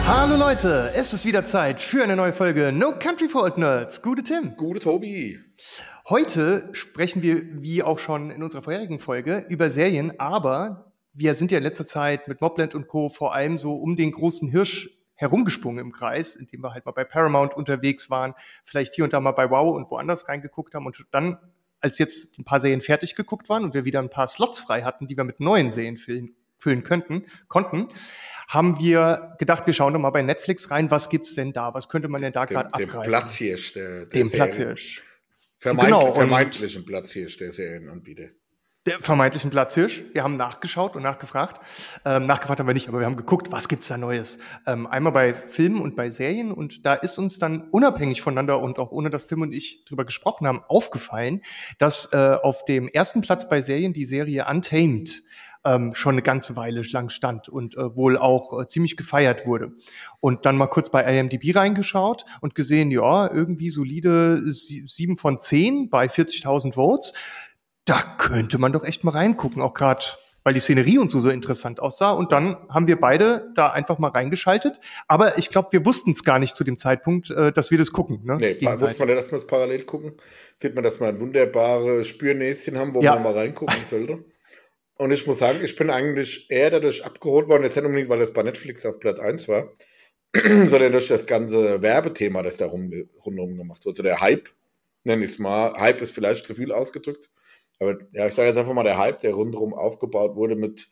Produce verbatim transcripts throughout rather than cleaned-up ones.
Hallo Leute, es ist wieder Zeit für eine neue Folge No Country for Old Nerds. Gute Tim. Gute Tobi. Heute sprechen wir, wie auch schon in unserer vorherigen Folge, über Serien, aber wir sind ja in letzter Zeit mit Mobland und Co. vor allem so um den großen Hirsch herumgesprungen im Kreis, indem wir halt mal bei Paramount unterwegs waren, vielleicht hier und da mal bei Wow und woanders reingeguckt haben und dann, als jetzt ein paar Serien fertig geguckt waren und wir wieder ein paar Slots frei hatten, die wir mit neuen Serien füllen, füllen könnten, konnten, haben wir gedacht, wir schauen doch mal bei Netflix rein, was gibt's denn da, was könnte man denn da gerade abgreifen? Dem Platzhirsch der, der Dem Serien. Platzhirsch. Vermeint, Genau, vermeintlichen Platzhirsch der Serienanbieter. Der vermeintlichen Platzhirsch. Wir haben nachgeschaut und nachgefragt. Ähm, nachgefragt haben wir nicht, aber wir haben geguckt, was gibt's da Neues. Ähm, einmal bei Filmen und bei Serien. Und da ist uns dann unabhängig voneinander und auch ohne, dass Tim und ich drüber gesprochen haben, aufgefallen, dass äh, auf dem ersten Platz bei Serien die Serie Untamed ähm, schon eine ganze Weile lang stand und äh, wohl auch äh, ziemlich gefeiert wurde. Und dann mal kurz bei I M D B reingeschaut und gesehen, ja, irgendwie solide sieben von zehn bei vierzigtausend Votes. Da könnte man doch echt mal reingucken, auch gerade, weil die Szenerie und so so interessant aussah. Und dann haben wir beide da einfach mal reingeschaltet. Aber ich glaube, wir wussten es gar nicht zu dem Zeitpunkt, äh, dass wir das gucken. Ne? Nee, wusste man ja, dass wir es parallel gucken. Sieht man, dass wir ein wunderbares Spürnäschen haben, wo Ja. man mal reingucken sollte. Und ich muss sagen, ich bin eigentlich eher dadurch abgeholt worden, jetzt nicht unbedingt, weil das bei Netflix auf Platz eins war, sondern durch das ganze Werbethema, das da rum, rundherum gemacht wurde. Also der Hype, nenne ich es mal. Hype ist vielleicht zu viel ausgedrückt. Aber ja, ich sage jetzt einfach mal der Hype, der rundherum aufgebaut wurde mit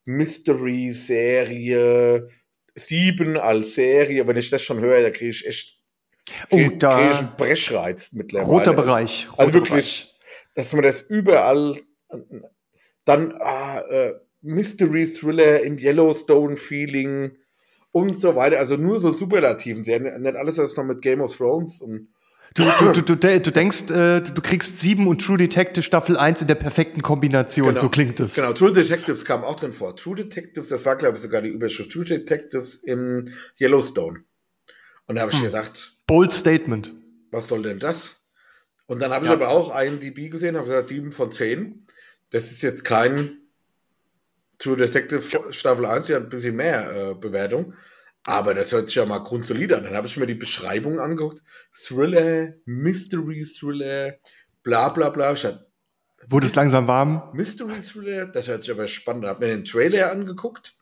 Mystery-Serie, Sieben als Serie. Wenn ich das schon höre, da kriege ich echt krieg, oh, da krieg ich einen Brechreiz mittlerweile. Roter Bereich. Roter also wirklich, Bereich. dass man das überall dann ah, äh, Mystery-Thriller im Yellowstone-Feeling und so weiter. Also nur so Superlativen. Nicht alles das noch mit Game of Thrones und Du, du, du, du, du denkst, äh, du kriegst Sieben und True Detective Staffel eins in der perfekten Kombination, genau, so klingt es. Genau, True Detectives kam auch drin vor. True Detectives, das war, glaube ich, sogar die Überschrift. True Detectives im Yellowstone. Und da habe ich hm. gedacht, bold Statement. Was soll denn das? Und dann habe ich ja. aber auch I M D B gesehen, habe gesagt, sieben von zehn. Das ist jetzt kein True Detective Staffel eins, die hat ein bisschen mehr äh, Bewertung. Aber das hört sich ja mal grundsolide an. Dann habe ich mir die Beschreibung angeguckt. Thriller, Mystery Thriller, bla bla bla. Wurde es langsam warm? Mystery Thriller, das hört sich aber spannend an. Habe mir den Trailer angeguckt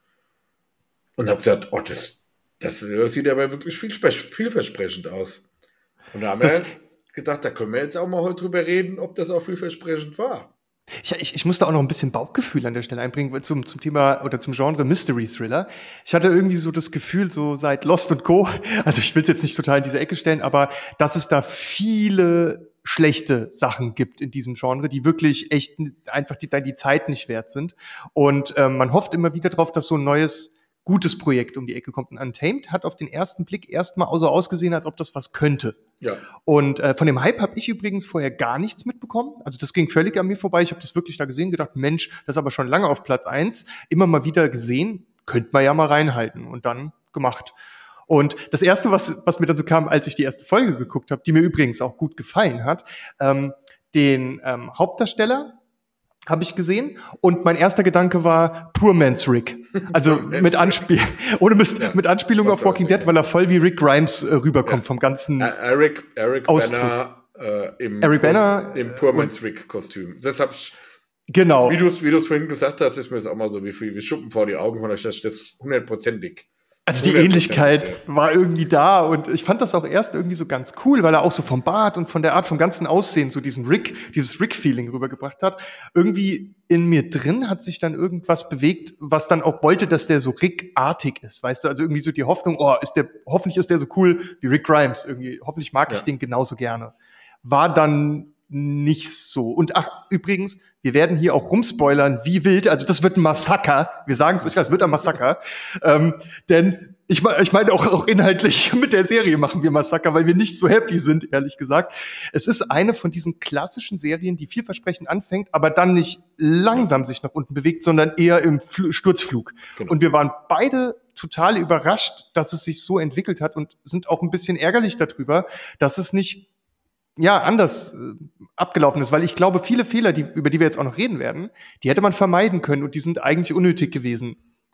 und habe gesagt, oh, das, das sieht aber wirklich vielversprechend aus. Und da haben das, wir gedacht, da können wir jetzt auch mal heute drüber reden, ob das auch vielversprechend war. Ich, ich, ich musste auch noch ein bisschen Bauchgefühl an der Stelle einbringen zum, zum Thema oder zum Genre Mystery Thriller. Ich hatte irgendwie so das Gefühl, so seit Lost und Co., also ich will es jetzt nicht total in diese Ecke stellen, aber dass es da viele schlechte Sachen gibt in diesem Genre, die wirklich echt einfach die, die Zeit nicht wert sind. Und ähm, man hofft immer wieder drauf, dass so ein neues gutes Projekt um die Ecke kommt. Und Untamed hat auf den ersten Blick erstmal so ausgesehen, als ob das was könnte. Ja. Und äh, von dem Hype habe ich übrigens vorher gar nichts mitbekommen. Also das ging völlig an mir vorbei. Ich habe das wirklich da gesehen, gedacht, Mensch, das ist aber schon lange auf Platz eins. Immer mal wieder gesehen, könnte man ja mal reinhalten. Und dann gemacht. Und das Erste, was, was mir dann so kam, als ich die erste Folge geguckt habe, die mir übrigens auch gut gefallen hat, ähm, den ähm, Hauptdarsteller habe ich gesehen und mein erster Gedanke war Poor Man's Rick. Also mit Anspiel ohne Mist, ja, mit Anspielung auf Walking Dead, weil er voll wie Rick Grimes äh, rüberkommt ja. vom ganzen Eric Eric Ausdruck. Banner äh, im, Eric Banner im Poor Man's Rick Kostüm. Das hab ich genau. Wie du es wie du es vorhin gesagt hast, ist mir das auch mal so wie wie Schuppen vor die Augen von euch, das ist hundertprozentig. Also die Ähnlichkeit war irgendwie da und ich fand das auch erst irgendwie so ganz cool, weil er auch so vom Bart und von der Art vom ganzen Aussehen so diesen Rick, dieses Rick-Feeling rübergebracht hat. Irgendwie in mir drin hat sich dann irgendwas bewegt, was dann auch wollte, dass der so Rick-artig ist, weißt du? Also irgendwie so die Hoffnung, oh, ist der, hoffentlich ist der so cool wie Rick Grimes irgendwie. Hoffentlich mag ich ja. den genauso gerne. War dann nicht so. Und ach, übrigens, wir werden hier auch rumspoilern, wie wild, also das wird ein Massaker. Wir sagen es euch, es wird ein Massaker. ähm, denn ich, ich meine auch, auch inhaltlich mit der Serie machen wir Massaker, weil wir nicht so happy sind, ehrlich gesagt. Es ist eine von diesen klassischen Serien, die vielversprechend anfängt, aber dann nicht langsam sich nach unten bewegt, sondern eher im Fl- Sturzflug. Genau. Und wir waren beide total überrascht, dass es sich so entwickelt hat und sind auch ein bisschen ärgerlich darüber, dass es nicht ja, anders äh, abgelaufen ist, weil ich glaube, viele Fehler, die, über die wir jetzt auch noch reden werden, die hätte man vermeiden können und die sind eigentlich unnötig gewesen.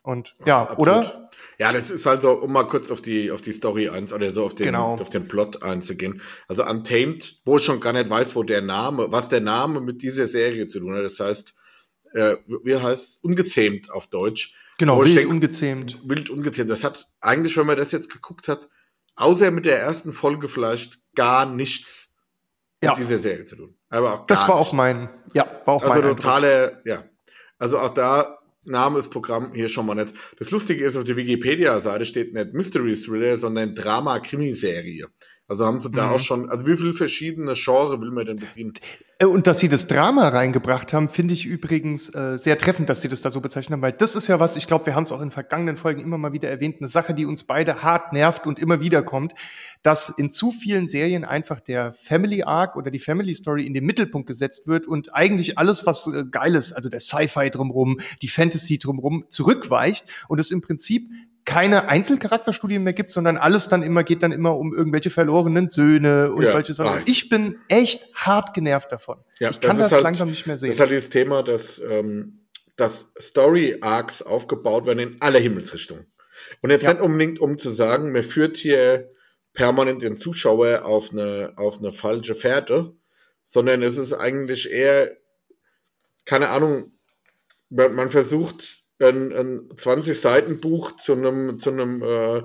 Und ja, Absolut. oder? Ja, das ist halt so, um mal kurz auf die, auf die Story eins oder so auf den, Genau. auf den Plot einzugehen. Also Untamed, wo ich schon gar nicht weiß, wo der Name, was der Name mit dieser Serie zu tun hat. Das heißt, äh, wie heißt ungezähmt auf Deutsch. Genau, Wo ich wild denk, ungezähmt. Wild ungezähmt. Das hat eigentlich, wenn man das jetzt geguckt hat, außer mit der ersten Folge vielleicht gar nichts mit Ja. dieser Serie zu tun. Aber auch gar Das war nichts. auch mein, ja, war auch Also mein Eindruck. totale, ja. Also auch da, Name ist Programm hier schon mal nicht. Das Lustige ist, auf der Wikipedia-Seite steht nicht Mystery Thriller, sondern Drama-Krimiserie. Also haben sie da Mhm. auch schon, also wie viele verschiedene Genre will man denn bedienen? Äh, Und dass sie das Drama reingebracht haben, finde ich übrigens äh, sehr treffend, dass sie das da so bezeichnen haben, weil das ist ja was, ich glaube, wir haben es auch in vergangenen Folgen immer mal wieder erwähnt, eine Sache, die uns beide hart nervt und immer wieder kommt, dass in zu vielen Serien einfach der Family Arc oder die Family Story in den Mittelpunkt gesetzt wird und eigentlich alles, was äh, geil ist, also der Sci-Fi drumrum, die Fantasy drumrum, zurückweicht und es im Prinzip keine Einzelcharakterstudien mehr gibt, sondern alles dann immer geht dann immer um irgendwelche verlorenen Söhne und Ja, solche Sachen. weiß. Ich bin echt hart genervt davon. Ja, ich kann das, ist halt, langsam nicht mehr sehen. Das ist halt dieses Thema, dass, ähm, dass Story-Arcs aufgebaut werden in alle Himmelsrichtungen. Und jetzt Ja. nicht unbedingt, um zu sagen, mir führt hier permanent den Zuschauer auf eine, auf eine falsche Fährte, sondern es ist eigentlich eher, keine Ahnung, man, man versucht, ein, ein zwanzig-Seiten-Buch zu einem, zu einem äh,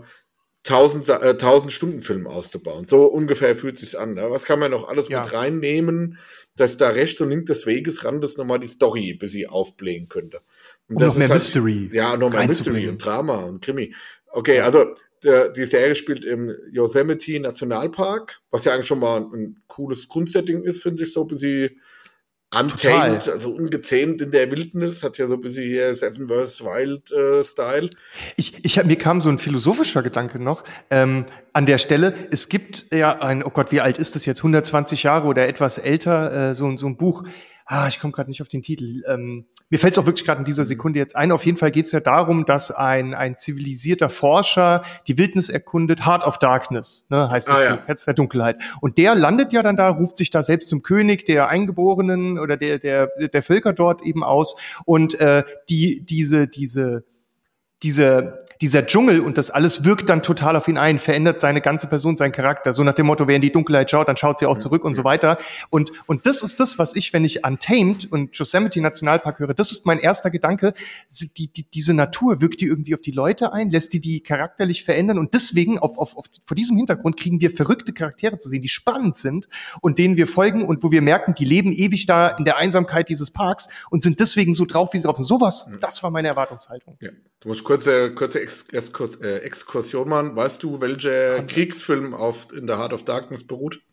tausend-Stunden-Film auszubauen. So ungefähr fühlt sich's an. Ne? Was kann man noch alles Ja. mit reinnehmen, dass da rechts und links des Wegesrandes nochmal die Story bis sie aufblähen könnte. Und Um das noch mehr ist halt, Mystery Ja, noch mehr Mystery reinzubringen. und Drama und Krimi. Okay, also der, die Serie spielt im Yosemite Nationalpark, was ja eigentlich schon mal ein, ein cooles Grundsetting ist, finde ich, so bis sie Untamed, Total. also ungezähmt in der Wildnis, hat ja so ein bisschen hier Seven versus. Wild äh, Style. Ich, ich hab, mir kam so ein philosophischer Gedanke noch ähm, an der Stelle. Es gibt ja ein, oh Gott, wie alt ist das jetzt? hundertzwanzig Jahre oder etwas älter, äh, so, so ein Buch. Ah, ich komme gerade nicht auf den Titel. Ähm, mir fällt es auch wirklich gerade in dieser Sekunde jetzt ein. Auf jeden Fall geht es ja darum, dass ein, ein zivilisierter Forscher die Wildnis erkundet, Heart of Darkness, ne, heißt das Ah, ja. Buch, Herz der Dunkelheit. Und der landet ja dann da, ruft sich da selbst zum König der Eingeborenen oder der, der, der Völker dort eben aus. Und äh, die, diese, diese, diese, dieser Dschungel und das alles wirkt dann total auf ihn ein, verändert seine ganze Person, seinen Charakter. So nach dem Motto, wer in die Dunkelheit schaut, dann schaut sie auch zurück und so weiter. Und, und das ist das, was ich, wenn ich Untamed und Yosemite Nationalpark höre, das ist mein erster Gedanke. Die, die, diese Natur wirkt die irgendwie auf die Leute ein, lässt die die charakterlich verändern. Und deswegen, auf, auf, auf, vor diesem Hintergrund kriegen wir verrückte Charaktere zu sehen, die spannend sind und denen wir folgen und wo wir merken, die leben ewig da in der Einsamkeit dieses Parks und sind deswegen so drauf, wie sie drauf sind. Sowas, das war meine Erwartungshaltung. Ja. Du musst kurze, kurze Ex Exkurs äh, Exkursion machen. Weißt du, welcher Kriegsfilm auf in The Heart of Darkness beruht?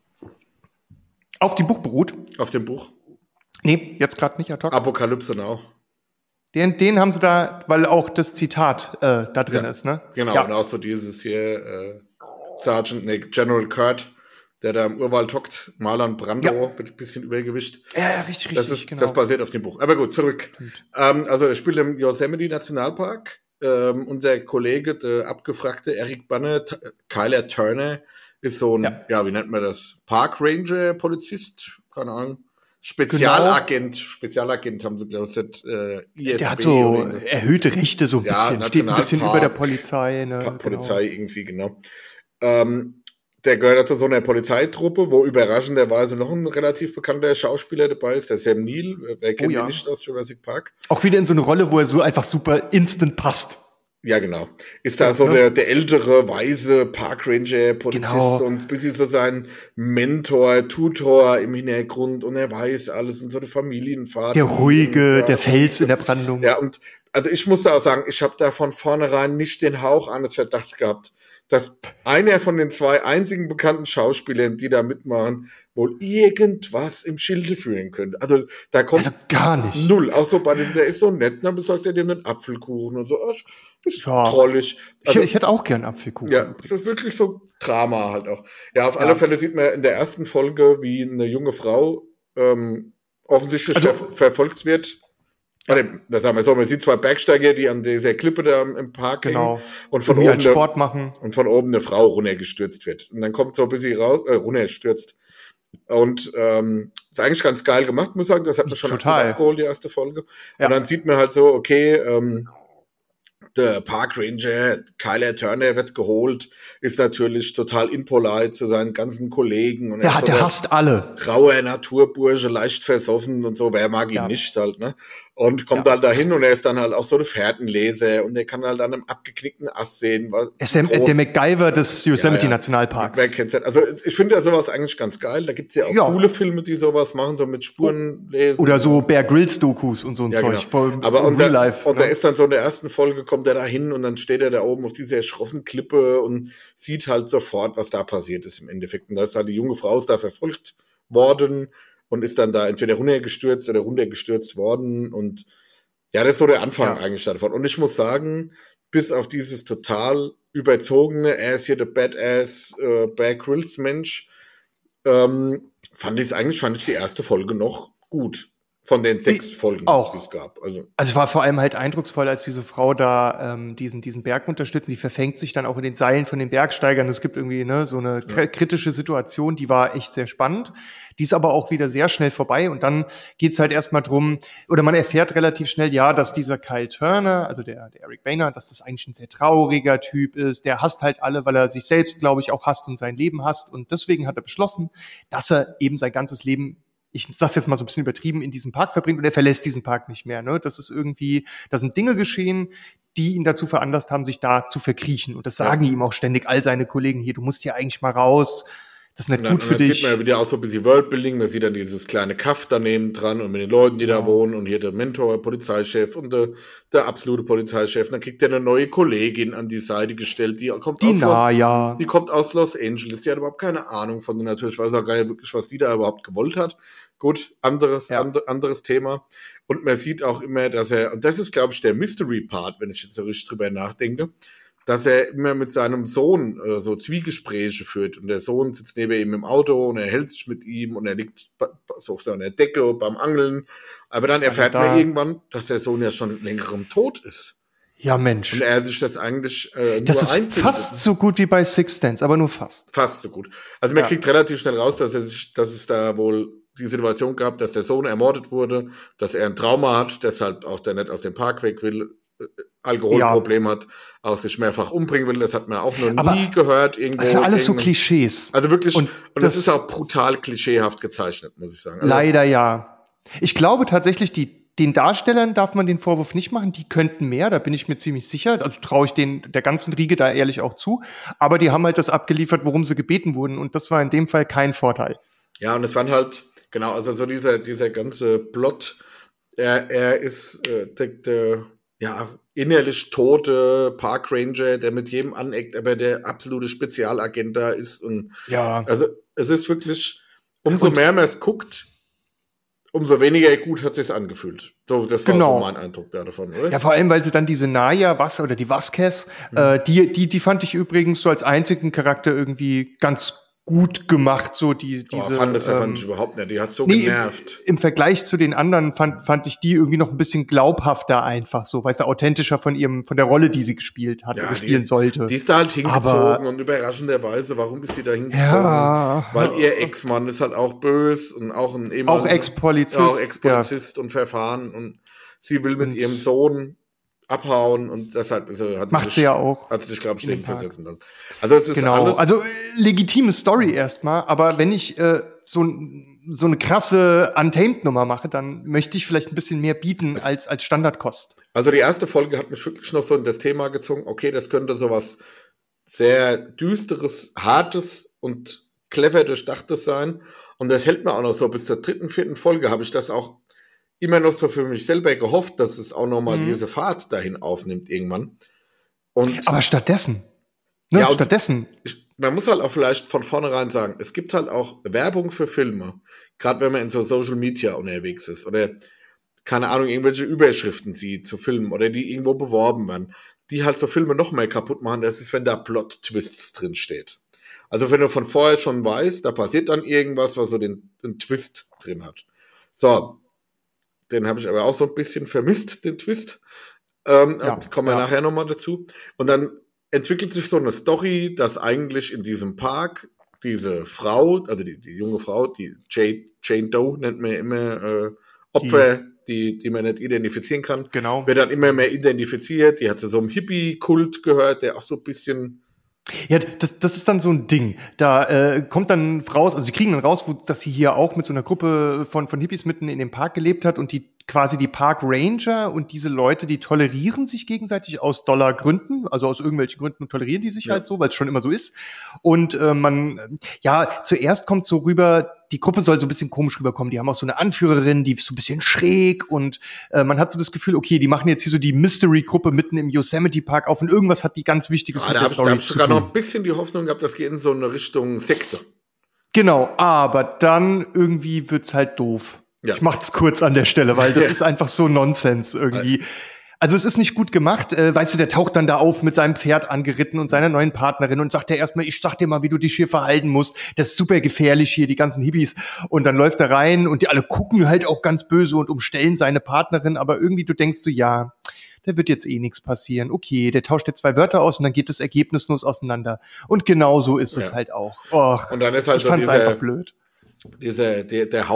Auf dem Buch beruht? Auf dem Buch? Nee, jetzt gerade nicht ad hoc. Apokalypse Now. Den, den haben sie da, weil auch das Zitat äh, da drin Ja, ist, ne? Genau, Ja. und auch so dieses hier äh, Sergeant, nee, General Kurt, der da im Urwald hockt, Marlon Brando Ja. mit ein bisschen Übergewicht. Ja, ja, richtig, Das, richtig, ist, genau. das basiert auf dem Buch. Aber gut, zurück. Ähm, also er spielt im Yosemite Nationalpark. Ähm, unser Kollege, der abgefragte Eric Banner, T- Kyler Turner, ist so ein, ja. Ja. wie nennt man das? Park Ranger Polizist? Keine Ahnung. Spezialagent, Spezialagent haben sie, glaube ich, äh, I S B Der hat so oder so. erhöhte Rechte so ein Ja, bisschen, steht ein bisschen Nationalpark, über der Polizei. Ne? Pa- Polizei irgendwie, genau. Ähm, der gehört zu so einer Polizeitruppe, wo überraschenderweise noch ein relativ bekannter Schauspieler dabei ist, der Sam Neill. Wer kennt Oh ja. ihn nicht aus Jurassic Park? Genau. Auch wieder in so eine Rolle, wo er so einfach super instant passt. Ja, genau. Ist da so Ja. der, der ältere, weise Parkranger-Polizist Genau. und ein bisschen so sein Mentor, Tutor im Hintergrund und er weiß alles und so der Familienvater. Der ruhige, Ja, der Fels in der Brandung. Ja, und also ich muss da auch sagen, ich habe da von vornherein nicht den Hauch eines Verdachts gehabt, dass einer von den zwei einzigen bekannten Schauspielern, die da mitmachen, wohl irgendwas im Schilde führen könnte. Also da kommt Also gar nicht. null. Auch so bei dem, der ist so nett, und dann besorgt er dem einen Apfelkuchen und so. Ach, das ist Ja. trollig. Also, ich, ich hätte auch gern Apfelkuchen. ja, das ist wirklich so Drama halt auch. Ja, auf Ja. alle Fälle sieht man in der ersten Folge, wie eine junge Frau ähm, offensichtlich Also- ver verfolgt wird. Oder, das sagen wir so, man sieht zwei Bergsteiger, die an dieser Klippe da im im Park Genau. hängen und von, Irgendwie oben halt eine, Sport machen. und von oben eine Frau runtergestürzt wird. Und dann kommt so ein bisschen raus, äh, runterstürzt. Und ähm, ist eigentlich ganz geil gemacht, muss ich sagen. Das hat mich schon Total. abgeholt, die erste Folge. Ja. Und dann sieht man halt so, okay, ähm, der Park Ranger, Kyler Turner, wird geholt, ist natürlich total impolite zu seinen ganzen Kollegen. Und der, hat, so der hasst alle. Grauer Naturbursche, leicht versoffen und so, wer mag ihn ja. nicht halt, ne? Und kommt ja. halt dahin und er ist dann halt auch so ein Fährtenleser und der kann halt an einem abgeknickten Ast sehen. Er ist der, der MacGyver des Yosemite-Nationalparks. Ja, ja. Also ich finde ja sowas eigentlich ganz geil. Da gibt's ja auch ja. coole Filme, die sowas machen, so mit Spuren lesen. Oder so Bear Grylls-Dokus und so ein ja, Zeug. Genau. Voll, Aber voll und, der, Life, und ne? da ist dann so in der ersten Folge, kommt er da hin und dann steht er da oben auf dieser schroffen Klippe und sieht halt sofort, was da passiert ist im Endeffekt. Und da ist halt die junge Frau ist da verfolgt worden und ist dann da entweder runtergestürzt oder runtergestürzt worden und ja, das ist so der Anfang ja. eigentlich davon. Und ich muss sagen, bis auf dieses total überzogene, er ist hier der Badass äh, Bear Grylls Mensch, ähm, fand ich es eigentlich, fand ich die erste Folge noch gut. Von den sechs Folgen, auch. die es gab. Also. also es war vor allem halt eindrucksvoll, als diese Frau da ähm, diesen diesen Berg unterstützt. Die verfängt sich dann auch in den Seilen von den Bergsteigern. Es gibt irgendwie ne so eine ja. kritische Situation, die war echt sehr spannend. Die ist aber auch wieder sehr schnell vorbei. Und dann geht's halt erstmal drum, oder man erfährt relativ schnell, ja, dass dieser Kyle Turner, also der, der Eric Boehner, dass das eigentlich ein sehr trauriger Typ ist. Der hasst halt alle, weil er sich selbst, glaube ich, auch hasst und sein Leben hasst. Und deswegen hat er beschlossen, dass er eben sein ganzes Leben, ich sag's jetzt mal so ein bisschen übertrieben, in diesem Park verbringt und er verlässt diesen Park nicht mehr. Ne? Das ist irgendwie, da sind Dinge geschehen, die ihn dazu veranlasst haben, sich da zu verkriechen. Und das sagen ja. ihm auch ständig all seine Kollegen hier, du musst hier eigentlich mal raus, das ist nicht und gut dann, für und dann dich. Sieht man ja wieder auch so ein bisschen Worldbuilding, man sieht dann dieses kleine Kaff daneben dran und mit den Leuten, die ja. da wohnen und hier der Mentor, Polizeichef und der, der absolute Polizeichef. Und dann kriegt er eine neue Kollegin an die Seite gestellt, die kommt, die aus, Naya. Los, die kommt aus Los Angeles, die hat überhaupt keine Ahnung von der Natur. Ich weiß auch gar nicht wirklich, was die da überhaupt gewollt hat. Gut, anderes, ja. and, anderes Thema. Und man sieht auch immer, dass er, und das ist, glaube ich, der Mystery-Part, wenn ich jetzt so richtig drüber nachdenke, dass er immer mit seinem Sohn äh, so Zwiegespräche führt. Und der Sohn sitzt neben ihm im Auto und er hält sich mit ihm und er liegt so auf seiner Decke beim Angeln. Aber dann erfährt da. man irgendwann, dass der Sohn ja schon längerem tot ist. Ja, Mensch. Und er sich das eigentlich äh, nur Das ist einfindet. fast so gut wie bei Sixth Sense, aber nur fast. Fast so gut. Also man ja. kriegt relativ schnell raus, dass, er sich, dass es da wohl die Situation gab, dass der Sohn ermordet wurde, dass er ein Trauma hat, deshalb auch der nicht aus dem Park weg will, Alkoholproblem ja. hat, auch sich mehrfach umbringen will, das hat man auch noch aber nie gehört. Irgendwo, das sind alles so Klischees. Also wirklich, und, und das, das ist auch brutal klischeehaft gezeichnet, muss ich sagen. Also leider ja. Ich glaube tatsächlich, die, den Darstellern darf man den Vorwurf nicht machen, die könnten mehr, da bin ich mir ziemlich sicher, also traue ich den der ganzen Riege da ehrlich auch zu, aber die haben halt das abgeliefert, worum sie gebeten wurden und das war in dem Fall kein Vorteil. Ja, und es waren halt, genau, also so dieser, dieser ganze Plot, er, er ist äh, der, der ja, innerlich tote Park Ranger, der mit jedem aneckt, aber der absolute Spezialagent da ist. Und ja. Also es ist wirklich, umso und mehr man es guckt, umso weniger gut hat es sich angefühlt. So, das war genau. so mein Eindruck da davon, oder? Ja, vor allem, weil sie dann diese Naya, was oder die Vasquez, mhm. äh, die, die, die fand ich übrigens so als einzigen Charakter irgendwie ganz gut gemacht, so die diese. Oh, fand das ja ähm, fand ich überhaupt nicht. Die hat so nee, genervt. Im, Im Vergleich zu den anderen fand fand ich die irgendwie noch ein bisschen glaubhafter einfach, so, weißt du, authentischer von ihrem von der Rolle, die sie gespielt hat ja, oder spielen die, sollte. Die ist da halt hingezogen aber, und überraschenderweise, warum ist sie da hingezogen? Ja. Weil ihr Ex-Mann ist halt auch böse und auch ein auch Ex-Polizist, ja, auch Ex-Polizist ja. und Verfahren und sie will mit und ihrem Sohn abhauen und deshalb ist er, hat sie macht sich, sie ja auch. Hat sie sich, glaube ich, stehen versetzen lassen. Also es ist genau. alles. Also äh, legitime Story erstmal, aber wenn ich äh, so, so eine krasse Untamed-Nummer mache, dann möchte ich vielleicht ein bisschen mehr bieten es, als, als Standardkost. Also die erste Folge hat mich wirklich noch so in das Thema gezogen, okay, das könnte sowas sehr Düsteres, Hartes und clever Durchdachtes sein. Und das hält mir auch noch so. Bis zur dritten, vierten Folge habe ich das auch immer noch so für mich selber gehofft, dass es auch nochmal mhm. diese Fahrt dahin aufnimmt irgendwann. Und aber stattdessen, ne, ja, stattdessen. Ich, man muss halt auch vielleicht von vornherein sagen, es gibt halt auch Werbung für Filme, gerade wenn man in so Social Media unterwegs ist oder, keine Ahnung, irgendwelche Überschriften sieht zu Filmen oder die irgendwo beworben werden, die halt so Filme noch mehr kaputt machen, das ist, wenn da Plot-Twists drin steht. Also wenn du von vorher schon weißt, da passiert dann irgendwas, was so den, den Twist drin hat. So, den habe ich aber auch so ein bisschen vermisst, den Twist. Ähm, ja, kommen wir ja. nachher nochmal dazu. Und dann entwickelt sich so eine Story, dass eigentlich in diesem Park diese Frau, also die, die junge Frau, die Jade, Jane Doe nennt man immer äh, Opfer, die, die man nicht identifizieren kann. Genau. Wird dann immer mehr identifiziert. Die hat zu so einem Hippie-Kult gehört, der auch so ein bisschen. Ja, das, das ist dann so ein Ding. Da äh, kommt dann raus, also sie kriegen dann raus, wo, dass sie hier auch mit so einer Gruppe von, von Hippies mitten in dem Park gelebt hat und die quasi die Park Ranger und diese Leute, die tolerieren sich gegenseitig aus Dollargründen, also aus irgendwelchen Gründen tolerieren die sich ja. halt so, weil es schon immer so ist. Und äh, man, ja, zuerst kommt so rüber, die Gruppe soll so ein bisschen komisch rüberkommen. Die haben auch so eine Anführerin, die ist so ein bisschen schräg und äh, man hat so das Gefühl, okay, die machen jetzt hier so die Mystery-Gruppe mitten im Yosemite Park auf und irgendwas hat die ganz Wichtiges ah, mit da der hab Story ich, da hab ich zu sogar tun. noch ein bisschen die Hoffnung gehabt, das geht in so eine Richtung Sekte. Genau, aber dann irgendwie wird's halt doof. Ja. Ich mach's kurz an der Stelle, weil das ist einfach so Nonsens irgendwie. Also es ist nicht gut gemacht, äh, weißt du, der taucht dann da auf mit seinem Pferd angeritten und seiner neuen Partnerin und sagt er erstmal, ich sag dir mal, wie du dich hier verhalten musst. Das ist super gefährlich hier, die ganzen Hippies. Und dann läuft er rein und die alle gucken halt auch ganz böse und umstellen seine Partnerin, aber irgendwie du denkst du, ja, da wird jetzt eh nichts passieren. Okay, der tauscht jetzt zwei Wörter aus und dann geht das ergebnislos auseinander. Und genau so ist es ja. halt auch. Och, und dann ist halt ich so fand's dieser, einfach blöd. Dieser, der, der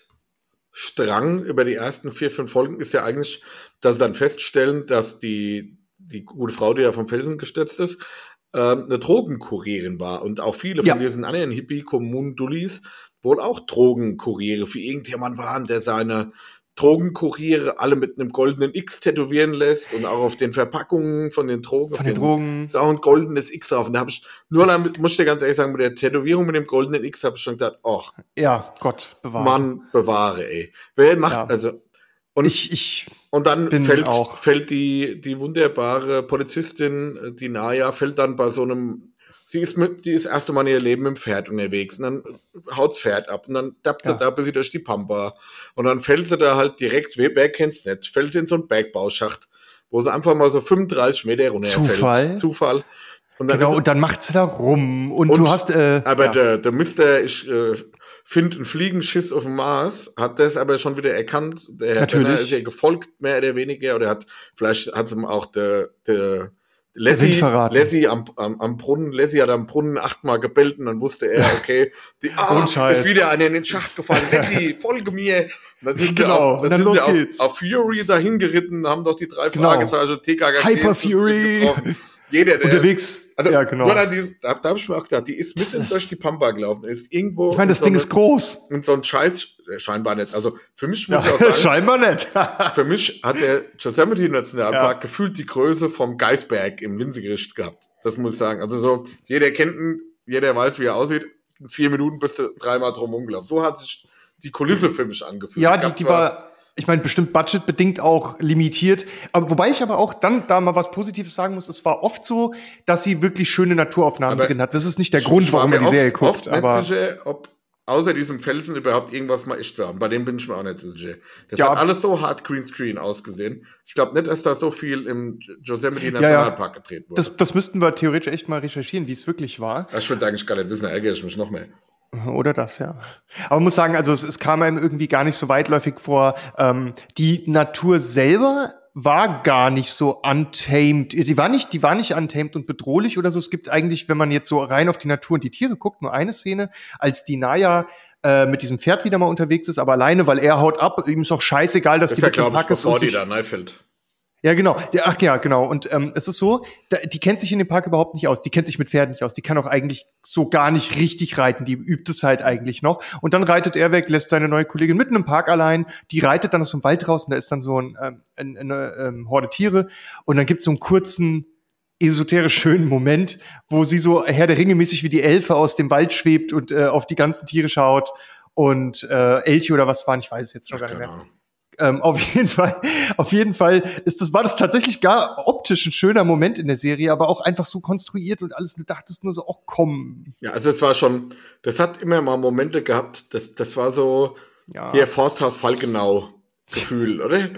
Hauptstrang über die ersten vier, fünf Folgen ist ja eigentlich, dass sie dann feststellen, dass die, die gute Frau, die da vom Felsen gestürzt ist, äh, eine Drogenkurierin war. Und auch viele ja. von diesen anderen Hippie-Kommunen-Dullis wohl auch Drogenkuriere für irgendjemand waren, der seine Drogenkuriere alle mit einem goldenen X tätowieren lässt und auch auf den Verpackungen von den Drogen, von den, den Drogen ist auch ein goldenes X drauf. Und da habe ich nur, damit, muss ich dir ganz ehrlich sagen, mit der Tätowierung mit dem goldenen X habe ich schon gedacht, ach, ja, Gott bewahre. Mann, bewahre, ey. Wer macht, ja. also, und, ich, ich und dann bin fällt, auch. fällt die, die wunderbare Polizistin, die Naya, fällt dann bei so einem, sie ist mit, die ist erst einmal in ihr Leben mit dem Pferd unterwegs und dann haut's Pferd ab und dann tappt sie ja. da bis sie durch die Pampa und dann fällt sie da halt direkt, wer, wer kennt's nicht, fällt sie in so einen Bergbauschacht, wo sie einfach mal so fünfunddreißig Meter runterfällt. Zufall. Zufall. Und dann genau, ist, und dann macht sie da rum und, und du hast, äh, aber ja. der, der Mister, ich äh, finde einen Fliegenschiss auf dem Mars, hat das aber schon wieder erkannt, der Herr Benner ist ja gefolgt, mehr oder weniger, oder hat, vielleicht hat es ihm auch der, der Lassie, Lassie am, am, am Brunnen, Lassie hat am Brunnen achtmal gebellt und dann wusste er, okay, die, ah, ist wieder einer in den Schacht gefallen, Lassie, folge mir. Und dann sind genau, sie, auf, dann sind sie auf, auf Fury dahin geritten, haben doch die drei genau. Fragezeichen, T K K G Hyper Fury getroffen. Jeder, der unterwegs, also, ja, genau. Da, die, da, da habe ich mir auch gedacht, die ist mitten ist, durch die Pampa gelaufen, ist irgendwo. Ich meine, das so Ding eine, ist groß. Und so ein Scheiß, äh, scheinbar nicht. Also für mich muss ja, ich auch sagen, scheinbar nicht. für mich hat der Yosemite Nationalpark ja. gefühlt die Größe vom Geisberg im Linsegericht gehabt. Das muss ich sagen. Also so, jeder kennt ihn, jeder weiß, wie er aussieht. In vier Minuten bist du dreimal drum rumgelaufen. So hat sich die Kulisse für mich angefühlt. Ja, die, die war. Ich meine, bestimmt budgetbedingt auch limitiert. Aber wobei ich aber auch dann da mal was Positives sagen muss, es war oft so, dass sie wirklich schöne Naturaufnahmen aber drin hat. Das ist nicht der Grund, warum man die Serie guckt. Oft aber nicht sicher, ob außer diesem Felsen überhaupt irgendwas mal echt war. Und bei dem bin ich mir auch nicht sicher. Das ja. hat alles so hart Greenscreen ausgesehen. Ich glaube nicht, dass da so viel im Yosemite Nationalpark ja, ja. gedreht wurde. Das, das müssten wir theoretisch echt mal recherchieren, wie es wirklich war. Ich würde eigentlich gar nicht wissen, da ärgere ich mich noch mehr. Oder das, ja. Aber man muss sagen, also es, es kam einem irgendwie gar nicht so weitläufig vor. Ähm, die Natur selber war gar nicht so untamed. Die war nicht, die war nicht untamed und bedrohlich oder so. Es gibt eigentlich, wenn man jetzt so rein auf die Natur und die Tiere guckt, nur eine Szene, als die Naya äh, mit diesem Pferd wieder mal unterwegs ist, aber alleine, weil er haut ab. Ihm ist auch scheißegal, dass das die ist ja, mit dem Pack ist. Bevor die da neifällt. Ja, genau. Ach ja, genau. Und ähm, es ist so, da, die kennt sich in dem Park überhaupt nicht aus. Die kennt sich mit Pferden nicht aus. Die kann auch eigentlich so gar nicht richtig reiten. Die übt es halt eigentlich noch. Und dann reitet er weg, lässt seine neue Kollegin mitten im Park allein. Die reitet dann aus dem Wald raus und da ist dann so ein, ähm, eine, eine ähm, Horde Tiere. Und dann gibt's so einen kurzen, esoterisch schönen Moment, wo sie so Herr der Ringe mäßig wie die Elfe aus dem Wald schwebt und äh, auf die ganzen Tiere schaut. Und äh, Elche oder was waren, ich weiß es jetzt schon gar nicht mehr. Ähm, auf jeden Fall, auf jeden Fall ist das, war das tatsächlich gar optisch ein schöner Moment in der Serie, aber auch einfach so konstruiert und alles, du dachtest nur so, ach komm. Ja, also es war schon, das hat immer mal Momente gehabt, das, das war so, ja. Hier Forsthaus Falkenau Gefühl, oder?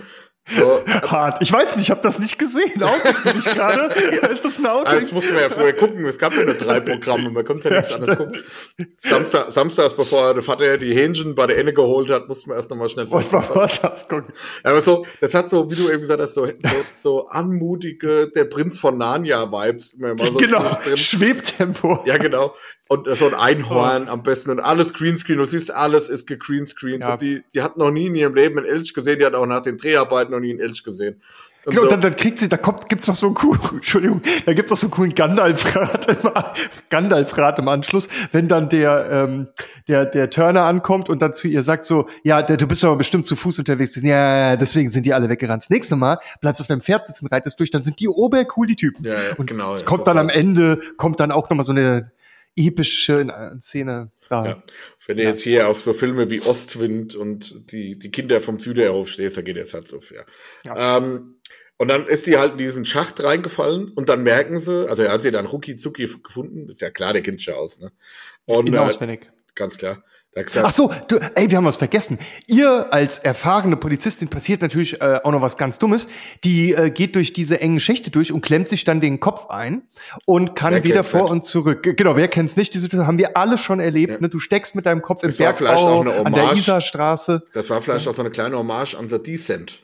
So, hart. Ich weiß nicht, ich habe das nicht gesehen. Outest du nicht gerade? Ist das ein Outing? Das mussten wir ja vorher gucken. Es gab ja nur drei Programme. Man konnte ja nichts Ja, anderes gucken. Samstag, samstags, bevor der Vater die Hähnchen bei der Enne geholt hat, mussten wir erst noch mal schnell Was war was gucken? Aber so, das hat so, wie du eben gesagt hast, so, so, so anmutige, der Prinz von Narnia-Vibes. So genau, Schwebtempo. Ja, genau. Und so ein Einhorn oh. am besten und alles Greenscreen. Du siehst, alles ist gegreenscreened. Ja. Und die, die hat noch nie in ihrem Leben einen Elch gesehen. Die hat auch nach den Dreharbeiten noch nie einen Elch gesehen. Und genau, so. dann, dann kriegt sie, da kommt, gibt's noch so einen coolen, Entschuldigung, da gibt's noch so einen coolen Gandalf-Rat im, Gandalf-Rat im Anschluss, wenn dann der, ähm, der, der Turner ankommt und dann zu ihr sagt so, ja, der, du bist aber bestimmt zu Fuß unterwegs. Ja, deswegen sind die alle weggerannt. Das nächste Mal bleibst du auf deinem Pferd sitzen, reitest durch, dann sind die obercool, die Typen. Ja, ja, und genau. es ja, kommt total. dann am Ende, kommt dann auch noch mal so eine epische Szene da. Ja. Wenn du ja. jetzt hier auf so Filme wie Ostwind und die, die Kinder vom Süderhof stehst, da geht das halt so fair. Ja. Ähm, und dann ist die halt in diesen Schacht reingefallen und dann merken sie, also er hat sie dann rucki zucki gefunden, ist ja klar, der kennt sich ja aus, ne? Und äh, auswendig. Ganz klar. Ach so, du, ey, wir haben was vergessen. Ihr als erfahrene Polizistin passiert natürlich äh, auch noch was ganz Dummes. Die äh, geht durch diese engen Schächte durch und klemmt sich dann den Kopf ein und kann wer wieder vor nicht? und zurück. Genau, wer kennt's nicht? Die Situation haben wir alle schon erlebt. Ja. Ne? Du steckst mit deinem Kopf im das Bergbau an der Isarstraße. Das war vielleicht ja. auch so eine kleine Hommage an The Descent.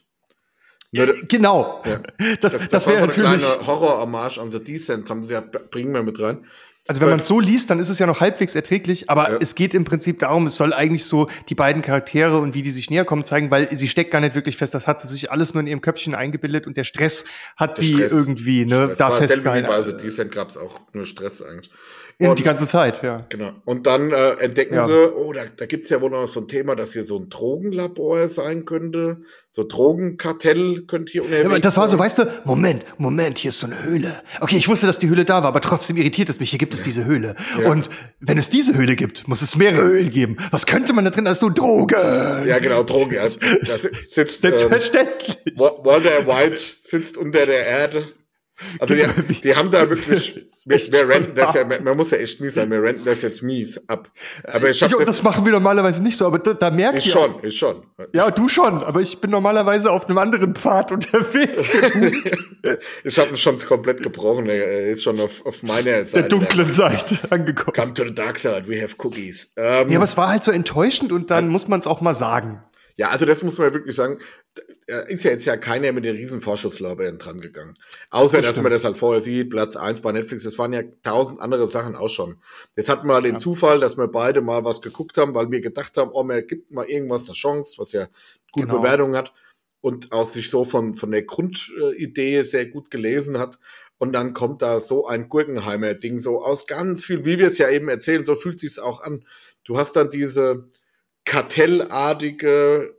Ja, genau. Ja. Das, das, das, das wäre so natürlich eine kleine Horror-Hommage an The Descent. Haben sie ja, bringen wir mit rein. Also wenn man es so liest, dann ist es ja noch halbwegs erträglich, aber ja. es geht im Prinzip darum, es soll eigentlich so die beiden Charaktere und wie die sich näher kommen zeigen, weil sie steckt gar nicht wirklich fest, das hat sie sich alles nur in ihrem Köpfchen eingebildet und der Stress hat der sie Stress, irgendwie ne, Stress. da war festgehalten. Bei The Descent gab es auch nur Stress eigentlich. Und die ganze Zeit, ja. Genau. Und dann äh, entdecken ja. sie, oh, da, da gibt's ja wohl noch so ein Thema, dass hier so ein Drogenlabor sein könnte. So Drogenkartell könnte hier unterwegs ja, das war so, weißt du, Moment, Moment, hier ist so eine Höhle. Okay, ich wusste, dass die Höhle da war, aber trotzdem irritiert es mich, hier gibt es ja. diese Höhle. Ja. Und wenn es diese Höhle gibt, muss es mehrere Höhlen geben. Was könnte man da drin als nur Drogen? Ja, genau, Drogen. Ja. Das sitzt, Selbstverständlich. Ähm, Walter White sitzt unter der Erde. Also die, die haben da wirklich, wir, wir renten das ja, man muss ja echt mies sein, wir renten das jetzt mies ab. Aber ich hab ich, das, das machen wir normalerweise nicht so, aber da, da merkt ich ihr schon, auch, ich schon. Ja, du schon, aber ich bin normalerweise auf einem anderen Pfad unterwegs. Ich habe mich schon komplett gebrochen, er ist schon auf, auf meiner Seite. Der dunklen der, Seite angekommen. Come to the dark side, we have cookies. Ähm, ja, aber es war halt so enttäuschend und dann äh, muss man es auch mal sagen. Ja, also das muss man wirklich sagen, da ist ja jetzt ja keiner mit den riesen Vorschusslorbeeren dran gegangen. Außer, das dass stimmt. man das halt vorher sieht, Platz eins bei Netflix, das waren ja tausend andere Sachen auch schon. Jetzt hatten wir halt den ja. Zufall, dass wir beide mal was geguckt haben, weil wir gedacht haben, oh, mir gibt mal irgendwas eine Chance, was ja gute genau. Bewertung hat und auch sich so von, von der Grundidee sehr gut gelesen hat. Und dann kommt da so ein Gurkenheimer-Ding, so aus ganz viel, wie wir es ja eben erzählen, so fühlt sich's auch an. Du hast dann diese kartellartige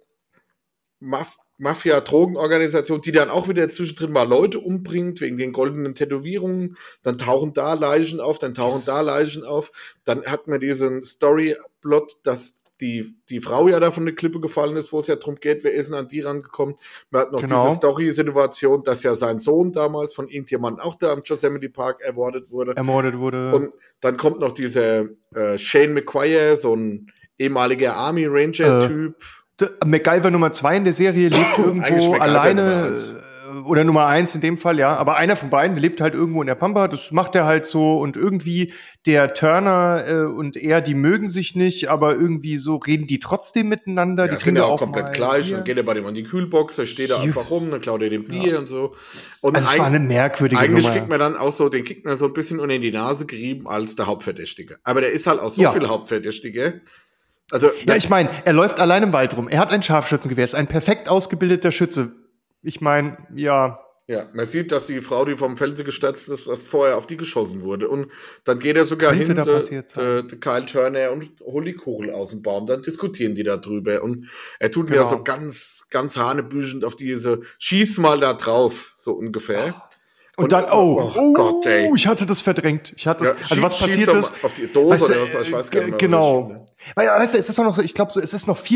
Maf- Mafia-Drogenorganisation, die dann auch wieder zwischendrin mal Leute umbringt, wegen den goldenen Tätowierungen, dann tauchen da Leichen auf, dann tauchen da Leichen auf, dann hat man diesen Story-Plot, dass die, die Frau ja da von der Klippe gefallen ist, wo es ja darum geht, wer ist denn an die rangekommen. Man hat noch genau. diese Story-Situation, dass ja sein Sohn damals von irgendjemandem auch da am Yosemite Park ermordet wurde. Ermordet wurde. Und dann kommt noch dieser äh, Shane McQuire, so ein ehemaliger Army Ranger-Typ. Äh, MacGyver Nummer zwei in der Serie lebt irgendwo alleine, oder Nummer eins in dem Fall, ja. Aber einer von beiden lebt halt irgendwo in der Pampa, das macht er halt so. Und irgendwie der Turner äh, und er, die mögen sich nicht, aber irgendwie so reden die trotzdem miteinander. Ja, die sind ja auch komplett gleich. Dann geht er bei dem an die Kühlbox, da steht er einfach rum, dann klaut er den Bier ja. und so. Und also es war eine merkwürdige Eigentlich Nummer. kriegt man dann auch so, den kriegt man so ein bisschen unter die Nase gerieben als der Hauptverdächtige. Aber der ist halt auch so ja. viel Hauptverdächtige. Also, ja, ich meine, er läuft allein im Wald rum. Er hat ein Scharfschützengewehr, ist ein perfekt ausgebildeter Schütze. Ich meine, ja. Ja, man sieht, dass die Frau, die vom Felsen gestürzt ist, dass vorher auf die geschossen wurde. Und dann geht er sogar hin, der Kyle Turner, und holt die Kugel aus dem Baum. Dann diskutieren die da drüber. Und er tut genau. mir so ganz, ganz hanebüchend auf diese, schieß mal da drauf, so ungefähr. Oh. Und, und dann, oh, oh, oh Gott, ey. ich hatte das verdrängt. Ich hatte das, ja, also was passiert ist. Auf die Dose weißt du, oder was, ich weiß gar nicht mehr. Genau. Weil, weißt du, es ist auch noch so, ich glaube, so, es ist noch viel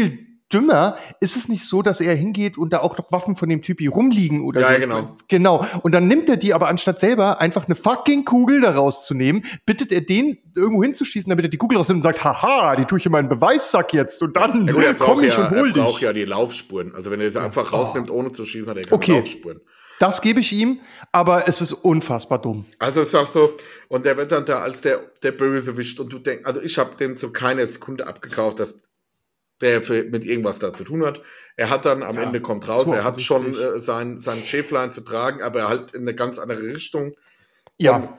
dümmer. Ist es nicht so, dass er hingeht und da auch noch Waffen von dem Typi rumliegen oder ja, so? Ja, genau. Genau. Und dann nimmt er die, aber anstatt selber einfach eine fucking Kugel da rauszunehmen, bittet er den, irgendwo hinzuschießen, damit er die Kugel rausnimmt und sagt, haha, die tue ich in meinen Beweissack jetzt und dann ja, komm ich ja, und hol dich. Er braucht ja die Laufspuren. Also wenn er sie einfach oh. rausnimmt, ohne zu schießen, hat er keine okay. Laufspuren. Das gebe ich ihm, aber es ist unfassbar dumm. Also es ist auch so, und der wird dann da als der, der Bösewicht und du denkst, also ich habe dem so keine Sekunde abgekauft, dass der für, mit irgendwas da zu tun hat. Er hat dann, am ja, Ende kommt raus, er hat schon äh, sein, sein Schäflein zu tragen, aber er halt in eine ganz andere Richtung. Ja. Und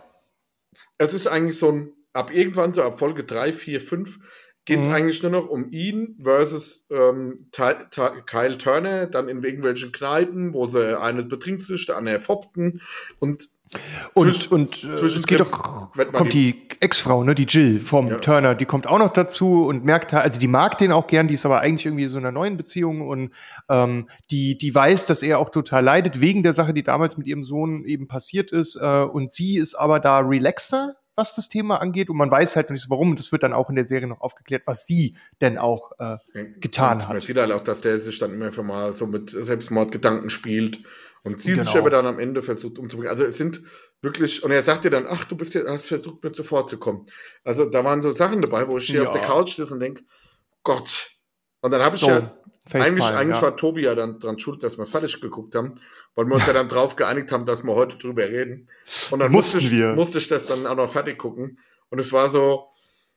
es ist eigentlich so ein, ab irgendwann so ab Folge drei, vier, fünf geht es mhm. eigentlich nur noch um ihn versus ähm, Ty- Ty- Kyle Turner, dann in irgendwelchen Kneipen, wo sie eine betrinkt sich, der andere foppten und Und, zwischen, und zwischen es geht doch, kommt die, die Ex-Frau, ne, die Jill vom ja. Turner, die kommt auch noch dazu und merkt, also die mag den auch gern, die ist aber eigentlich irgendwie so in einer neuen Beziehung und ähm, die, die weiß, dass er auch total leidet wegen der Sache, die damals mit ihrem Sohn eben passiert ist äh, und sie ist aber da relaxter, was das Thema angeht und man weiß halt nicht so warum und das wird dann auch in der Serie noch aufgeklärt, was sie denn auch äh, getan und hat. Man sieht halt auch, dass der sich dann immer einfach mal so mit Selbstmordgedanken spielt und sie genau. sich aber dann am Ende versucht umzubringen. Also es sind wirklich, und er sagt dir dann, ach, du bist ja, hast versucht, mir zuvor zu kommen. Also da waren so Sachen dabei, wo ich hier ja. auf der Couch sitze und denke, Gott. Und dann habe ich so, ja, eigentlich, eigentlich ja. war Tobi ja dann dran schuld, dass wir es fertig geguckt haben, weil wir uns ja dann drauf geeinigt haben, dass wir heute drüber reden. Und dann musste ich, wir. musste ich das dann auch noch fertig gucken. Und es war so,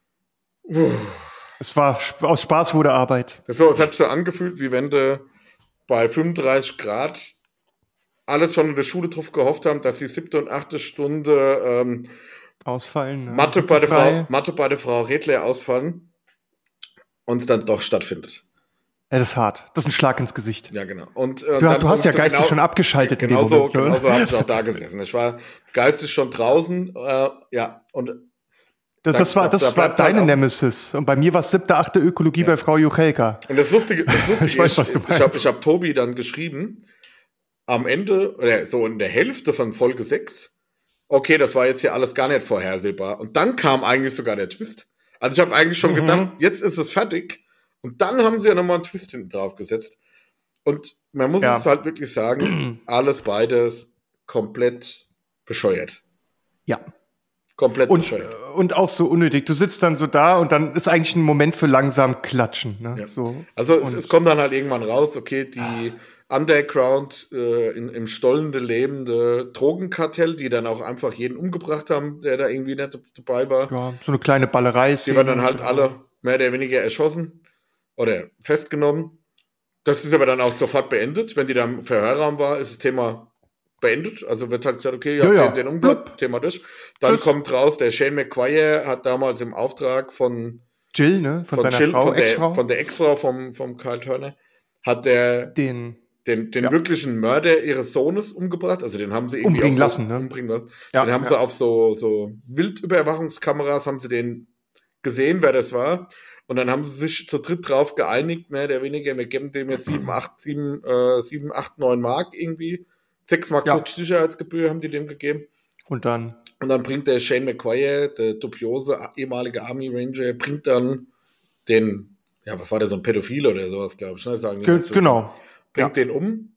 uh. es war, aus Spaß wurde Arbeit. So, es hat sich so angefühlt, wie wenn du bei fünfunddreißig Grad alles schon in der Schule drauf gehofft haben, dass die siebte und achte Stunde ähm, ausfallen. Ne? Mathe, bei der Frau, Mathe bei der Frau Redler ausfallen und es dann doch stattfindet. Ja, das ist hart. Das ist ein Schlag ins Gesicht. Ja, genau. Und, äh, du, du hast ja geistig genau, schon abgeschaltet. Genau so, genau so habe ich auch da gesessen. Ich war geistig schon draußen. Äh, ja, und Das, das da, war, das da war deine Nemesis. Und bei mir war es siebte, achte Ökologie ja. bei Frau Juchelka. Und das Lustige, das Lustige ich weiß, was du meinst. Ich habe ich hab Tobi dann geschrieben, am Ende, oder so in der Hälfte von Folge sechs, okay, das war jetzt hier alles gar nicht vorhersehbar. Und dann kam eigentlich sogar der Twist. Also ich habe eigentlich schon mhm. gedacht, jetzt ist es fertig. Und dann haben sie ja nochmal einen Twist hinten drauf gesetzt. Und man muss ja. es halt wirklich sagen, alles beides komplett bescheuert. Ja. Komplett und, bescheuert. Und auch so unnötig. Du sitzt dann so da und dann ist eigentlich ein Moment für langsam Klatschen. Ne? Ja. So. Also es, es kommt dann halt irgendwann raus, okay, die Underground, äh, in, im Stollende lebende Drogenkartell, die dann auch einfach jeden umgebracht haben, der da irgendwie nicht dabei war. Ja, so eine kleine Ballerei. Die werden dann halt genau. alle mehr oder weniger erschossen oder festgenommen. Das ist aber dann auch sofort beendet. Wenn die da im Verhörraum war, ist das Thema beendet. Also wird halt gesagt, okay, ja, ja, ja. den, den Umblatt, Thema durch. Dann Tschüss. Kommt raus, der Shane McQuire hat damals im Auftrag von Jill, ne? Von, von seiner Jill, Frau, von der Ex-Frau. Von der Ex-Frau vom, vom Kyle Turner, hat der den, den, den ja. wirklichen Mörder ihres Sohnes umgebracht. Also den haben sie irgendwie umbringen so, lassen, ne? Umbringen lassen. Ja, den haben ja. sie auf so, so Wildüberwachungskameras, haben sie den gesehen, wer das war. Und dann haben sie sich zu dritt drauf geeinigt, mehr oder weniger, wir geben dem jetzt sieben, acht, sieben, äh, sieben, acht, neun Mark irgendwie. sechs Mark Ja. fünfzig Sicherheitsgebühr haben die dem gegeben. Und dann? Und dann bringt der Shane McQuire, der dubiose ehemalige Army Ranger, bringt dann den, ja, was war der, so ein Pädophil oder sowas, glaube ich. Ne? Sagen die Ge- genau. Bringt Ja. den um.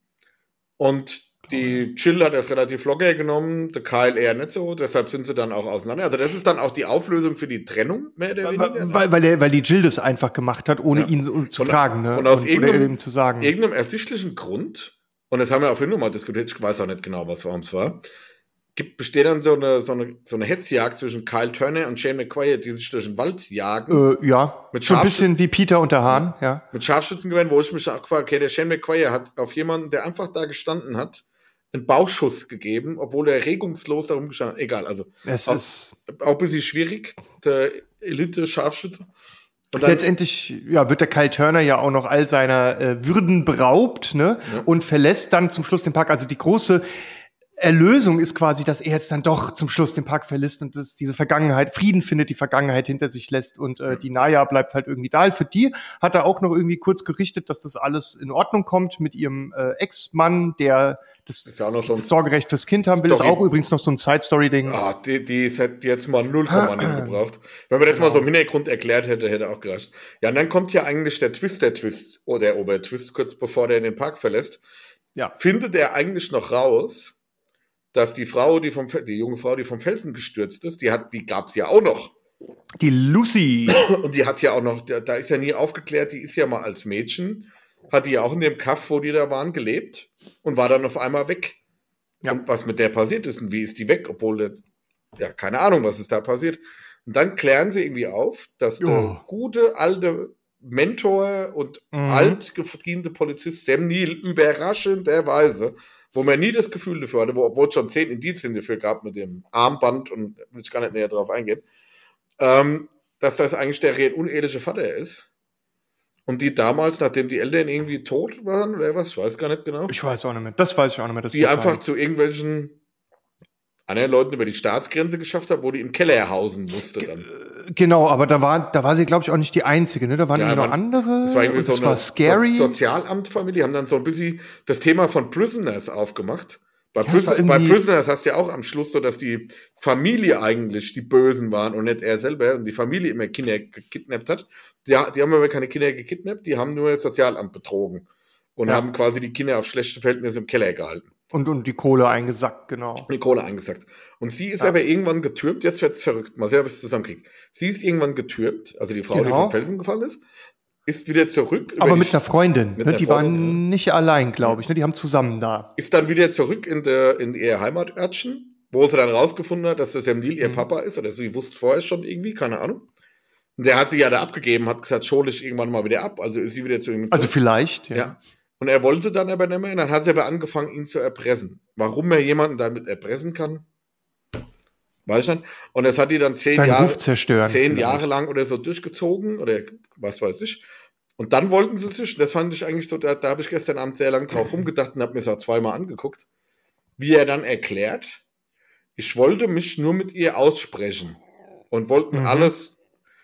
Und die Jill hat das relativ locker genommen, der Kyle eher nicht so, deshalb sind sie dann auch auseinander. Also das ist dann auch die Auflösung für die Trennung, mehr oder weniger. Weil, weil, der, weil die Jill das einfach gemacht hat, ohne Ja. ihn so, zu Und- fragen, ne? und aus oder irgendeinem- ihm zu sagen. Irgendeinem ersichtlichen Grund, und das haben wir auch vorhin nochmal diskutiert, ich weiß auch nicht genau, was warum es war, gibt, besteht dann so eine, so, eine, so eine Hetzjagd zwischen Kyle Turner und Shane McQuire, die sich durch den Wald jagen. Äh, ja, Mit so ein Scharfschü- bisschen wie Peter und der Hahn, ja. Mit Scharfschützengewehren, wo ich mich auch gefragt, okay, der Shane McQuire hat auf jemanden, der einfach da gestanden hat, einen Bauschuss gegeben, obwohl er regungslos darum gestanden hat. Egal, also Es auch, ist auch ein bisschen schwierig, der Elite-Scharfschütze. Und dann, letztendlich, ja, wird der Kyle Turner ja auch noch all seiner äh, Würden beraubt, ne? Ja. Und verlässt dann zum Schluss den Park. Also die große Erlösung ist quasi, dass er jetzt dann doch zum Schluss den Park verlässt und das, diese Vergangenheit, Frieden findet, die Vergangenheit hinter sich lässt und äh, die Naya bleibt halt irgendwie da. Für die hat er auch noch irgendwie kurz gerichtet, dass das alles in Ordnung kommt mit ihrem äh, Ex-Mann, der das, ja so das Sorgerecht fürs Kind haben will. Das ist auch übrigens noch so ein Side-Story-Ding. Ah, die, die hätte jetzt mal null Komma null gebraucht. Wenn man das genau. mal so im Hintergrund erklärt hätte, hätte auch gereicht. Ja, und dann kommt ja eigentlich der Twist, der Twist, oder der Obertwist, kurz bevor der in den Park verlässt. Ja. Findet er eigentlich noch raus, dass die Frau, die vom die junge Frau, die vom Felsen gestürzt ist, die hat, die gab's ja auch noch. Die Lucy. Und die hat ja auch noch, da, da ist ja nie aufgeklärt, die ist ja mal als Mädchen, hat die ja auch in dem Kaff, wo die da waren, gelebt und war dann auf einmal weg. Ja. Und was mit der passiert ist und wie ist die weg, obwohl, das, ja, keine Ahnung, was ist da passiert. Und dann klären sie irgendwie auf, dass oh. der gute, alte Mentor und mhm. altgediente Polizist Sam Neill überraschenderweise, wo man nie das Gefühl dafür hatte, wo, obwohl es schon zehn Indizien dafür gab mit dem Armband und will ich gar nicht näher drauf eingehen, ähm, dass das eigentlich der rein uneheliche Vater ist. Und die damals, nachdem die Eltern irgendwie tot waren oder was, ich weiß gar nicht genau. Ich weiß auch nicht mehr. Das weiß ich auch nicht mehr. Das die einfach zu irgendwelchen anderen Leuten über die Staatsgrenze geschafft haben, wo die im Keller hausen musste dann. Genau, aber da war, da war sie, glaube ich, auch nicht die Einzige, ne? Da waren ja, noch andere. Das war irgendwie das so war eine scary. So- Sozialamtfamilie, haben dann so ein bisschen das Thema von Prisoners aufgemacht. Bei, ja, Prison- bei Prisoners hast du ja auch am Schluss so, dass die Familie eigentlich die Bösen waren und nicht er selber und die Familie immer Kinder gekidnappt hat. Die, die haben aber keine Kinder gekidnappt, die haben nur das Sozialamt betrogen und ja. haben quasi die Kinder auf schlechte Verhältnisse im Keller gehalten. Und, und die Kohle eingesackt, genau. Die Kohle eingesackt. Und sie ist ja. aber irgendwann getürmt, jetzt wird's verrückt, mal sehen, ob ich es zusammenkriege. Sie ist irgendwann getürmt, also die Frau, genau. die vom Felsen gefallen ist, ist wieder zurück. Aber mit einer Freundin, mit ne? einer Die Freundin, waren ja. nicht allein, glaube ich, ne? Die haben zusammen da. Ist dann wieder zurück in, der, in ihr Heimatörtchen, wo sie dann rausgefunden hat, dass das Sam Neill ihr mhm. Papa ist, oder sie wusste vorher schon irgendwie, keine Ahnung. Und der hat sie ja da abgegeben, hat gesagt, schole ich irgendwann mal wieder ab, also ist sie wieder zu ihm zurück. Also vielleicht, ja. ja. Und er wollte dann aber nicht mehr, und dann hat sie aber angefangen, ihn zu erpressen. Warum er jemanden damit erpressen kann, weiß ich nicht. Und das hat die dann zehn, Jahre, zehn Jahre lang oder so durchgezogen, oder was weiß ich. Und dann wollten sie sich, das fand ich eigentlich so, da, da habe ich gestern Abend sehr lang drauf rumgedacht und habe mir das auch zweimal angeguckt, wie er dann erklärt, ich wollte mich nur mit ihr aussprechen und wollten mhm. alles,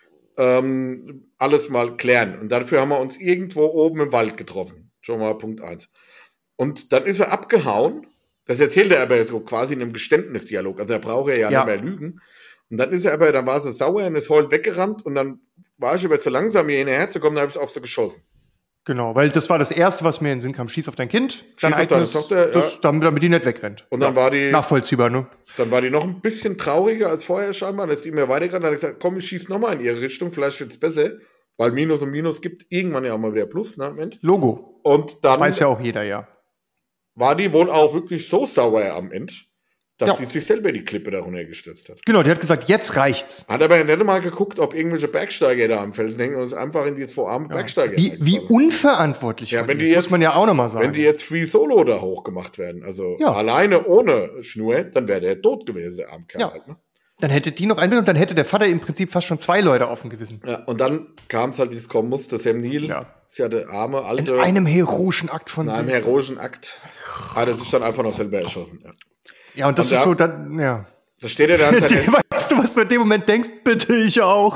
ähm, alles mal klären. Und dafür haben wir uns irgendwo oben im Wald getroffen. Schon mal Punkt eins. Und dann ist er abgehauen. Das erzählt er aber so quasi in einem Geständnisdialog. Also da braucht er ja, ja nicht mehr lügen. Und dann ist er aber, dann war sie sauer und ist heulend weggerannt und dann war ich aber zu langsam, hier hinterher zu kommen, da habe ich auf sie geschossen. Genau, weil das war das Erste, was mir in den Sinn kam. Schieß auf dein Kind, dein Schieß eigenes, auf deine Tochter, das, ja. damit, damit die nicht wegrennt. Und dann ja. war die... Nachvollziehbar, ne? Dann war die noch ein bisschen trauriger als vorher scheinbar. Dann ist die mir weitergerannt. Dann hat gesagt, komm, ich schieß nochmal in ihre Richtung, vielleicht wird's besser. Weil Minus und Minus gibt irgendwann ja auch mal wieder Plus, ne? Moment. Logo. Und dann... Das weiß ja auch jeder, ja. War die wohl auch wirklich so sauer am Ende, dass ja. die sich selber die Klippe da runtergestürzt hat. Genau, die hat gesagt, jetzt reicht's. Hat aber nicht mal geguckt, ob irgendwelche Bergsteiger da am Felsen hängen und ist einfach in die zwei armen ja. Bergsteiger. Wie, wie unverantwortlich ja, wenn die das jetzt, muss man ja auch nochmal sagen. Wenn die jetzt Free Solo da hochgemacht werden, also ja. alleine ohne Schnur, dann wäre der tot gewesen, der arme Kerl ja. halt, ne? Dann hätte die noch einbildet und dann hätte der Vater im Prinzip fast schon zwei Leute auf dem Gewissen. Ja, und dann kam es halt, wie es kommen musste. Sam Neill, ja. ist ja der arme, alte... In einem heroischen Akt von In einem heroischen Akt hat er sich dann einfach noch selber erschossen. Ja, ja und das und ist da, so, dann, ja... Da steht er dann... Weißt du, was du in dem Moment denkst? Bitte, ich auch.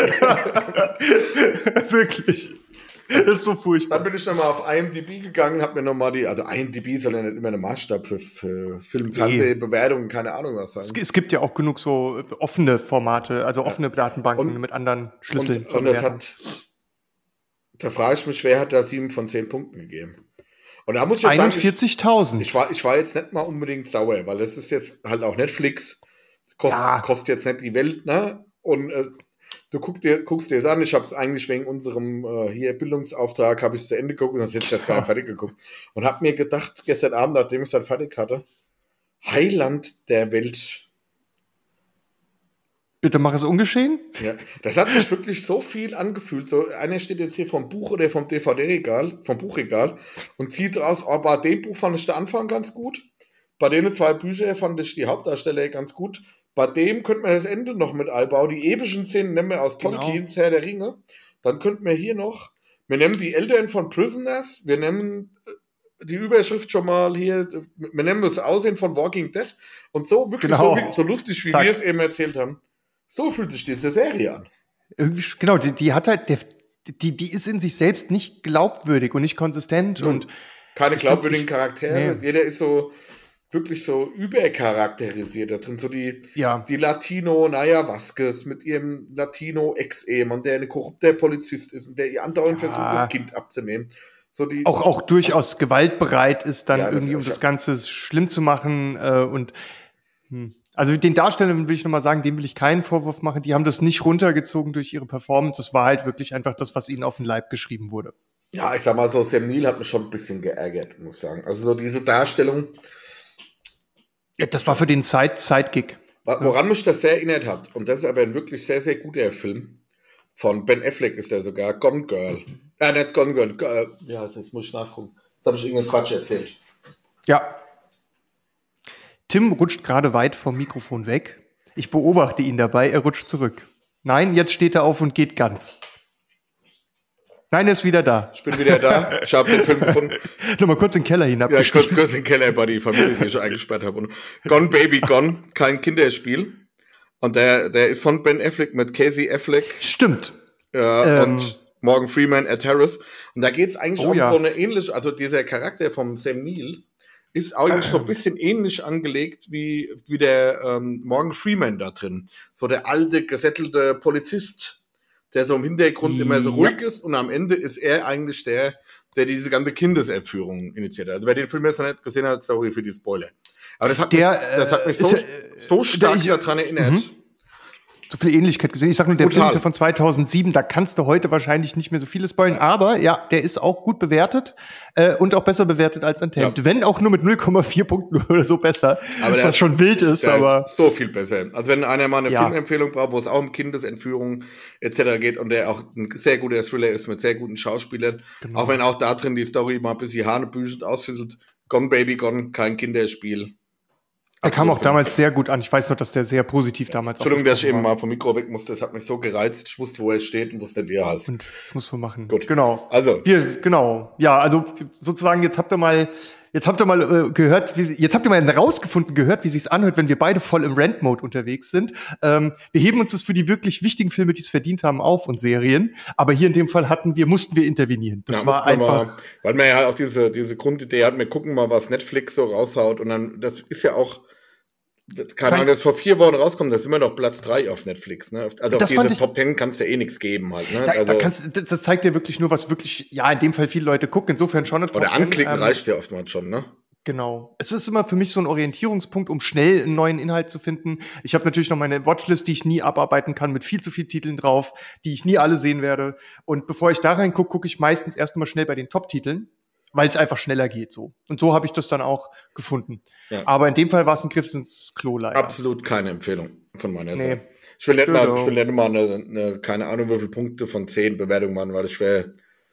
Wirklich. Das ist so furchtbar. Dann bin ich nochmal auf I M D B gegangen, hab mir nochmal die, also I M D B soll ja nicht immer ein Maßstab für, für Film, Fernseh, Bewertungen, keine Ahnung was sein. Es, es gibt ja auch genug so offene Formate, also offene ja. Datenbanken und, mit anderen Schlüsseln. Und, und das hat, da frage ich mich, wer hat da sieben von zehn Punkten gegeben? Und da muss ich jetzt einundvierzigtausend. Ich, ich, war, ich war jetzt nicht mal unbedingt sauer, weil das ist jetzt halt auch Netflix, kost, ja. kostet jetzt nicht die Welt, ne? Und äh, du guck dir, guckst dir das an, ich habe es eigentlich wegen unserem äh, hier Bildungsauftrag, habe ich es zu Ende geguckt und sonst hätte ich jetzt gar nicht fertig geguckt. Und habe mir gedacht, gestern Abend, nachdem ich es dann fertig hatte, Heiland der Welt. Bitte mach es ungeschehen. Ja, das hat sich wirklich so viel angefühlt. So, einer steht jetzt hier vom Buch oder vom D V D-Regal, vom Buchregal und zieht raus, oh, bei dem Buch fand ich den Anfang ganz gut. Bei den zwei Büchern fand ich die Hauptdarsteller ganz gut. Bei dem könnte man das Ende noch mit einbauen. Die epischen Szenen nehmen wir aus Tolkiens genau. Herr der Ringe. Dann könnten wir hier noch, wir nehmen die Eltern von Prisoners, wir nehmen die Überschrift schon mal hier, wir nennen das Aussehen von Walking Dead und so wirklich Genau. so, wie, so lustig, wie Zack. wir es eben erzählt haben. So fühlt sich diese Serie an. Irgendwie, genau, die, die hat halt, der, die, die ist in sich selbst nicht glaubwürdig und nicht konsistent Mhm. und Keine ich glaubwürdigen find, ich- Charaktere. nee. Jeder ist so wirklich so übercharakterisiert da drin. So die, ja, die Latino Naya Vasquez mit ihrem Latino-Ex-Ehemann, der ein korrupter Polizist ist und der ihr andauernd Ja. versucht, das Kind abzunehmen. So die, auch, auch durchaus gewaltbereit ist, dann Ja, das irgendwie, um ist- das Ganze schlimm zu machen. Äh, und hm. Also den Darstellern will ich nochmal sagen, dem will ich keinen Vorwurf machen. Die haben das nicht runtergezogen durch ihre Performance. Das war halt wirklich einfach das, was ihnen auf den Leib geschrieben wurde. Ja, ich sag mal so, Sam Neill hat mich schon ein bisschen geärgert, muss ich sagen. Also so diese Darstellung, Ja, das war für den Side Sidekick. wa- woran mich das sehr erinnert hat, und das ist aber ein wirklich sehr, sehr guter Film, von Ben Affleck ist der sogar, Gone Girl. Äh, nicht Gone Girl, Go- äh, ja, jetzt muss ich nachgucken. Jetzt habe ich irgendeinen Quatsch erzählt. Ja. Tim rutscht gerade weit vom Mikrofon weg. Ich beobachte ihn dabei, er rutscht zurück. Nein, jetzt steht er auf und geht ganz. Nein, er ist wieder da. Ich bin wieder da. Ich habe den Film gefunden. Nochmal kurz in den Keller Ja, hinabgestiegen. kurz, kurz in den Keller bei die Familie, die ich eingesperrt habe. Und Gone Baby Gone, kein Kinderspiel. Und der, der ist von Ben Affleck mit Casey Affleck Stimmt. äh, Ähm. und Morgan Freeman, Ed Harris. Und da geht es eigentlich Oh, um ja. so eine ähnliche, also dieser Charakter von Sam Neill ist eigentlich so ein bisschen ähnlich angelegt wie, wie der ähm, Morgan Freeman da drin. So der alte, gesättelte Polizist, der so im Hintergrund immer so Ja. ruhig ist und am Ende ist er eigentlich der, der diese ganze Kindesentführung initiiert hat. Also wer den Film jetzt noch nicht gesehen hat, sorry für die Spoiler. Aber das hat Der, mich, das hat mich äh, so, ist, äh, so stark der- ich- daran erinnert. Mhm. So viel Ähnlichkeit gesehen. Ich sag nur, der Total. Film ist ja von zweitausendsieben, da kannst du heute wahrscheinlich nicht mehr so viele spoilern, aber ja, der ist auch gut bewertet äh, und auch besser bewertet als Untamed. Ja. Wenn auch nur mit null Komma vier Punkten oder so besser, Aber der was ist- schon wild ist, Der aber ist so viel besser. Also wenn einer mal eine Ja. Filmempfehlung braucht, wo es auch um Kindesentführung et cetera geht und der auch ein sehr guter Thriller ist mit sehr guten Schauspielern, Genau. auch wenn auch da drin die Story mal ein bisschen hanebüchend ausfisselt, Gone Baby Gone, kein Kinderspiel. der kam Absolut auch damals sehr gut an. Ich weiß noch, dass der sehr positiv damals Entschuldigung, dass ich eben aufgesprochen war. mal vom Mikro weg musste, das hat mich so gereizt. Ich wusste, wo er steht und wusste nicht, wie er heißt. Und das muss man machen. Gut. Genau. Also, Wir, genau. Ja, also sozusagen, jetzt habt ihr mal, jetzt habt ihr mal äh, gehört, wie, jetzt habt ihr mal herausgefunden, gehört, wie sich's anhört, wenn wir beide voll im Rant-Mode unterwegs sind. Ähm, wir heben uns das für die wirklich wichtigen Filme, die es verdient haben, auf und Serien. Aber hier in dem Fall hatten wir, mussten wir intervenieren. Das ja, war mussten wir einfach. Mal, weil man ja auch diese, diese Grundidee hat, wir gucken mal, was Netflix so raushaut und dann, das ist ja auch, keine Ahnung, das vor vier Wochen rauskommt, das ist immer noch Platz drei auf Netflix. Ne? Also Das auf fand diese ich- Top Ten kannst du eh nichts geben halt. Ne? Da, also, da kannst, das das zeigt dir wirklich nur, was wirklich, ja, in dem Fall viele Leute gucken. Insofern schon eine oder Top Ten, anklicken ähm, reicht ja oftmals schon, ne? Genau. Es ist immer für mich so ein Orientierungspunkt, um schnell einen neuen Inhalt zu finden. Ich habe natürlich noch meine Watchlist, die ich nie abarbeiten kann, mit viel zu vielen Titeln drauf, die ich nie alle sehen werde. Und bevor ich da reingucke, gucke ich meistens erst mal schnell bei den Top-Titeln, weil es einfach schneller geht so. Und so habe ich das dann auch gefunden. Ja. Aber in dem Fall war es ein Griff ins Klo leider. Absolut keine Empfehlung von meiner Nee. Seite. Ich will nicht mal, Genau. ich will nicht mal eine, eine, keine Ahnung, wie viele Punkte von zehn Bewertungen machen, weil das wäre,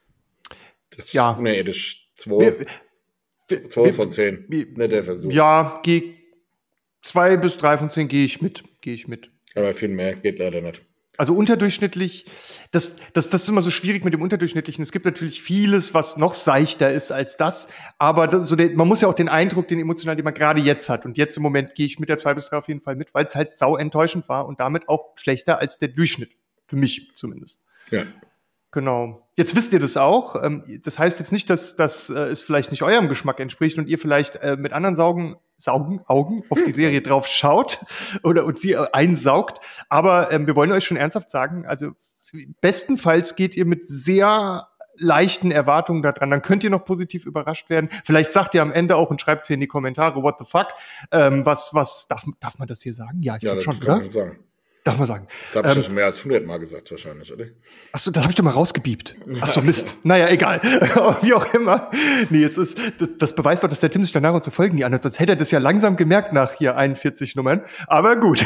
das, Ja. nee, das ist zwei, Wir- zwei wir- von zehn. wir- Nicht der Versuch. Ja, geh zwei bis drei von zehn gehe ich mit. Gehe ich mit. Aber viel mehr geht leider nicht. Also unterdurchschnittlich, das, das, das ist immer so schwierig mit dem Unterdurchschnittlichen. Es gibt natürlich vieles, was noch seichter ist als das, aber das, so der, man muss ja auch den Eindruck, den emotionalen, den man gerade jetzt hat. Und jetzt im Moment gehe ich mit der zwei bis drei auf jeden Fall mit, weil es halt sau enttäuschend war und damit auch schlechter als der Durchschnitt. Für mich zumindest. Ja. Genau. Jetzt wisst ihr das auch. Ähm, Das heißt jetzt nicht, dass, dass äh, es vielleicht nicht eurem Geschmack entspricht und ihr vielleicht äh, mit anderen Saugen, Saugen, Augen auf die Serie drauf schaut oder und sie äh, einsaugt. Aber ähm, wir wollen euch schon ernsthaft sagen, also bestenfalls geht ihr mit sehr leichten Erwartungen da dran. Dann könnt ihr noch positiv überrascht werden. Vielleicht sagt ihr am Ende auch und schreibt es hier in die Kommentare, what the fuck. Ähm, was, was, darf, darf man das hier sagen? Ja, ich Ja, glaube das schon, kann oder? man sagen. Darf man sagen. Das habe ich Ähm, ja schon mehr als hundert Mal gesagt, wahrscheinlich, oder? Achso, das habe ich doch mal rausgebiebt. Achso, Mist. Naja, egal. Aber wie auch immer. Nee, es ist, das, das beweist doch, dass der Tim sich danach unsere Folgen nie anhört. Sonst hätte er das ja langsam gemerkt nach hier einundvierzig Nummern. Aber gut.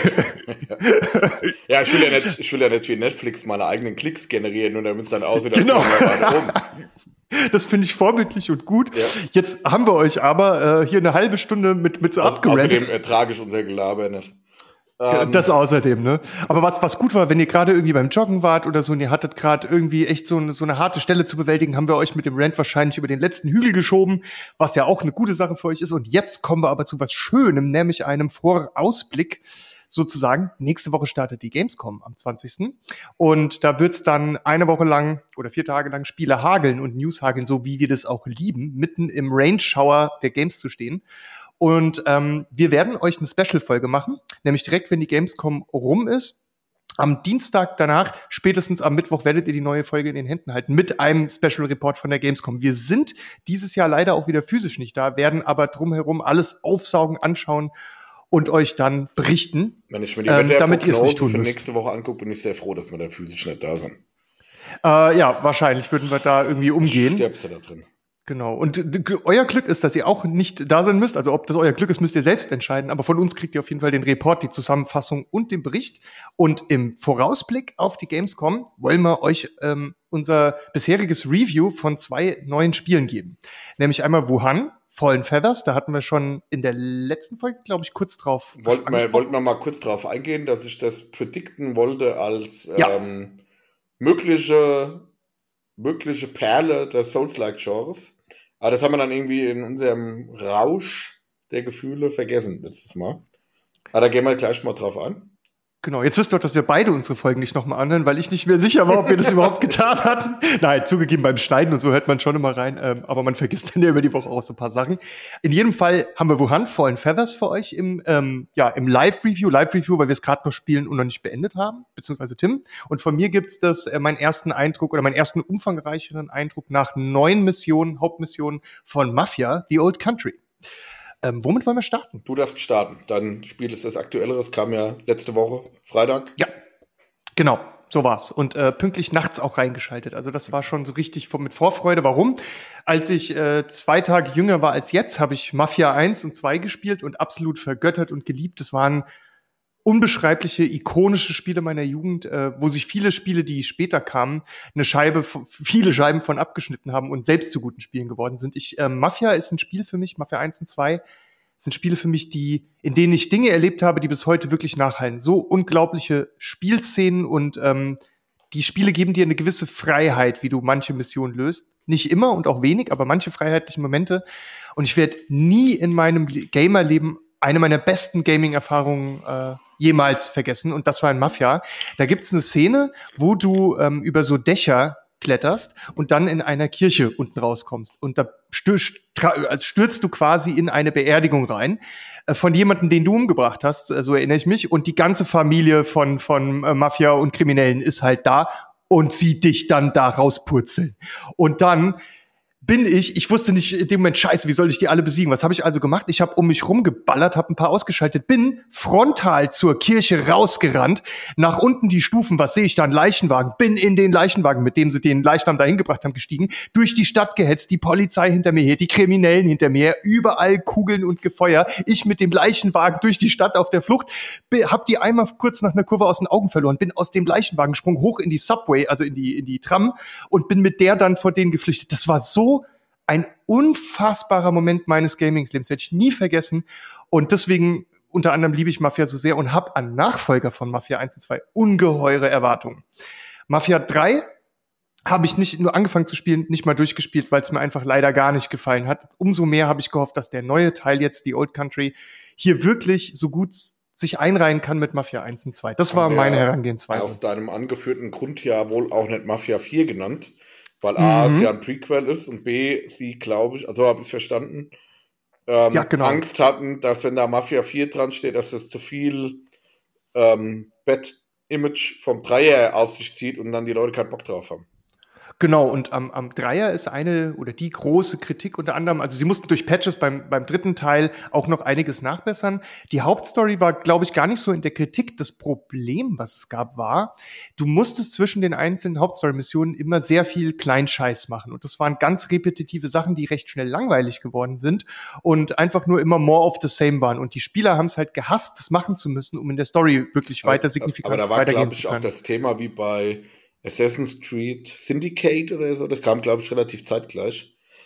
Ja, ich will ja nicht, ich will ja nicht wie Netflix meine eigenen Klicks generieren und damit es dann aussieht, als Genau. wären wir weiter oben. Das finde ich vorbildlich und gut. Ja. Jetzt haben wir euch aber äh, hier eine halbe Stunde mit, mit so Außerdem abgerantet. ertrage ich unser Gelaber nicht. Ähm, Das außerdem, ne? Aber was, was gut war, wenn ihr gerade irgendwie beim Joggen wart oder so und ihr hattet gerade irgendwie echt so eine, so eine harte Stelle zu bewältigen, haben wir euch mit dem Rant wahrscheinlich über den letzten Hügel geschoben, was ja auch eine gute Sache für euch ist. Und jetzt kommen wir aber zu was Schönem, nämlich einem Vorausblick sozusagen. Nächste Woche startet die Gamescom am zwanzigsten Und da wird's dann eine Woche lang oder vier Tage lang Spiele hageln und News hageln, so wie wir das auch lieben, mitten im Rain-Shower der Games zu stehen. Und ähm, wir werden euch eine Special-Folge machen, nämlich direkt, wenn die Gamescom rum ist. Am Dienstag danach, spätestens am Mittwoch, werdet ihr die neue Folge in den Händen halten mit einem Special Report von der Gamescom. Wir sind dieses Jahr leider auch wieder physisch nicht da, werden aber drumherum alles aufsaugen, anschauen und euch dann berichten, Wenn ich mir die ähm, damit ihr es nicht tun für müsst. nächste Woche angucke, bin ich sehr froh, dass wir da physisch nicht da sind. Äh, ja, wahrscheinlich würden wir da irgendwie umgehen. Stirbst du da drin. Genau. Und d- d- euer Glück ist, dass ihr auch nicht da sein müsst. Also ob das euer Glück ist, müsst ihr selbst entscheiden. Aber von uns kriegt ihr auf jeden Fall den Report, die Zusammenfassung und den Bericht. Und im Vorausblick auf die Gamescom wollen wir euch ähm, unser bisheriges Review von zwei neuen Spielen geben. Nämlich einmal Wuhan, Fallen Feathers. Da hatten wir schon in der letzten Folge, glaube ich, kurz drauf Wollten wir, angesprochen. wollten wir mal kurz drauf eingehen, dass ich das predikten wollte als Ja. ähm, mögliche, mögliche Perle des Souls-like-Genres. Aber das haben wir dann irgendwie in unserem Rausch der Gefühle vergessen letztes Mal. Aber da gehen wir gleich mal drauf an. Genau, jetzt wisst ihr doch, dass wir beide unsere Folgen nicht nochmal anhören, weil ich nicht mehr sicher war, ob wir das überhaupt getan hatten. Nein, zugegeben, beim Schneiden und so hört man schon immer rein, ähm, aber man vergisst dann ja über die Woche auch so ein paar Sachen. In jedem Fall haben wir Wuhan, Fallen Feathers für euch im, ähm, ja, im Live-Review, Live-Review, weil wir es gerade noch spielen und noch nicht beendet haben, beziehungsweise Tim. Und von mir gibt's das, äh, meinen ersten Eindruck oder meinen ersten umfangreicheren Eindruck nach neun Missionen, Hauptmissionen von Mafia, The Old Country. Ähm, womit wollen wir starten? Du darfst starten. Dein Spiel ist das aktuelleres, kam ja letzte Woche, Freitag. Ja, genau, so war's. Und äh, pünktlich nachts auch reingeschaltet. Also das war schon so richtig von, mit Vorfreude. Warum? Als ich äh, zwei Tage jünger war als jetzt, habe ich Mafia eins und zwei gespielt und absolut vergöttert und geliebt. Das waren unbeschreibliche, ikonische Spiele meiner Jugend, äh, wo sich viele Spiele, die später kamen, eine Scheibe, viele Scheiben von abgeschnitten haben und selbst zu guten Spielen geworden sind. Ich, äh, Mafia ist ein Spiel für mich, Mafia eins und zwei sind Spiele für mich, die, in denen ich Dinge erlebt habe, die bis heute wirklich nachhallen. So unglaubliche Spielszenen und ähm, die Spiele geben dir eine gewisse Freiheit, wie du manche Missionen löst. Nicht immer und auch wenig, aber manche freiheitlichen Momente. Und ich werde nie in meinem Gamerleben eine meiner besten Gaming-Erfahrungen äh, jemals vergessen. Und das war in Mafia. Da gibt's eine Szene, wo du ähm, über so Dächer kletterst und dann in einer Kirche unten rauskommst. Und da stürzt, also stürzt du quasi in eine Beerdigung rein äh, von jemandem, den du umgebracht hast, äh, so erinnere ich mich. Und die ganze Familie von, von äh, Mafia und Kriminellen ist halt da und sieht dich dann da rauspurzeln. Und dann bin ich, ich wusste nicht in dem Moment, scheiße, wie soll ich die alle besiegen? Was habe ich also gemacht? Ich habe um mich rumgeballert, habe ein paar ausgeschaltet, bin frontal zur Kirche rausgerannt, nach unten die Stufen, was sehe ich da, ein Leichenwagen, bin in den Leichenwagen, mit dem sie den Leichnam dahin gebracht haben, gestiegen, durch die Stadt gehetzt, die Polizei hinter mir her, die Kriminellen hinter mir her, überall Kugeln und Gefeuer, ich mit dem Leichenwagen durch die Stadt auf der Flucht, hab die einmal kurz nach einer Kurve aus den Augen verloren, bin aus dem Leichenwagen gesprungen, hoch in die Subway, also in die, in die Tram und bin mit der dann vor denen geflüchtet. Das war so ein unfassbarer Moment meines Gaming-Lebens, werde ich nie vergessen. Und deswegen, unter anderem, liebe ich Mafia so sehr und habe an Nachfolger von Mafia eins und zwei ungeheure Erwartungen. Mafia drei habe ich nicht nur angefangen zu spielen, nicht mal durchgespielt, weil es mir einfach leider gar nicht gefallen hat. Umso mehr habe ich gehofft, dass der neue Teil jetzt, die Old Country, hier wirklich so gut sich einreihen kann mit Mafia eins und zwei. Das war Also meine ja, Herangehensweise. Aus deinem angeführten Grund ja wohl auch nicht Mafia vier genannt. Weil A, Mhm. es ja ein Prequel ist und B, sie, glaube ich, also habe ich es verstanden, ähm, Ja, genau. Angst hatten, dass wenn da Mafia vier dran steht, dass das zu viel ähm, Bad-Image vom Dreier auf sich zieht und dann die Leute keinen Bock drauf haben. Genau, und am, am Dreier ist eine oder die große Kritik unter anderem, also sie mussten durch Patches beim, beim dritten Teil auch noch einiges nachbessern. Die Hauptstory war, glaube ich, gar nicht so in der Kritik. Das Problem, was es gab, war, du musstest zwischen den einzelnen Hauptstory-Missionen immer sehr viel Kleinscheiß machen. Und das waren ganz repetitive Sachen, die recht schnell langweilig geworden sind und einfach nur immer more of the same waren. Und die Spieler haben es halt gehasst, das machen zu müssen, um in der Story wirklich weiter signifikant Aber da war, weitergehen glaube zu ich, auch können. das Thema wie bei Assassin's Creed Syndicate oder so, das kam, glaube ich, relativ zeitgleich.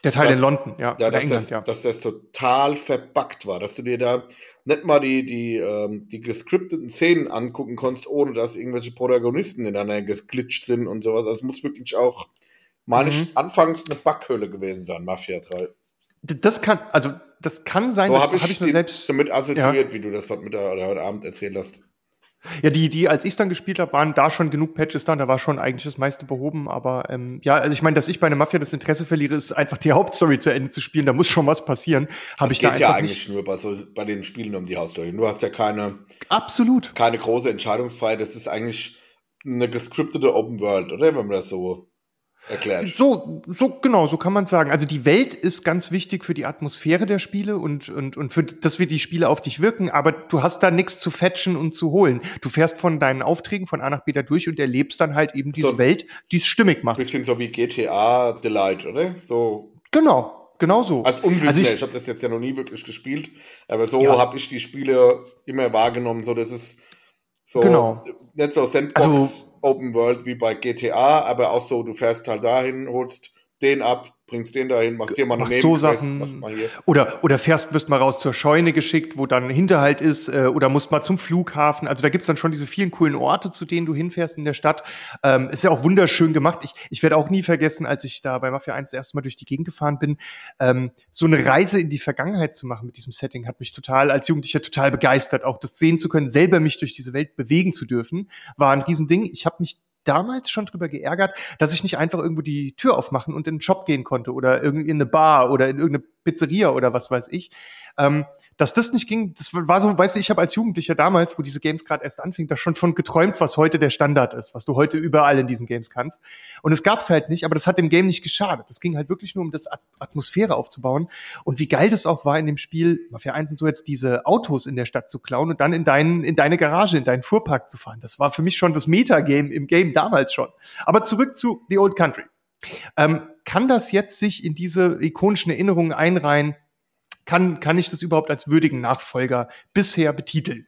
Der Teil dass, in London, ja, ja, oder dass England, das, ja. dass das total verbuggt war, dass du dir da nicht mal die, die, ähm, die gescripteten Szenen angucken konntest, ohne dass irgendwelche Protagonisten ineinander gesglitscht sind und sowas. Das muss wirklich auch, meine Mhm. ich, anfangs eine Backhöhle gewesen sein, Mafia drei. Das kann, also das kann sein, So das habe ich, habe ich mir die- selbst. damit assoziiert, Ja. wie du das heute, mit der, oder heute Abend erzählt hast. Ja, die, die, als ich dann gespielt habe, waren da schon genug Patches da, und da war schon eigentlich das meiste behoben. Aber ähm, ja, also ich meine, dass ich bei einer Mafia das Interesse verliere, ist einfach die Hauptstory zu Ende zu spielen. Da muss schon was passieren. Habe ich geht da ja einfach eigentlich nicht. nur bei, so, bei den Spielen um die Hauptstory. Du hast ja keine, Absolut. keine große Entscheidungsfreiheit. Das ist eigentlich eine gescriptete Open World, oder? Wenn man das so erklärt. So, so, genau, so kann man sagen. Also die Welt ist ganz wichtig für die Atmosphäre der Spiele und, und, und für, dass wir die Spiele auf dich wirken, aber du hast da nichts zu fetchen und zu holen. Du fährst von deinen Aufträgen von A nach B da durch und erlebst dann halt eben diese So, Welt, die es stimmig macht. Bisschen so wie G T A Delight, oder? So Genau, genau so. als Unwissender. Also ich ich, habe das jetzt ja noch nie wirklich gespielt, aber so ja, habe ich die Spiele immer wahrgenommen. So, das ist so genau. nicht so Sandbox Also Open World wie bei G T A, aber auch so, du fährst halt dahin, holst den ab, bringst den dahin, machst hier mal eine machst so Nebenquest, mach Sachen mal hier. oder oder fährst wirst mal raus zur Scheune geschickt, wo dann Hinterhalt ist, äh, oder musst mal zum Flughafen. Also da gibt's dann schon diese vielen coolen Orte, zu denen du hinfährst in der Stadt. Ähm, ist ja auch wunderschön gemacht. Ich ich werde auch nie vergessen, als ich da bei Mafia eins das erste Mal durch die Gegend gefahren bin, ähm, so eine Reise in die Vergangenheit zu machen mit diesem Setting hat mich total als Jugendlicher total begeistert. Auch das sehen zu können, selber mich durch diese Welt bewegen zu dürfen, war ein Riesending. Ich habe mich damals schon drüber geärgert, dass ich nicht einfach irgendwo die Tür aufmachen und in einen Shop gehen konnte oder irgendwie in eine Bar oder in irgendeine Pizzeria oder was weiß ich. Ähm, dass das nicht ging, das war so, weißt du, ich habe als Jugendlicher damals, wo diese Games gerade erst anfingen, da schon von geträumt, was heute der Standard ist, was du heute überall in diesen Games kannst. Und es gab's halt nicht, aber das hat dem Game nicht geschadet. Es ging halt wirklich nur um das At- Atmosphäre aufzubauen. Und wie geil das auch war in dem Spiel, Mafia eins und so, jetzt diese Autos in der Stadt zu klauen und dann in, deinen, in deine Garage, in deinen Fuhrpark zu fahren. Das war für mich schon das Metagame im Game damals schon. Aber zurück zu The Old Country. Ähm, kann das jetzt sich in diese ikonischen Erinnerungen einreihen? Kann, kann ich das überhaupt als würdigen Nachfolger bisher betiteln?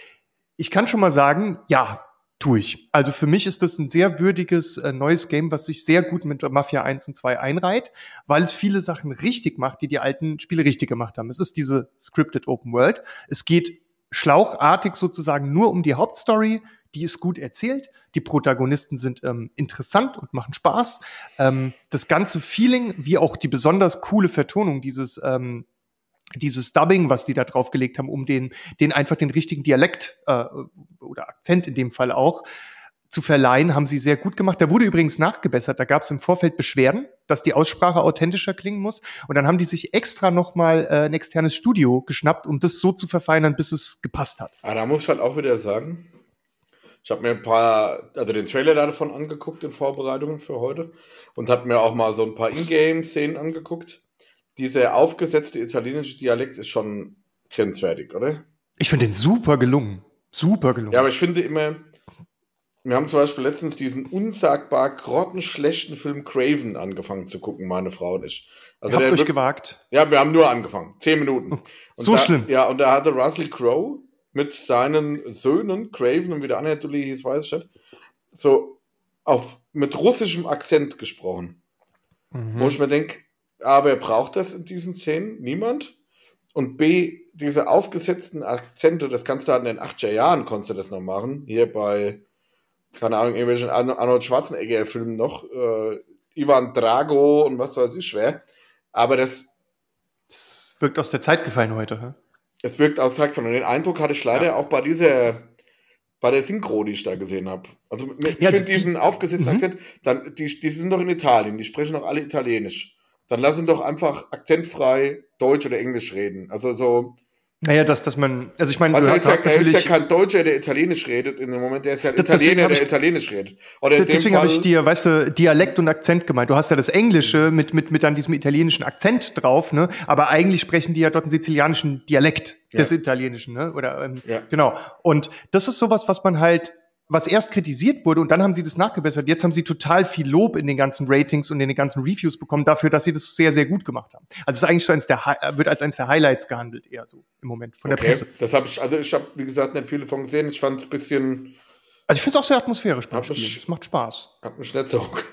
Ich kann schon mal sagen, ja, tue ich. Also für mich ist das ein sehr würdiges äh, neues Game, was sich sehr gut mit Mafia eins und zwei einreiht, weil es viele Sachen richtig macht, die die alten Spiele richtig gemacht haben. Es ist diese Scripted Open World. Es geht schlauchartig sozusagen nur um die Hauptstory. Die ist gut erzählt. Die Protagonisten sind ähm, interessant und machen Spaß. Ähm, das ganze Feeling, wie auch die besonders coole Vertonung dieses ähm, dieses Dubbing, was die da draufgelegt haben, um den, den einfach den richtigen Dialekt äh, oder Akzent in dem Fall auch zu verleihen, haben sie sehr gut gemacht. Da wurde übrigens nachgebessert. Da gab es im Vorfeld Beschwerden, dass die Aussprache authentischer klingen muss. Und dann haben die sich extra noch mal äh, ein externes Studio geschnappt, um das so zu verfeinern, bis es gepasst hat. Aber da muss ich halt auch wieder sagen, ich habe mir ein paar, also den Trailer davon angeguckt in Vorbereitung für heute und habe mir auch mal so ein paar Ingame-Szenen angeguckt. Dieser aufgesetzte italienische Dialekt ist schon grenzwertig, oder? Ich finde den super gelungen. Super gelungen. Ja, aber ich finde immer, wir haben zum Beispiel letztens diesen unsagbar grottenschlechten Film Craven angefangen zu gucken, meine Frau und ich. Also Ihr habt der euch wirkt- gewagt. Ja, wir haben nur angefangen. Zehn Minuten. Und So da, schlimm. Ja, und da hatte Russell Crowe mit seinen Söhnen, Craven und wie der Anatoly hieß, weiß ich nicht, so auf, mit russischem Akzent gesprochen. Mhm. Wo ich mir denke, A, wer braucht das in diesen Szenen? Niemand. Und B, diese aufgesetzten Akzente, das kannst du halt in den achtziger Jahren, konntest du das noch machen. Hier bei, keine Ahnung, irgendwelchen Arno- Arnold Schwarzenegger-Filmen noch, äh, Ivan Drago und was weiß ich wer. Aber das, Das wirkt aus der Zeit gefallen heute. Hä? es wirkt aus Tag von. Und den Eindruck hatte ich leider Ja. auch bei dieser, bei der Synchro, die ich da gesehen habe. Also ich Ja, finde die- diesen aufgesetzten Mhm. Akzent, dann, die, die sind doch in Italien, die sprechen doch alle Italienisch. Dann lassen doch einfach akzentfrei Deutsch oder Englisch reden. Also so, Naja, dass, dass man, also ich meine, also du er hast, ist, ja, hast er ist ja natürlich, kein Deutscher, der Italienisch redet in dem Moment, der ist ja ein Das- deswegen Italiener, hab der ich- Italienisch redet. Oder in dem deswegen Fall, habe ich dir, weißt du, Dialekt und Akzent gemeint. Du hast ja das Englische mit, mit, mit dann diesem italienischen Akzent drauf, ne? Aber eigentlich sprechen die ja dort einen sizilianischen Dialekt des Ja. Italienischen, ne? Oder, ähm, Ja. genau. Und das ist sowas, was man halt, was erst kritisiert wurde und dann haben sie das nachgebessert. Jetzt haben sie total viel Lob in den ganzen Ratings und in den ganzen Reviews bekommen dafür, dass sie das sehr, sehr gut gemacht haben. Also es ist eigentlich so eins der, Hi- wird als eines der Highlights gehandelt, eher so im Moment von der okay, Presse. das habe ich, also ich habe, wie gesagt, nicht viele von gesehen. Ich fand es ein bisschen, Also ich finde es auch sehr atmosphärisch beim Hab Spielen. ich- Es macht Spaß. hat mich nicht so abgeholt.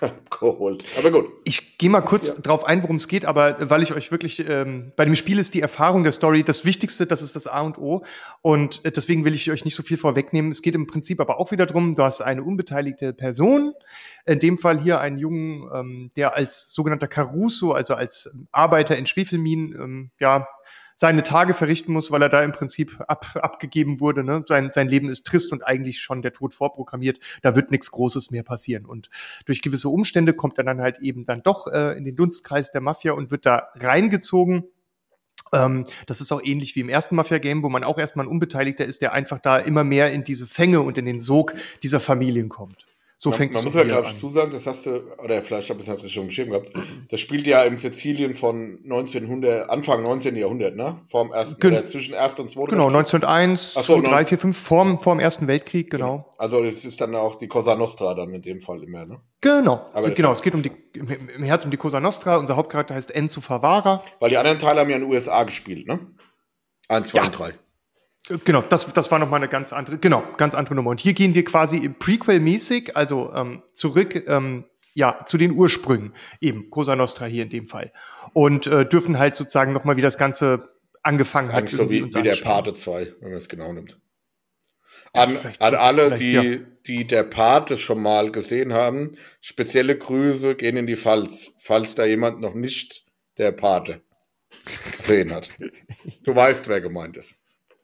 nachgeholt. Aber gut. Ich gehe mal kurz ja. drauf ein, worum es geht, aber weil ich euch wirklich, ähm, bei dem Spiel ist die Erfahrung der Story das Wichtigste, das ist das A und O. Und äh, deswegen will ich euch nicht so viel vorwegnehmen. Es geht im Prinzip aber auch wieder drum, du hast eine unbeteiligte Person, in dem Fall hier einen Jungen, ähm, der als sogenannter Caruso, also als Arbeiter in Schwefelminen, ähm, ja, seine Tage verrichten muss, weil er da im Prinzip ab, abgegeben wurde. Ne? Sein, sein Leben ist trist und eigentlich schon der Tod vorprogrammiert. Da wird nichts Großes mehr passieren. Und durch gewisse Umstände kommt er dann halt eben dann doch äh, in den Dunstkreis der Mafia und wird da reingezogen. Ähm, das ist auch ähnlich wie im ersten Mafia-Game, wo man auch erstmal ein Unbeteiligter ist, der einfach da immer mehr in diese Fänge und in den Sog dieser Familien kommt. So man, fängt man es muss ja, glaube ich, zusagen, das hast du, oder vielleicht habe ich es nicht schon geschrieben gehabt, das spielt ja im Sizilien von neunzehnhundert, Anfang neunzehnten Jahrhundert, ne? Vorm ersten, Gen- oder zwischen ersten und zweiten Genau, neunzehnhunderteins, Ach so, zwei, drei, vier, fünf, vorm, vorm Ersten Weltkrieg, genau. genau. Also es ist dann auch die Cosa Nostra dann in dem Fall immer, ne? Genau, Aber genau, es geht um die, im, im Herz um die Cosa Nostra, unser Hauptcharakter heißt Enzo Favara. Weil die anderen Teile haben ja in den U S A gespielt, ne? Eins, zwei Ja. und drei. Genau, das, das war nochmal eine ganz andere, genau, ganz andere Nummer. Und hier gehen wir quasi Prequel-mäßig, also ähm, zurück, ähm, ja, zu den Ursprüngen, eben Cosa Nostra hier in dem Fall. Und äh, dürfen halt sozusagen nochmal, wie das Ganze angefangen hat. Eigentlich so wie, uns wie der anschauen. Pate zwei, wenn man es genau nimmt. An, Vielleicht- an alle, vielleicht, die, ja. die der Pate schon mal gesehen haben, spezielle Grüße gehen in die Pfalz, falls da jemand noch nicht der Pate gesehen hat. Du weißt, wer gemeint ist.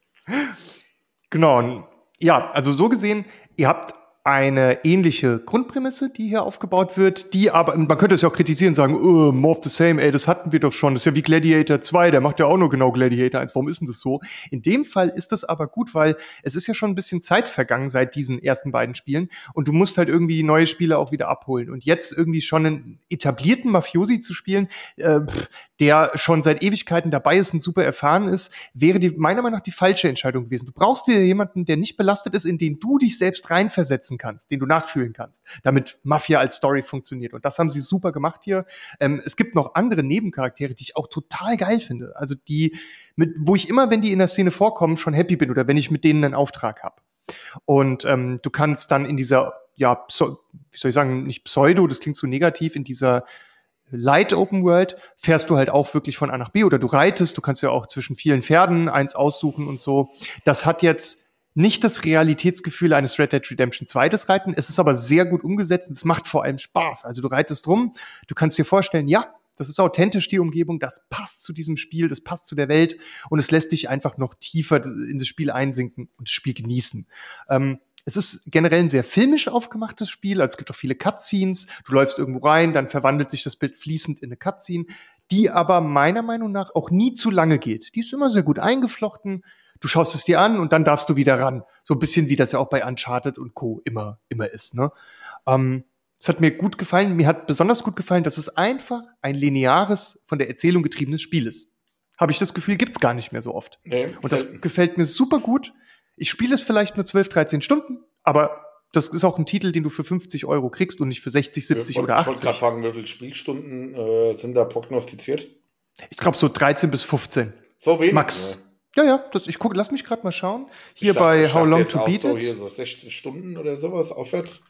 Genau. und Ja, also so gesehen, ihr habt eine ähnliche Grundprämisse, die hier aufgebaut wird, die aber, man könnte es ja auch kritisieren, sagen, oh, more of the same, ey, das hatten wir doch schon, das ist ja wie Gladiator zwei, der macht ja auch nur genau Gladiator eins, warum ist denn das so? In dem Fall ist das aber gut, weil es ist ja schon ein bisschen Zeit vergangen seit diesen ersten beiden Spielen und du musst halt irgendwie neue Spiele auch wieder abholen und jetzt irgendwie schon einen etablierten Mafiosi zu spielen, äh, pff, der schon seit Ewigkeiten dabei ist und super erfahren ist, wäre die, meiner Meinung nach die falsche Entscheidung gewesen. Du brauchst wieder jemanden, der nicht belastet ist, in den du dich selbst reinversetzen kannst, den du nachfühlen kannst, damit Mafia als Story funktioniert. Und das haben sie super gemacht hier. Ähm, es gibt noch andere Nebencharaktere, die ich auch total geil finde. Also die, mit, wo ich immer, wenn die in der Szene vorkommen, schon happy bin oder wenn ich mit denen einen Auftrag habe. Und ähm, du kannst dann in dieser, ja, Pseu- wie soll ich sagen, nicht Pseudo, das klingt so negativ, in dieser Light Open World fährst du halt auch wirklich von A nach B oder du reitest, du kannst ja auch zwischen vielen Pferden eins aussuchen und so. Das hat jetzt nicht das Realitätsgefühl eines Red Dead Redemption zwei, das Reiten. Es ist aber sehr gut umgesetzt und es macht vor allem Spaß. Also du reitest rum, du kannst dir vorstellen, ja, das ist authentisch, die Umgebung, das passt zu diesem Spiel, das passt zu der Welt und es lässt dich einfach noch tiefer in das Spiel einsinken und das Spiel genießen. Ähm, Es ist generell ein sehr filmisch aufgemachtes Spiel. Also es gibt auch viele Cutscenes. Du läufst irgendwo rein, dann verwandelt sich das Bild fließend in eine Cutscene, die aber meiner Meinung nach auch nie zu lange geht. Die ist immer sehr gut eingeflochten. Du schaust es dir an und dann darfst du wieder ran. So ein bisschen wie das ja auch bei Uncharted und Co. immer, immer ist, ne? Ähm, es hat mir gut gefallen. Mir hat besonders gut gefallen, dass es einfach ein lineares, von der Erzählung getriebenes Spiel ist. Habe ich das Gefühl, gibt's gar nicht mehr so oft. Nee, und das selten. gefällt mir super gut. Ich spiele es vielleicht nur zwölf, dreizehn Stunden, aber das ist auch ein Titel, den du für fünfzig Euro kriegst und nicht für sechzig, siebzig Ich oder wollte gerade achtzig. fragen, wie viele Spielstunden äh, sind da prognostiziert? Ich glaube so dreizehn bis fünfzehn. So wenig? Max. Ja, ja, das, ich gucke, lass mich gerade mal schauen. Ich Hier dachte- bei ich How dachte Long jetzt to auch Beat so It. hier so sechzig Stunden oder sowas aufwärts.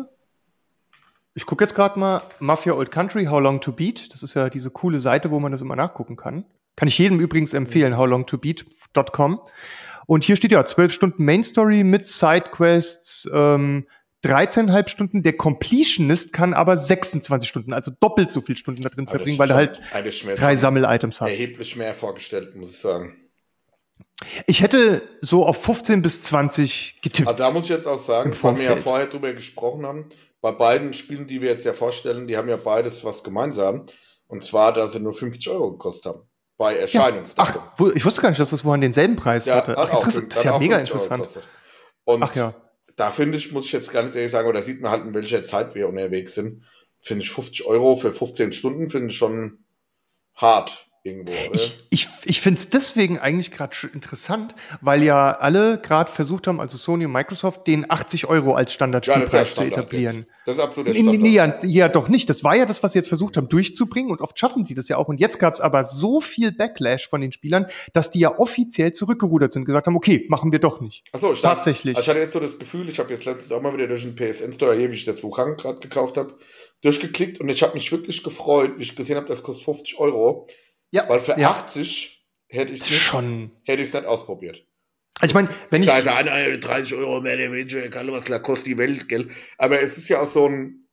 Ich gucke jetzt gerade mal Mafia Old Country, How Long to Beat. Das ist ja diese coole Seite, wo man das immer nachgucken kann. Kann ich jedem übrigens empfehlen, how long to beat dot com. Und hier steht ja zwölf Stunden Main Story mit Sidequests, ähm, dreizehn Komma fünf Stunden. Der Completionist kann aber sechsundzwanzig Stunden, also doppelt so viele Stunden da drin Aber das verbringen, ist weil du schon halt eigentlich mehr- drei Sammel-Items hast. Erheblich mehr vorgestellt, muss ich sagen. Ich hätte so auf fünfzehn bis zwanzig getippt. Also da muss ich jetzt auch sagen, Im weil wir ja Vorfeld. vorher drüber gesprochen haben, bei beiden Spielen, die wir jetzt ja vorstellen, die haben ja beides was gemeinsam. Und zwar, dass sie nur fünfzig Euro gekostet haben. Bei Ja. Erscheinungsdatum. Ach, wo, ich wusste gar nicht, dass das wohl an denselben Preis hatte. hat Ach, auch interessant. fünf- Das ist ja hat auch mega fünfzig Euro interessant. gekostet. Und Ach ja. da finde ich, muss ich jetzt ganz ehrlich sagen, oder sieht man halt, in welcher Zeit wir unterwegs sind, finde ich fünfzig Euro für fünfzehn Stunden, finde ich schon hart. irgendwo, oder? Ich, ich, ich finde es deswegen eigentlich gerade interessant, weil ja alle gerade versucht haben, also Sony und Microsoft, den achtzig Euro als Standardspielpreis ja, ja zu etablieren. Jetzt. Das ist absolut der Nee, Standard. nee, ja, ja, doch nicht. Das war ja das, was sie jetzt versucht haben durchzubringen und oft schaffen die das ja auch. Und jetzt gab es aber so viel Backlash von den Spielern, dass die ja offiziell zurückgerudert sind und gesagt haben, okay, machen wir doch nicht. Ach so, tatsächlich. Also ich hatte jetzt so das Gefühl, ich habe jetzt letztens auch mal wieder durch den P S N-Store, hier, wie ich das Wuhan gerade gekauft habe, durchgeklickt und ich habe mich wirklich gefreut, wie ich gesehen habe, das kostet fünfzig Euro. Ja. Weil für ja. achtzig hätte ich es schon hätte ich es nicht ausprobiert. Also ich meine, wenn ich... Seit einer dreißig Euro mehr der Mensch, kann was kostet die Welt, gell? Aber es ist ja auch so ein...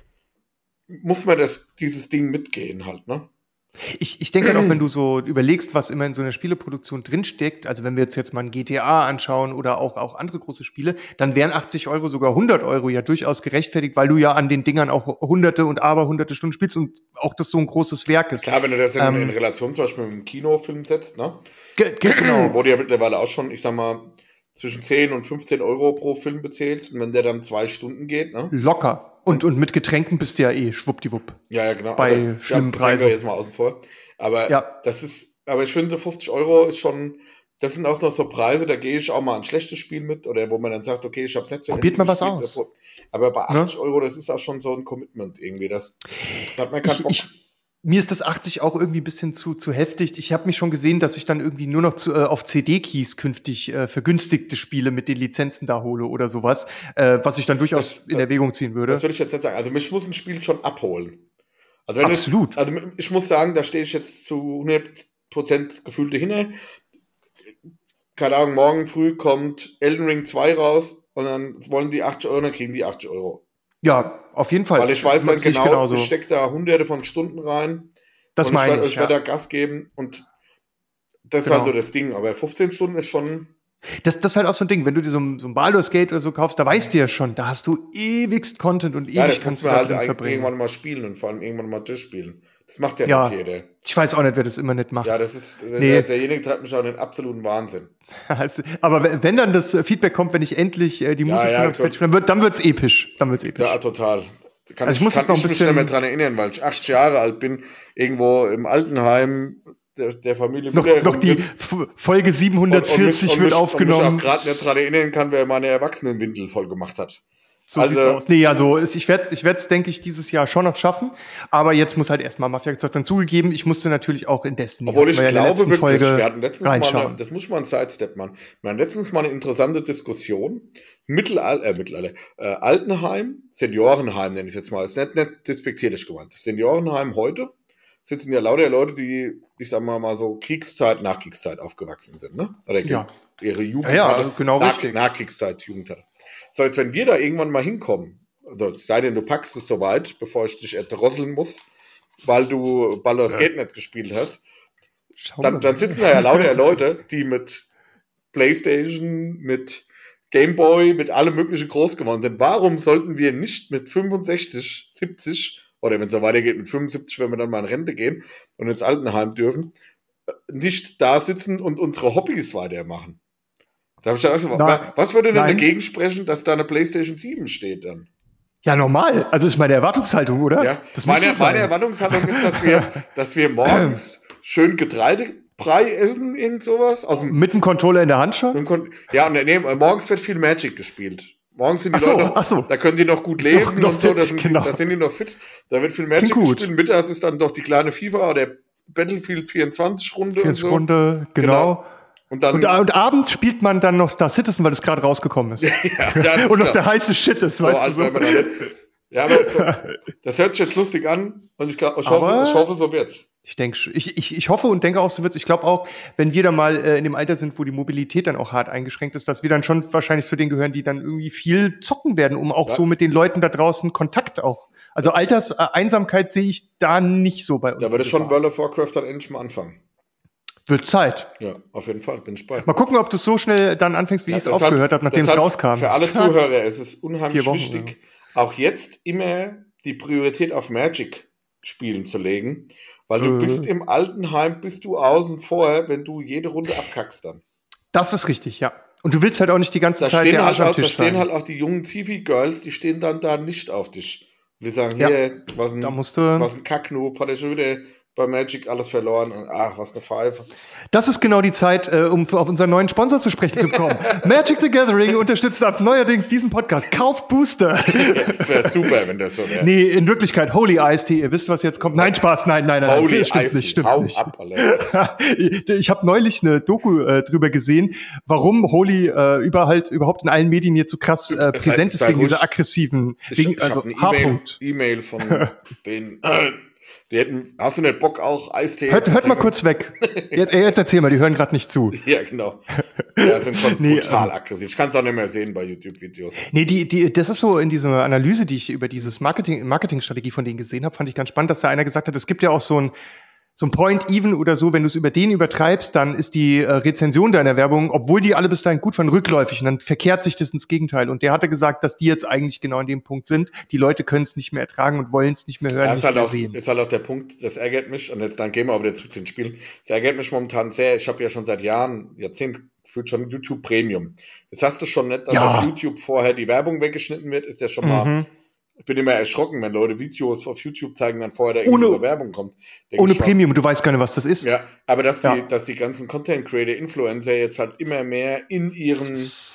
Muss man das, dieses Ding mitgehen halt, ne? Ich, ich denke halt auch, wenn du so überlegst, was immer in so einer Spieleproduktion drinsteckt, also wenn wir jetzt jetzt mal ein G T A anschauen oder auch, auch andere große Spiele, dann wären achtzig Euro, sogar hundert Euro ja durchaus gerechtfertigt, weil du ja an den Dingern auch hunderte und aber hunderte Stunden spielst und auch das so ein großes Werk ist. Klar, wenn du das in, ähm, in Relation zum Beispiel mit einem Kinofilm setzt, ne? Ge- ge- genau. Wo du ja mittlerweile auch schon, ich sag mal, zwischen zehn und fünfzehn Euro pro Film bezahlst und wenn der dann zwei Stunden geht, ne? Locker. Und, und mit Getränken bist du ja eh schwuppdiwupp. Ja, ja, genau. Bei also, schlimmen ja, Preisen. jetzt mal außen vor. Aber ja. das ist, aber ich finde, fünfzig Euro ist schon, das sind auch noch so Preise, da gehe ich auch mal ein schlechtes Spiel mit oder wo man dann sagt, okay, ich hab's nicht so. Probiert mal was aus. Aber bei achtzig ja? Euro, das ist auch schon so ein Commitment irgendwie. Das hat man keinen Bock. Ich, ich, mir ist das achtzig auch irgendwie ein bisschen zu, zu heftig. Ich habe mich schon gesehen, dass ich dann irgendwie nur noch zu, äh, auf C D-Keys künftig äh, vergünstigte Spiele mit den Lizenzen da hole oder sowas, äh, was ich dann durchaus das, in Erwägung ziehen würde. Das würde ich jetzt nicht sagen. Also mich muss ein Spiel schon abholen. Also wenn Absolut. Es, also ich muss sagen, da stehe ich jetzt zu hundert Prozent gefühlte hinne. Keine Ahnung, morgen früh kommt Elden Ring zwei raus und dann wollen die achtzig Euro, dann kriegen die achtzig Euro. Ja, auf jeden Fall. Weil ich weiß dann genau, ich stecke da hunderte von Stunden rein. Das meine ich. Ich, ich werde ja. da Gas geben und das genau. ist halt so das Ding. Aber fünfzehn Stunden ist schon... Das, das ist halt auch so ein Ding, wenn du dir so ein, so ein Baldur's Gate oder so kaufst, da weißt du ja schon, da hast du ewigst Content und ewig ja, das kannst du da da halt drin verbringen. irgendwann mal spielen und vor allem irgendwann mal durchspielen. Das macht ja, ja nicht jeder. Ich weiß auch nicht, wer das immer nicht macht. Ja, das ist, nee. der, derjenige treibt mich auch in den absoluten Wahnsinn. Aber wenn dann das Feedback kommt, wenn ich endlich äh, die ja, Musik ja, von der dann, wird, dann wird's episch. Dann wird's episch. Ja, total. Kann also ich, ich, muss kann noch ich ein bisschen mich nicht mehr dran erinnern, weil ich achtzig Jahre alt bin, irgendwo im Altenheim der, der Familie. Noch, noch die Folge siebenhundertvierzig und, und mich, wird und aufgenommen. Und mich auch gerade nicht dran erinnern kann, wer meine Erwachsenenwindel voll gemacht hat. So also, sieht's aus. Nee, also ich werde es, ich werde es, denke ich, dieses Jahr schon noch schaffen. Aber jetzt muss halt erstmal Mafia gezockt werden. Zugegeben, ich musste natürlich auch in Destiny. Obwohl ich glaube wirklich, Folge wir hatten letztens mal eine, das muss man ein Sidestep machen. Wir hatten letztens mal eine interessante Diskussion. Mittelalter, äh, Mittelalter, äh, Altenheim, Seniorenheim nenne ich es jetzt mal. Ist nicht, nicht despektierlich gemeint. Seniorenheim heute sitzen ja lauter Leute, die, ich sag mal, mal so Kriegszeit, Nachkriegszeit aufgewachsen sind, ne? Oder ja. ihre Jugend ja, ja, hatte, genau nach, richtig. Nachkriegszeit, Jugend hatte. So, jetzt wenn wir da irgendwann mal hinkommen, also sei denn, du packst es soweit, bevor ich dich erdrosseln muss, weil du Baldur's Gate nicht gespielt hast, dann, dann sitzen da ja lauter Leute, die mit PlayStation, mit Gameboy, mit allem möglichen groß geworden sind. Warum sollten wir nicht mit fünfundsechzig, siebzig oder wenn es so weitergeht mit fünfundsiebzig, wenn wir dann mal in Rente gehen und ins Altenheim dürfen, nicht da sitzen und unsere Hobbys weitermachen? Da habe ich dann auch gesagt, was würde denn Nein. dagegen sprechen, dass da eine PlayStation sieben steht dann? Ja, normal. Also ist meine Erwartungshaltung, oder? Ja, das meine, meine Erwartungshaltung ist, dass wir, dass wir morgens schön Getreidebrei essen, irgend sowas. Aus dem, mit dem Controller in der Hand schon? Kon- ja, und nee, morgens wird viel Magic gespielt. Morgens sind die ach so, Leute, ach so. Da können die noch gut lesen noch, noch und so, fit, da sind, genau. da sind die noch fit. Da wird viel Magic gespielt. Mittags ist dann doch die kleine FIFA oder Battlefield vierundzwanzig-Runde und so. Runde, genau. genau. Und, dann, und, und abends spielt man dann noch Star Citizen, weil es gerade rausgekommen ist. ja, ja, und noch der heiße Shit ist, so, weißt also du so. Ja, aber das, das hört sich jetzt lustig an und ich, glaub, ich, hoffe, ich hoffe, so wird's. Ich denke, ich, ich, ich hoffe und denke auch, so wird's. Ich glaube auch, wenn wir dann mal äh, in dem Alter sind, wo die Mobilität dann auch hart eingeschränkt ist, dass wir dann schon wahrscheinlich zu denen gehören, die dann irgendwie viel zocken werden, um auch ja. so mit den Leuten da draußen Kontakt auch. Also Alterseinsamkeit sehe ich da nicht so bei uns. Da würde schon World of Warcraft dann endlich mal anfangen. Wird Zeit. Ja, auf jeden Fall, bin ich bei. Mal gucken, ob du so schnell dann anfängst, wie ja, ich es aufgehört habe, nachdem es rauskam. Für alle Zuhörer ist es unheimlich Wochen, wichtig, ja. auch jetzt immer die Priorität auf Magic-Spielen zu legen, weil du äh. bist im Altenheim, bist du außen vor, wenn du jede Runde abkackst dann. Das ist richtig, ja. Und du willst halt auch nicht die ganze da Zeit stehen halt am auch, Tisch Da stehen sein. halt auch die jungen Zivi-Girls, die stehen dann da nicht auf dich. Und die sagen, ja. hier, was ein, da musst du was ein Kacknoob, hat er schon wieder bei Magic alles verloren und ach, was eine Pfeife. Das ist genau die Zeit, äh, um auf unseren neuen Sponsor zu sprechen zu kommen. Magic the Gathering unterstützt ab neuerdings diesen Podcast. Kauft Booster. Ja, das wäre super, wenn das so wäre. Nee, in Wirklichkeit Holy Ice Tea. Ihr wisst, was jetzt kommt. Nein, Spaß. Nein, nein, nein. Holy nein. Stimmt Ice nicht, stimmt Hau nicht. ab, Alter. Ich habe neulich eine Doku äh, drüber gesehen, warum Holy äh, überall überhaupt in allen Medien jetzt so krass äh, präsent ist, wegen dieser aggressiven, Ich, wegen, ich also habe eine H-Punkt. E-Mail E-Mail von den, äh, die hätten, hast du nicht Bock auch Eistee? Hört, zu hört mal trinken? kurz weg. Jetzt, jetzt erzähl mal, die hören gerade nicht zu. Ja, genau. Ja, sind schon Nee, brutal ähm, aggressiv. Ich kann es auch nicht mehr sehen bei YouTube-Videos. Nee, die, die, das ist so in dieser Analyse, die ich über dieses Marketing, Marketingstrategie von denen gesehen habe, fand ich ganz spannend, dass da einer gesagt hat, es gibt ja auch so ein, so ein Point-Even oder so, wenn du es über den übertreibst, dann ist die äh, Rezension deiner Werbung, obwohl die alle bis dahin gut waren, rückläufig und dann verkehrt sich das ins Gegenteil. Und der hatte gesagt, dass die jetzt eigentlich genau an dem Punkt sind. Die Leute können es nicht mehr ertragen und wollen es nicht mehr hören, Das nicht ist halt, mehr auch, sehen. ist halt auch der Punkt, das ärgert mich, und jetzt dann gehen wir aber wieder zurück zu den Spielen. Das ärgert mich momentan sehr. Ich habe ja schon seit Jahren, Jahrzehnten, gefühlt schon YouTube Premium. Jetzt hast du schon nicht, dass Ja. auf YouTube vorher die Werbung weggeschnitten wird, ist ja schon mal. Mhm. Ich bin immer erschrocken, wenn Leute Videos auf YouTube zeigen, dann vorher da irgendwie Ohne- so Werbung kommt. Denk Ohne ich, was- Premium, du weißt gar nicht, was das ist. Ja, aber dass die, Ja. dass die ganzen Content Creator, Influencer jetzt halt immer mehr in ihren,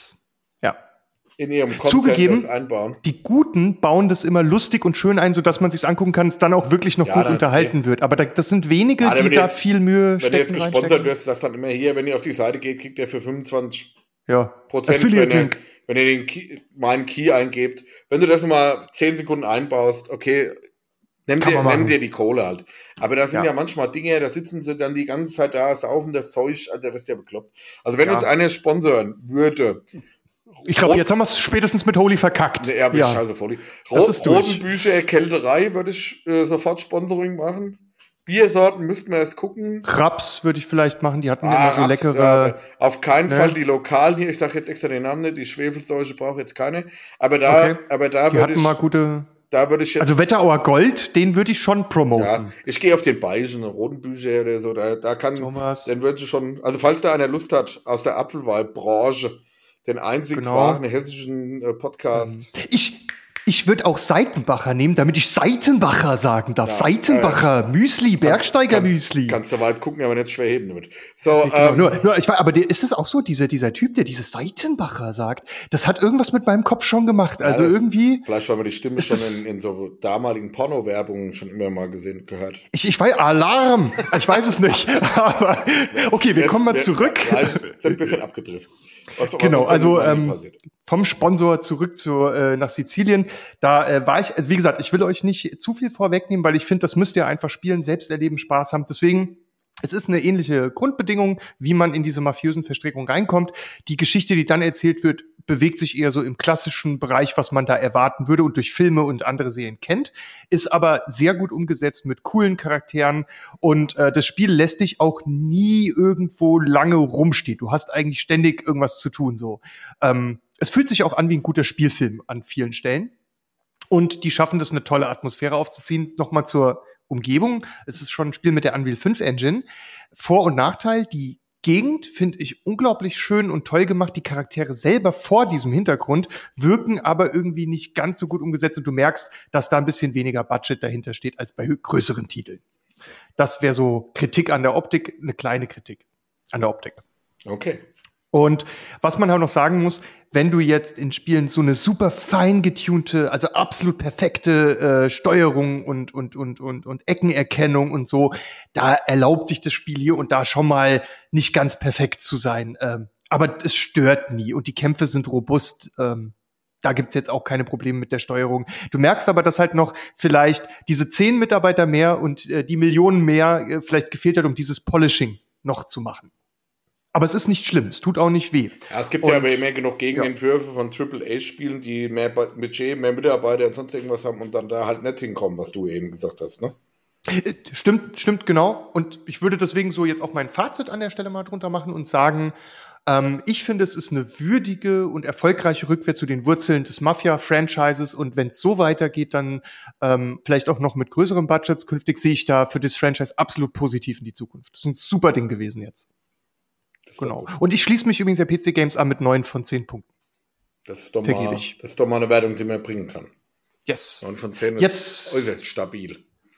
Ja. in ihrem Content Zugegeben, das einbauen. Die Guten bauen das immer lustig und schön ein, sodass man sich's angucken kann, es dann auch wirklich noch Ja, gut das ist unterhalten okay. wird. Aber da, das sind wenige, Ja, aber die wenn da jetzt- viel Mühe Wenn du jetzt stecken, gesponsert reinstecken. wirst, das dann immer hier, wenn ihr auf die Seite geht, kriegt ihr für fünfundzwanzig Ja. Prozent, wenn Affiliate ihr, Link. wenn ihr den Key, meinen Key eingebt. Wenn du das mal zehn Sekunden einbaust, okay, nimm Kann dir, man machen. nimm dir die Kohle halt. Aber da sind Ja. ja. manchmal Dinge, da sitzen sie dann die ganze Zeit da, saufen das Zeug, Alter, das ist ja bekloppt. Also wenn Ja. uns einer sponsoren würde, Ich glaube, Rot- jetzt haben wir es spätestens mit Holy verkackt. Nee, aber ja. ich also voll. Das Rot, ist durch. Rotenbücher, Kälterei würde ich äh, sofort Sponsoring machen. Biersorten müssten wir erst gucken. Raps würde ich vielleicht machen, die hatten Ah, immer so Raps, leckere. ja, aber auf keinen ne? Fall die lokalen hier. Ich sage jetzt extra den Namen nicht. Die Schwefelseuche brauche jetzt keine. Aber da, Okay. aber da Die würde hatten ich, mal gute. da würde ich jetzt. Also Wetterauer Gold, den würde ich schon promoten. ja, ich gehe auf den Bayerischen Rotenbücher oder so. Da, da kann, Sowas. dann würde ich schon. Also falls da einer Lust hat aus der Apfelweinbranche, den einzig Genau. wahren hessischen äh, Podcast. Ich, ich würde auch Seitenbacher nehmen, damit ich Seitenbacher sagen darf. Ja, Seitenbacher Müsli, Bergsteiger Kannst- Müsli. Kannst du weit gucken, aber nicht schwer heben damit. So, Genau, ähm, nur, nur, ich war, aber der, ist das auch so, dieser, dieser Typ, der dieses Seitenbacher sagt? Das hat irgendwas mit meinem Kopf schon gemacht. Also das- irgendwie, vielleicht, weil man die Stimme Ist schon das- in, in so damaligen Porno-Werbungen schon immer mal gesehen, gehört. ich, ich weiß, Alarm! Ich weiß es nicht. Aber, okay, wir Jetzt- kommen mal jetzt- zurück. Ja, ich- sind ein bisschen abgedriftet. Was, was Genau, uns denn also, überhaupt ähm, passiert? Vom Sponsor zurück zu, äh, nach Sizilien. Da äh, war ich, also wie gesagt, ich will euch nicht zu viel vorwegnehmen, weil ich finde, das müsst ihr einfach spielen, selbst erleben, Spaß haben. Deswegen, es ist eine ähnliche Grundbedingung, wie man in diese mafiösen Verstrickungen reinkommt. Die Geschichte, die dann erzählt wird, bewegt sich eher so im klassischen Bereich, was man da erwarten würde und durch Filme und andere Serien kennt, ist aber sehr gut umgesetzt mit coolen Charakteren und äh, das Spiel lässt dich auch nie irgendwo lange rumstehen. Du hast eigentlich ständig irgendwas zu tun, so. Ähm, es fühlt sich auch an wie ein guter Spielfilm an vielen Stellen. Und die schaffen das, eine tolle Atmosphäre aufzuziehen. Nochmal zur Umgebung. Es ist schon ein Spiel mit der Unreal fünf Engine. Vor- und Nachteil, die Gegend finde ich unglaublich schön und toll gemacht. Die Charaktere selber vor diesem Hintergrund wirken aber irgendwie nicht ganz so gut umgesetzt. Und du merkst, dass da ein bisschen weniger Budget dahinter steht als bei größeren Titeln. Das wäre so Kritik an der Optik, eine kleine Kritik an der Optik. Okay. Und was man auch noch sagen muss, wenn du jetzt in Spielen so eine super fein getunte, also absolut perfekte äh, Steuerung und, und, und, und, und Eckenerkennung und so, da erlaubt sich das Spiel hier und da schon mal nicht ganz perfekt zu sein. Ähm, aber es stört nie und die Kämpfe sind robust. Ähm, da gibt's jetzt auch keine Probleme mit der Steuerung. Du merkst aber, dass halt noch vielleicht diese zehn Mitarbeiter mehr und äh, die Millionen mehr äh, vielleicht gefehlt hat, um dieses Polishing noch zu machen. Aber es ist nicht schlimm, es tut auch nicht weh. Ja, es gibt Und- ja aber immer genug Gegenentwürfe von Triple A-Spielen, die mehr Budget, mehr Mitarbeiter und sonst irgendwas haben und dann da halt nicht hinkommen, was du eben gesagt hast, ne? Äh, Stimmt, stimmt, genau. Und ich würde deswegen so jetzt auch mein Fazit an der Stelle mal drunter machen und sagen, ähm, ich finde, es ist eine würdige und erfolgreiche Rückkehr zu den Wurzeln des Mafia-Franchises. Und wenn es so weitergeht, dann ähm, vielleicht auch noch mit größeren Budgets künftig, sehe ich da für das Franchise absolut positiv in die Zukunft. Das ist ein super Ding gewesen jetzt. Das ist Genau. doch gut. Und ich schließe mich übrigens der P C Games an mit neun von zehn Punkten. Das ist doch Vergebe mal, ich. das ist doch mal eine Wertung, die man bringen kann. Yes. neun von zehn ist Jetzt- äußerst stabil.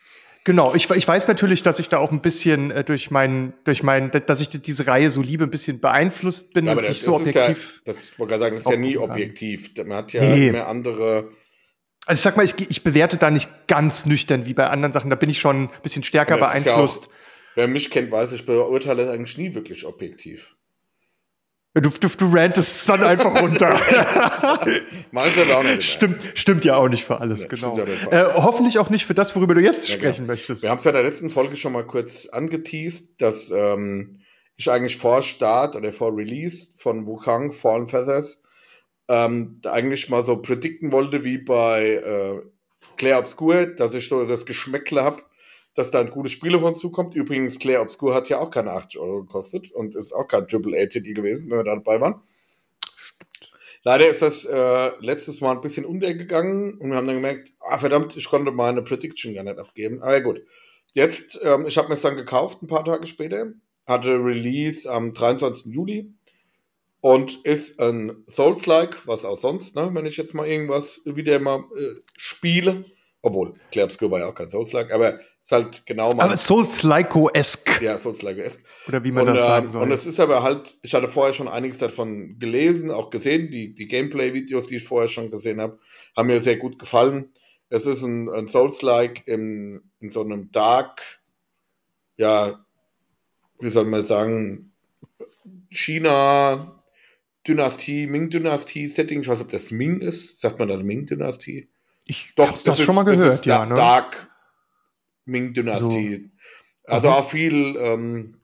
Genau, ich, ich weiß natürlich, dass ich da auch ein bisschen äh, durch meinen, durch meinen, dass ich diese Reihe so liebe, ein bisschen beeinflusst bin Ja, aber und das, nicht so das ist ja, objektiv. das wollte ich sagen, das ist ja nie aufgucken kann. objektiv. Man hat ja Nee. immer andere. Also ich sag mal, ich, ich bewerte da nicht ganz nüchtern wie bei anderen Sachen. Da bin ich schon ein bisschen stärker Das ist ja beeinflusst. auch, wer mich kennt, weiß, ich beurteile das eigentlich nie wirklich objektiv. Du, du, du rantest dann einfach runter. Meinst du das auch nicht? Stimmt, stimmt ja auch nicht für alles, Ja, genau. stimmt ja nicht. Äh, hoffentlich auch nicht für das, worüber du jetzt Ja, sprechen genau. möchtest. Wir haben es ja in der letzten Folge schon mal kurz angeteased, dass ähm, ich eigentlich vor Start oder vor Release von Wukong Fallen Feathers ähm, eigentlich mal so predikten wollte, wie bei äh, Clair Obscur, dass ich so das Geschmäckle habe, dass da ein gutes Spiel auf uns zukommt. Übrigens, Clair Obscur hat ja auch keine achtzig Euro gekostet und ist auch kein Triple A-Titel gewesen, wenn wir da dabei waren. Leider ist das äh, letztes Mal ein bisschen untergegangen und wir haben dann gemerkt, ah verdammt, ich konnte meine Prediction gar nicht abgeben. Aber ja, gut. Jetzt, ähm, ich habe mir es dann gekauft, ein paar Tage später, hatte Release am dreiundzwanzigsten Juli und ist ein Souls-like, was auch sonst, ne, wenn ich jetzt mal irgendwas wieder mal äh, spiele. Obwohl, Clair Obscur war ja auch kein Souls-like, aber ist halt genau mal. Aber Souls-like-esque. Ja, Souls-like-esque. Oder wie man und, das sagen äh, soll. Und es ist aber halt, ich hatte vorher schon einiges davon gelesen, auch gesehen, die, die Gameplay-Videos, die ich vorher schon gesehen habe, haben mir sehr gut gefallen. Es ist ein, ein Souls-like in, in so einem Dark, ja, wie soll man sagen, China, Dynastie, Ming-Dynastie-Setting. Ich weiß nicht, ob das Ming ist. Sagt man da Ming-Dynastie? Ich Doch, hab's das das ist, schon mal das gehört, ist ja. Da- Ne? Dark Ming-Dynastie. Also Aha. auch viel, ähm,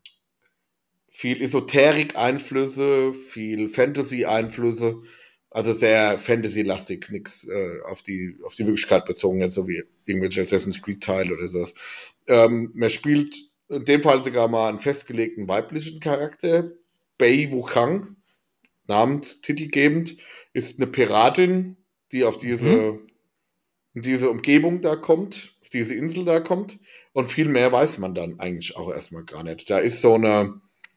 viel Esoterik-Einflüsse, viel Fantasy-Einflüsse. Also sehr Fantasy-lastig, nix äh, auf die auf die Wirklichkeit bezogen, nicht so wie irgendwelche Assassin's Creed-Teile oder sowas. Ähm, man spielt in dem Fall sogar mal einen festgelegten weiblichen Charakter. Bei Wukong, namenstitelgebend, ist eine Piratin, die auf diese, in diese Umgebung da kommt, auf diese Insel da kommt. Und viel mehr weiß man dann eigentlich auch erstmal gar nicht. Da ist so eine,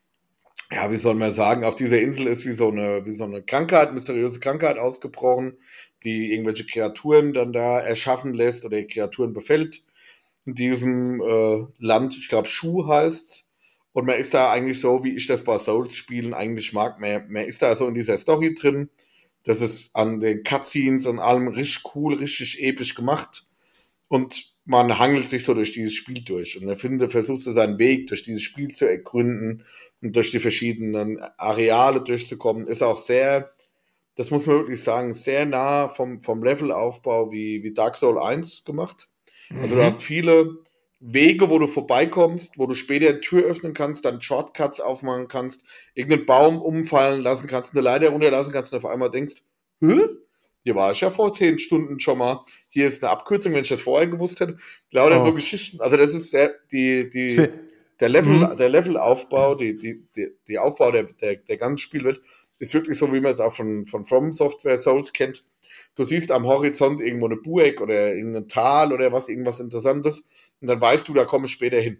ja, wie soll man sagen, auf dieser Insel ist wie so eine, wie so eine Krankheit, mysteriöse Krankheit ausgebrochen, die irgendwelche Kreaturen dann da erschaffen lässt oder Kreaturen befällt in diesem äh, Land. Ich glaube, Shu heißt. Und man ist da eigentlich so, wie ich das bei Souls-Spielen eigentlich mag. Man, man ist da so in dieser Story drin. Das ist an den Cutscenes und allem richtig cool, richtig episch gemacht. Und man hangelt sich so durch dieses Spiel durch. Und er findet, versucht so seinen Weg durch dieses Spiel zu ergründen und durch die verschiedenen Areale durchzukommen. Ist auch sehr, das muss man wirklich sagen, sehr nah vom, vom Levelaufbau wie, wie Dark Souls eins gemacht. Also Mhm. du hast viele Wege, wo du vorbeikommst, wo du später eine Tür öffnen kannst, dann Shortcuts aufmachen kannst, irgendeinen Baum umfallen lassen kannst, eine Leiter runterlassen kannst und auf einmal denkst, hä? Hier war ich ja vor zehn Stunden schon mal. Hier ist eine Abkürzung, wenn ich das vorher gewusst hätte. Lauter Oh. so Geschichten. Also das ist sehr, die, die, Es wär- der Level, Mhm. der Levelaufbau, die, die, die, die Aufbau der, der, der ganzen Spielwelt ist wirklich so, wie man es auch von, von From Software Souls kennt. Du siehst am Horizont irgendwo eine Burg oder irgendein Tal oder was, irgendwas Interessantes. Und dann weißt du, da komme ich später hin.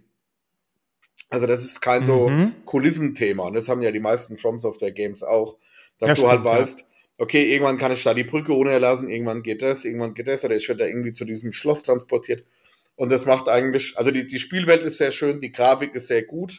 Also das ist kein so Mhm. Kulissenthema. Und das haben ja die meisten From Software Games auch. Dass Ja, du halt stimmt, ja. weißt, okay, irgendwann kann ich da die Brücke runterlassen, irgendwann geht das, irgendwann geht das, oder ich werde da irgendwie zu diesem Schloss transportiert. Und das macht eigentlich, also die, die Spielwelt ist sehr schön, die Grafik ist sehr gut.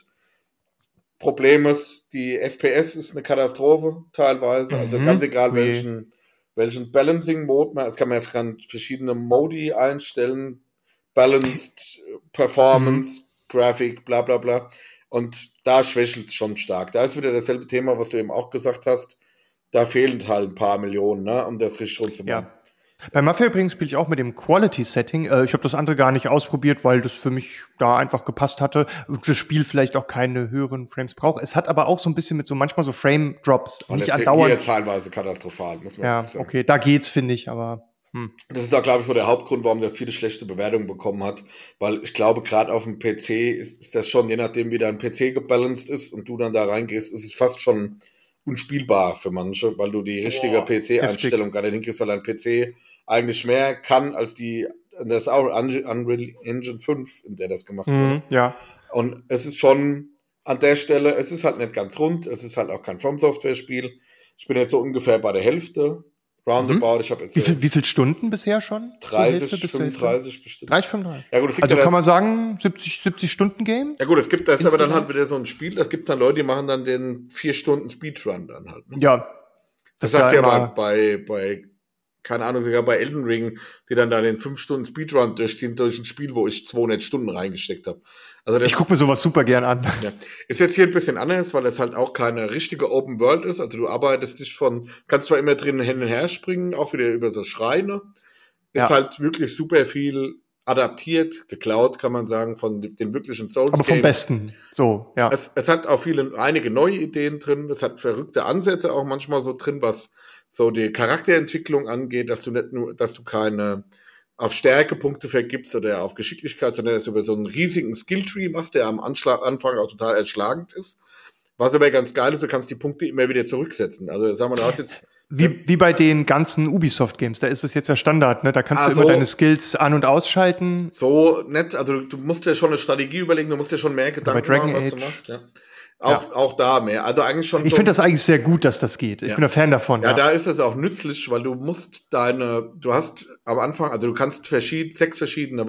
Problem ist, die F P S ist eine Katastrophe teilweise. Also Mhm. ganz egal, Ui. welchen, welchen Balancing-Mode man, es kann man ja verschiedene Modi einstellen. Balanced, Performance, Grafik, bla bla bla. Und da schwächelt es schon stark. Da ist wieder dasselbe Thema, was du eben auch gesagt hast. Da fehlen halt ein paar Millionen, ne, um das richtig rund zu machen. Ja. Bei Mafia übrigens spiele ich auch mit dem Quality-Setting. Äh, ich habe das andere gar nicht ausprobiert, weil das für mich da einfach gepasst hatte. Das Spiel vielleicht auch keine höheren Frames braucht. Es hat aber auch so ein bisschen mit so manchmal so Frame-Drops. Und Nicht das ist hier andauernd. teilweise katastrophal, muss man Ja, wirklich sagen. okay, da geht's, finde ich, aber hm. Das ist auch, glaube ich, so der Hauptgrund, warum das viele schlechte Bewertungen bekommen hat. Weil ich glaube, gerade auf dem P C ist, ist das schon, je nachdem, wie dein P C gebalanced ist und du dann da reingehst, ist es fast schon unspielbar für manche, weil du die richtige Boah, P C-Einstellung gar nicht hinkriegst, weil dein P C eigentlich mehr kann als die, das ist auch Unreal Engine fünf, in der das gemacht wurde. Mhm, ja. Und es ist schon an der Stelle, es ist halt nicht ganz rund, es ist halt auch kein From Software Spiel. Ich bin jetzt so ungefähr bei der Hälfte Roundabout. Mhm. Ich habe jetzt wie, viel, wie viele Stunden bisher schon? dreißig, fünfunddreißig bestimmt. dreißig, fünfunddreißig. Ja, gut, also ja kann man sagen, siebzig, siebzig Stunden Game? Ja gut, es gibt, das ist aber dann halt wieder so ein Spiel, das gibt dann Leute, die machen dann den vier Stunden Speedrun dann halt. Ne? Ja. Das, das heißt ja, ja bei, bei, keine Ahnung, sogar bei Elden Ring, die dann da den fünf Stunden Speedrun durchziehen durch ein Spiel, wo ich zweihundert Stunden reingesteckt habe. Also das, ich gucke mir sowas super gern an. Ja. Ist jetzt hier ein bisschen anders, weil es halt auch keine richtige Open World ist. Also du arbeitest dich von, kannst zwar immer drinnen hin und her springen, auch wieder über so Schreine. Ist ja. halt wirklich super viel adaptiert, geklaut, kann man sagen, von den wirklichen Souls. Aber vom Besten, so, ja. Es, es hat auch viele, einige neue Ideen drin. Es hat verrückte Ansätze auch manchmal so drin, was so die Charakterentwicklung angeht, dass du nicht nur, dass du keine auf Stärkepunkte vergibst oder auf Geschicklichkeit, sondern dass du über so einen riesigen Skilltree machst, der am Anschlag, Anfang auch total erschlagend ist. Was aber ganz geil ist, du kannst die Punkte immer wieder zurücksetzen. Also sagen wir, du hast jetzt Wie, wie bei den ganzen Ubisoft-Games, da ist es jetzt ja Standard, ne? Da kannst ah, du immer so, deine Skills an- und ausschalten. So nett, also du, du musst dir schon eine Strategie überlegen, du musst dir schon mehr Gedanken machen, was Age. du machst. Ja. Auch, ja. auch da mehr. Also eigentlich schon. Ich so, finde das eigentlich sehr gut, dass das geht. Ich ja. bin ein Fan davon. Ja, ja, da ist es auch nützlich, weil du musst deine, du hast am Anfang, also du kannst verschied, sechs verschiedene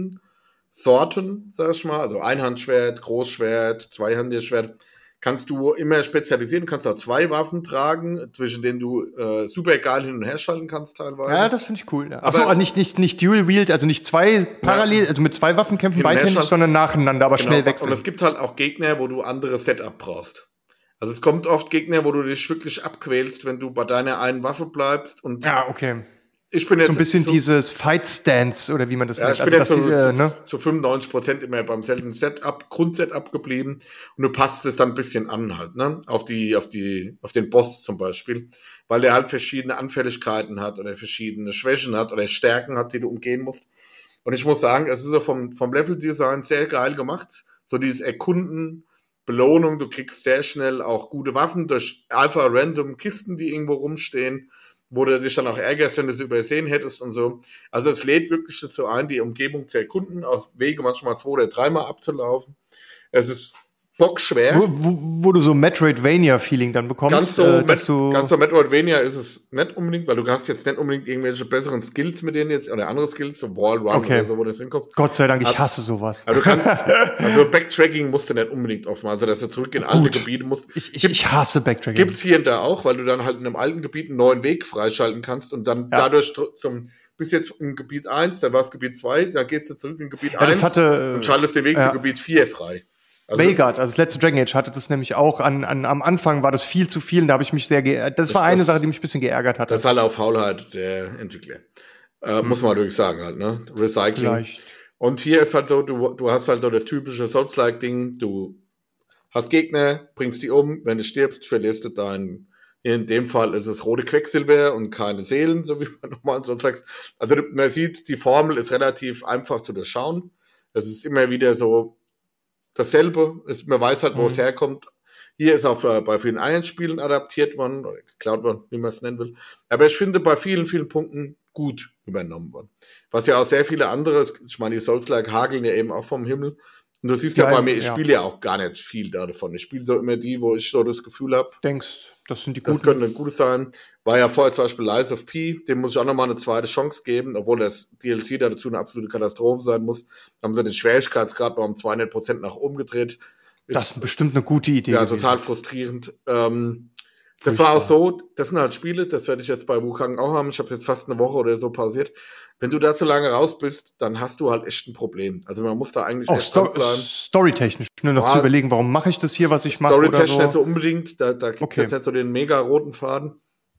Waffensorten, sag ich mal, also Einhandschwert, Großschwert, Zweihandschwert, kannst du immer spezialisieren. Du kannst auch zwei Waffen tragen, zwischen denen du äh, super geil hin und her schalten kannst teilweise. Ja, das finde ich cool. Ja. Achso, aber nicht, nicht, nicht Dual Wield, also nicht zwei parallel, ja. also mit zwei Waffen kämpfen beidhändig, sondern nacheinander, aber genau. schnell wechseln. Und es gibt halt auch Gegner, wo du andere Setup brauchst. Also es kommt oft Gegner, wo du dich wirklich abquälst, wenn du bei deiner einen Waffe bleibst. Und ja, okay. Ich bin jetzt so ein bisschen so, dieses Fight-Stance, oder wie man das ja, nennt. Ich bin also, jetzt das, so, äh, ne? zu fünfundneunzig Prozent immer beim selben Setup, Grundsetup geblieben. Und du passt es dann ein bisschen an halt, ne? Auf die, auf die, auf den Boss zum Beispiel. Weil der halt verschiedene Anfälligkeiten hat oder verschiedene Schwächen hat oder Stärken hat, die du umgehen musst. Und ich muss sagen, es ist so vom, vom Level-Design sehr geil gemacht. So dieses Erkunden, Belohnung, du kriegst sehr schnell auch gute Waffen durch einfach random Kisten, die irgendwo rumstehen, wo du dich dann auch ärgerst, wenn du sie übersehen hättest und so. Also es lädt wirklich dazu ein, die Umgebung zu erkunden, aus Wege manchmal zwei oder dreimal abzulaufen. Es ist bockschwer. Wo, wo, wo du so Metroidvania-Feeling dann bekommst. Ganz so, äh, Met- dass du ganz so Metroidvania ist es nicht unbedingt, weil du hast jetzt nicht unbedingt irgendwelche besseren Skills mit denen jetzt, oder andere Skills, so Wallrun okay. oder so, wo du hinkommst. Gott sei Dank, ich hasse sowas. Aber du kannst, also Backtracking musst du nicht unbedingt oft mal, also dass du zurück in alte Gebiete musst. Ich, ich, ich hasse Backtracking. Gibt's hier und da auch, weil du dann halt in einem alten Gebiet einen neuen Weg freischalten kannst und dann ja. dadurch zum, bis jetzt in Gebiet eins, dann war es Gebiet zwei, dann gehst du zurück in Gebiet ja, eins hatte, und schaltest den Weg ja. zu Gebiet vier frei. Also, Veilguard, also das letzte Dragon Age hatte das nämlich auch. An, an, am Anfang war das viel zu viel und da habe ich mich sehr geärgert. Das, das war eine das, Sache, die mich ein bisschen geärgert hat. Das ist halt auf Faulheit der Entwickler. Äh, hm. Muss man wirklich sagen halt, ne? Recycling. Vielleicht. Und hier ist halt so, du, du hast halt so das typische Souls-like-Ding, du hast Gegner, bringst die um, wenn du stirbst, verlierst du dein, in dem Fall ist es rote Quecksilber und keine Seelen, so wie man normal so sagt. Also man sieht, die Formel ist relativ einfach zu durchschauen. Es ist immer wieder so dasselbe, ist, man weiß halt, wo mhm. es herkommt. Hier ist auch äh, bei vielen anderen Spielen adaptiert worden, oder geklaut worden, wie man es nennen will. Aber ich finde, bei vielen, vielen Punkten gut übernommen worden. Was ja auch sehr viele andere, ich meine, die Souls-like hageln ja eben auch vom Himmel. Und du siehst ja, ja bei mir, ich ja. spiele ja auch gar nicht viel davon. Ich spiele so immer die, wo ich so das Gefühl habe. Denkst, das sind die guten. Das könnte ein gutes sein. War ja vorher zum Beispiel Lies of P, dem muss ich auch nochmal eine zweite Chance geben, obwohl das D L C da dazu eine absolute Katastrophe sein muss. Da haben sie den Schwierigkeitsgrad noch um zweihundert Prozent nach oben gedreht. Ist, das ist bestimmt eine gute Idee. Ja, gewesen. Total frustrierend. Ähm, das war auch so, das sind halt Spiele, das werde ich jetzt bei Wukong auch haben. Ich habe jetzt fast eine Woche oder so pausiert. Wenn du da zu lange raus bist, dann hast du halt echt ein Problem. Also man muss da eigentlich auch Sto- storytechnisch, ne, noch ja, zu überlegen, warum mache ich das hier, was ich mache. Storytechnisch so. nicht so unbedingt, da, da gibt es okay. jetzt nicht so den mega roten Faden.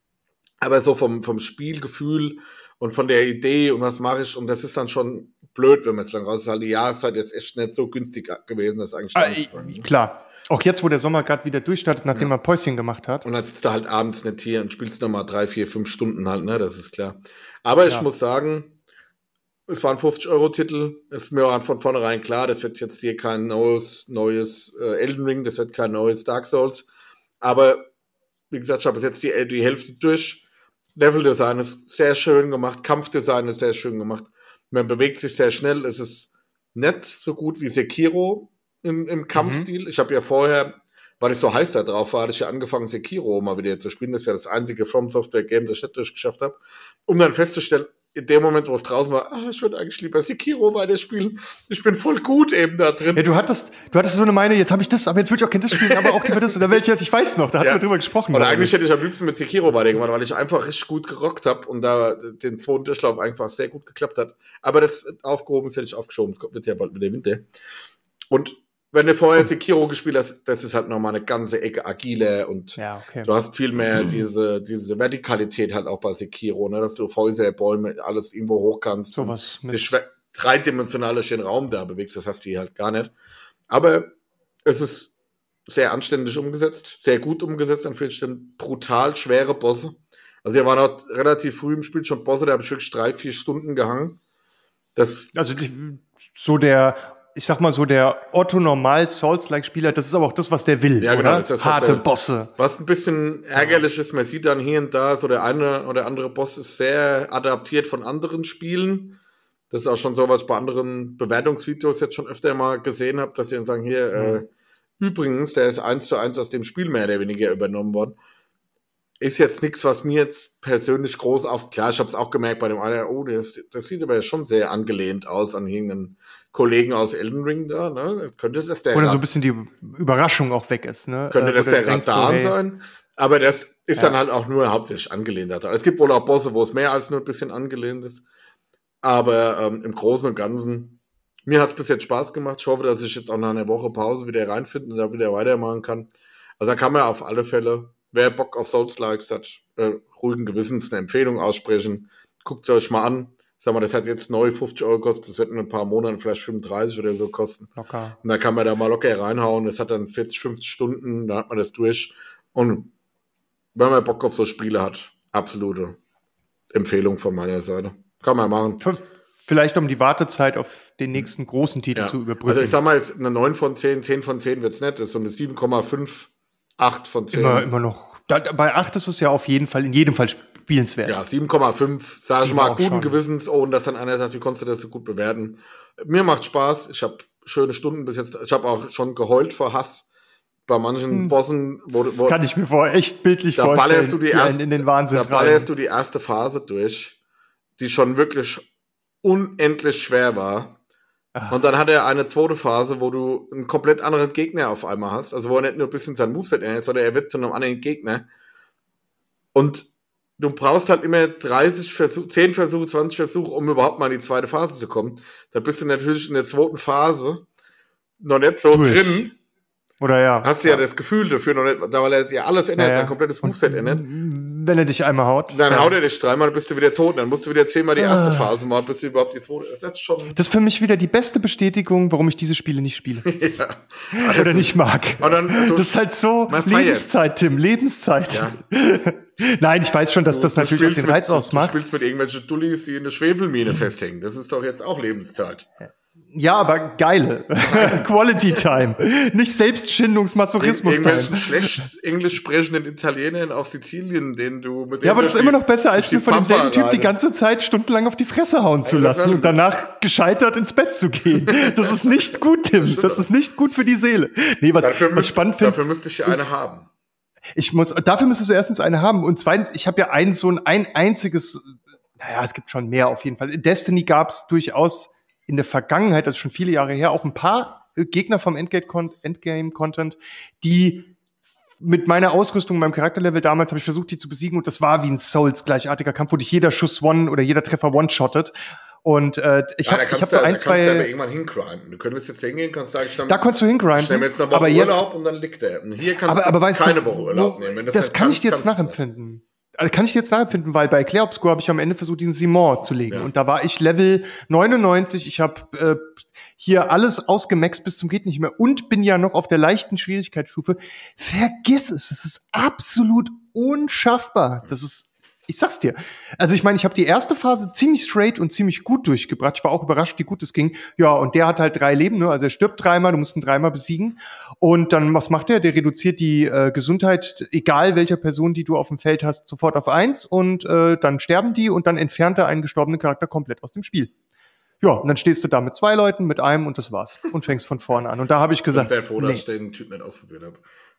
Aber so vom, vom Spielgefühl und von der Idee und was mache ich, und das ist dann schon blöd, wenn man jetzt lang raus ist. Halt die Jahreszeit jetzt echt nicht so günstig gewesen, das eigentlich ah, ich, ne? Klar. Auch jetzt, wo der Sommer gerade wieder durchstartet, nachdem ja. er Päuschen gemacht hat. Und dann sitzt du halt abends nicht hier und spielst nochmal drei, vier, fünf Stunden halt, ne, das ist klar. Aber ja. ich muss sagen, es war ein fünfzig-Euro-Titel, ist mir von vornherein klar, das wird jetzt hier kein neues, neues äh, Elden Ring, das wird kein neues Dark Souls. Aber, wie gesagt, ich habe jetzt die, die Hälfte durch. Leveldesign ist sehr schön gemacht, Kampfdesign ist sehr schön gemacht. Man bewegt sich sehr schnell, es ist nicht so gut wie Sekiro im, im Kampfstil. Mhm. Ich habe ja vorher weil ich so heiß da drauf war, hatte ich ja angefangen, Sekiro mal wieder zu spielen. Das ist ja das einzige From Software Game, das ich nicht durchgeschafft habe. Um dann festzustellen, in dem Moment, wo es draußen war, ah, ich würde eigentlich lieber Sekiro weiterspielen. Ich bin voll gut eben da drin. Ja, du hattest, du hattest so eine Meine, jetzt habe ich das, aber jetzt will ich auch kein das spielen, aber auch lieber das oder welches, ich weiß noch, da hatten Ja. wir drüber gesprochen. Oder eigentlich hätte ich am liebsten mit Sekiro weitergemacht, weil ich einfach richtig gut gerockt habe und da den zweiten Durchlauf einfach sehr gut geklappt hat. Aber das aufgehoben ist, hätte ich aufgeschoben. Es wird ja bald wieder Winter. Und wenn du vorher Sekiro gespielt hast, das ist halt nochmal eine ganze Ecke agiler und Ja, okay. du hast viel mehr diese, diese Vertikalität halt auch bei Sekiro, ne, dass du auf Häuser, Bäume, alles irgendwo hoch kannst. So was mit- dich schwer- dreidimensionalisch den Raum da bewegst, das hast du hier halt gar nicht. Aber es ist sehr anständig umgesetzt, sehr gut umgesetzt an vielen Stellen, brutal schwere Bosse. Also wir waren auch relativ früh im Spiel schon Bosse, da habe ich wirklich drei, vier Stunden gehangen. Das Also die- so der, ich sag mal so der Otto-Normal-Souls-like-Spieler, das ist aber auch das, was der will, Ja, genau, oder? das ist das, was Harte der- Bosse. Was ein bisschen ärgerlich ist, man sieht dann hier und da, so der eine oder andere Boss ist sehr adaptiert von anderen Spielen. Das ist auch schon so, was ich bei anderen Bewertungsvideos jetzt schon öfter mal gesehen habe, dass die dann sagen, hier, äh, übrigens, der ist eins zu eins aus dem Spiel mehr oder weniger übernommen worden. Ist jetzt nichts, was mir jetzt persönlich groß auf, klar, ich habe es auch gemerkt bei dem einen, oh, das, das sieht aber schon sehr angelehnt aus an irgendeinen Kollegen aus Elden Ring da, ne? Könnte das der Oder Rad- so ein bisschen die Überraschung auch weg ist, ne? könnte Äh, das wo du der denkst so, Radan hey, sein? Aber das ist Ja. dann halt auch nur hauptsächlich angelehnt daran. Es gibt wohl auch Bosse, wo es mehr als nur ein bisschen angelehnt ist. Aber ähm, im Großen und Ganzen, mir hat es bis jetzt Spaß gemacht. Ich hoffe, dass ich jetzt auch nach einer Woche Pause wieder reinfinden und da wieder weitermachen kann. Also da kann man auf alle Fälle, wer Bock auf Souls-Likes hat, äh, ruhigen Gewissens eine Empfehlung aussprechen. Guckt es euch mal an. Sag mal, das hat jetzt neu fünfzig Euro gekostet, das wird in ein paar Monaten vielleicht fünfunddreißig oder so kosten. Locker. Und da kann man da mal locker reinhauen. Das hat dann vierzig, fünfzig Stunden, da hat man das durch. Und wenn man Bock auf so Spiele hat, absolute Empfehlung von meiner Seite. Kann man machen. V- Vielleicht um die Wartezeit auf den nächsten großen Titel Ja. zu überbrücken. Also ich sag mal, jetzt eine neun von zehn, zehn von zehn wird's nicht. Das ist so eine sieben Komma fünf, acht von zehn. immer, immer noch. Da, da- bei acht ist es ja auf jeden Fall, in jedem Fall spielenswert. Ja, sieben Komma fünf, sag ich Sieben mal, auch guten schon. Gewissens, ohne dass dann einer sagt, wie konntest du das so gut bewerten. Mir macht Spaß, ich habe schöne Stunden bis jetzt, ich habe auch schon geheult vor Hass bei manchen Hm. Bossen, wo, Das wo kann ich mir vor, echt bildlich da vorstellen, ballerst du die die einen erste, in den Wahnsinn da treiben. ballerst du die erste Phase durch, die schon wirklich unendlich schwer war. Ah. Und dann hat er eine zweite Phase, wo du einen komplett anderen Gegner auf einmal hast. Also wo er nicht nur ein bisschen sein Moveset ändert, sondern er wird zu einem anderen Gegner. Und du brauchst halt immer dreißig Versuche, zehn Versuche, zwanzig Versuche, um überhaupt mal in die zweite Phase zu kommen. Da bist du natürlich in der zweiten Phase noch nicht so Durch. drin. Oder ja. Hast du ja das Gefühl dafür noch nicht, da weil er dir alles ändert, Ja, ja. sein komplettes Und Moveset ändert. Wenn er dich einmal haut. Dann ja. haut er dich dreimal, dann bist du wieder tot. Dann musst du wieder zehnmal die erste Ah. Phase machen, bis du überhaupt die zweite. Das ist schon. Das ist für mich wieder die beste Bestätigung, warum ich diese Spiele nicht spiele. ja. Oder nicht mag. Und dann, du, Das ist halt so Man feiert's. Lebenszeit, Tim, Lebenszeit. Ja. Nein, ich weiß schon, dass du, das du natürlich auch spielst den mit, Reiz Du ausmacht. spielst mit irgendwelchen Dullis, die in eine Schwefelmine festhängen. Das ist doch jetzt auch Lebenszeit. Ja, aber geile. Quality Time. Nicht Selbstschindungsmasochismus Time. Irgendwelchen schlecht englisch sprechenden Italienern auf Sizilien, den du mit Ja, aber das ist immer noch besser, als durch die mir von demselben Pampa Typ die reitest. ganze Zeit stundenlang auf die Fresse hauen zu Ja, das lassen wär- und danach gescheitert ins Bett zu gehen. Das ist nicht gut, Tim. Das ist nicht gut für die Seele. Nee, was, Dafür, was müsst, spannend finde, dafür müsste ich hier eine haben. ich muss, dafür müsstest du erstens eine haben. Und zweitens, ich habe ja ein so ein, ein einziges, naja, es gibt schon mehr auf jeden Fall. In Destiny gab es durchaus in der Vergangenheit, das ist schon viele Jahre her, auch ein paar äh, Gegner vom Endgame- Endgame-Content, die mit meiner Ausrüstung, meinem Charakterlevel damals, habe ich versucht, die zu besiegen. Und das war wie ein Souls-gleichartiger Kampf, wo dich jeder Schuss one oder jeder Treffer one-shottet. Und äh, ich Ja, habe da ich kannst hab so du, da ein, kannst du aber zwei... irgendwann hingrinden. Du könntest jetzt hingehen, kannst sagen, ich nehme Da konntest du ich nehme hingrinden, jetzt eine Woche aber jetzt... Urlaub und dann liegt er. Und hier kannst Aber, du aber weißt keine du, Woche Urlaub wo, nehmen. Wenn das, das, kann nicht ich dir jetzt kannst, kannst du nachempfinden. Also kann ich dir jetzt nachempfinden, weil bei Clair Obscur habe ich am Ende versucht, diesen Simon zu legen. Ja. Und da war ich Level neunundneunzig. Ich habe äh, hier alles ausgemaxt bis zum geht nicht mehr und bin ja noch auf der leichten Schwierigkeitsstufe. Vergiss es, es ist absolut unschaffbar. Das ist, ich sag's dir. Also ich meine, ich habe die erste Phase ziemlich straight und ziemlich gut durchgebracht. Ich war auch überrascht, wie gut es ging. Ja, und der hat halt drei Leben, ne? Also er stirbt dreimal, du musst ihn dreimal besiegen. Und dann, was macht er? Der reduziert die äh, Gesundheit, egal welcher Person, die du auf dem Feld hast, sofort auf eins. Und äh, dann sterben die und dann entfernt er einen gestorbenen Charakter komplett aus dem Spiel. Ja, und dann stehst du da mit zwei Leuten, mit einem und das war's. Und fängst von vorne an. Und da habe ich Ich bin gesagt, sehr froh, dass nee. ich den Typ nicht ausprobiert habe.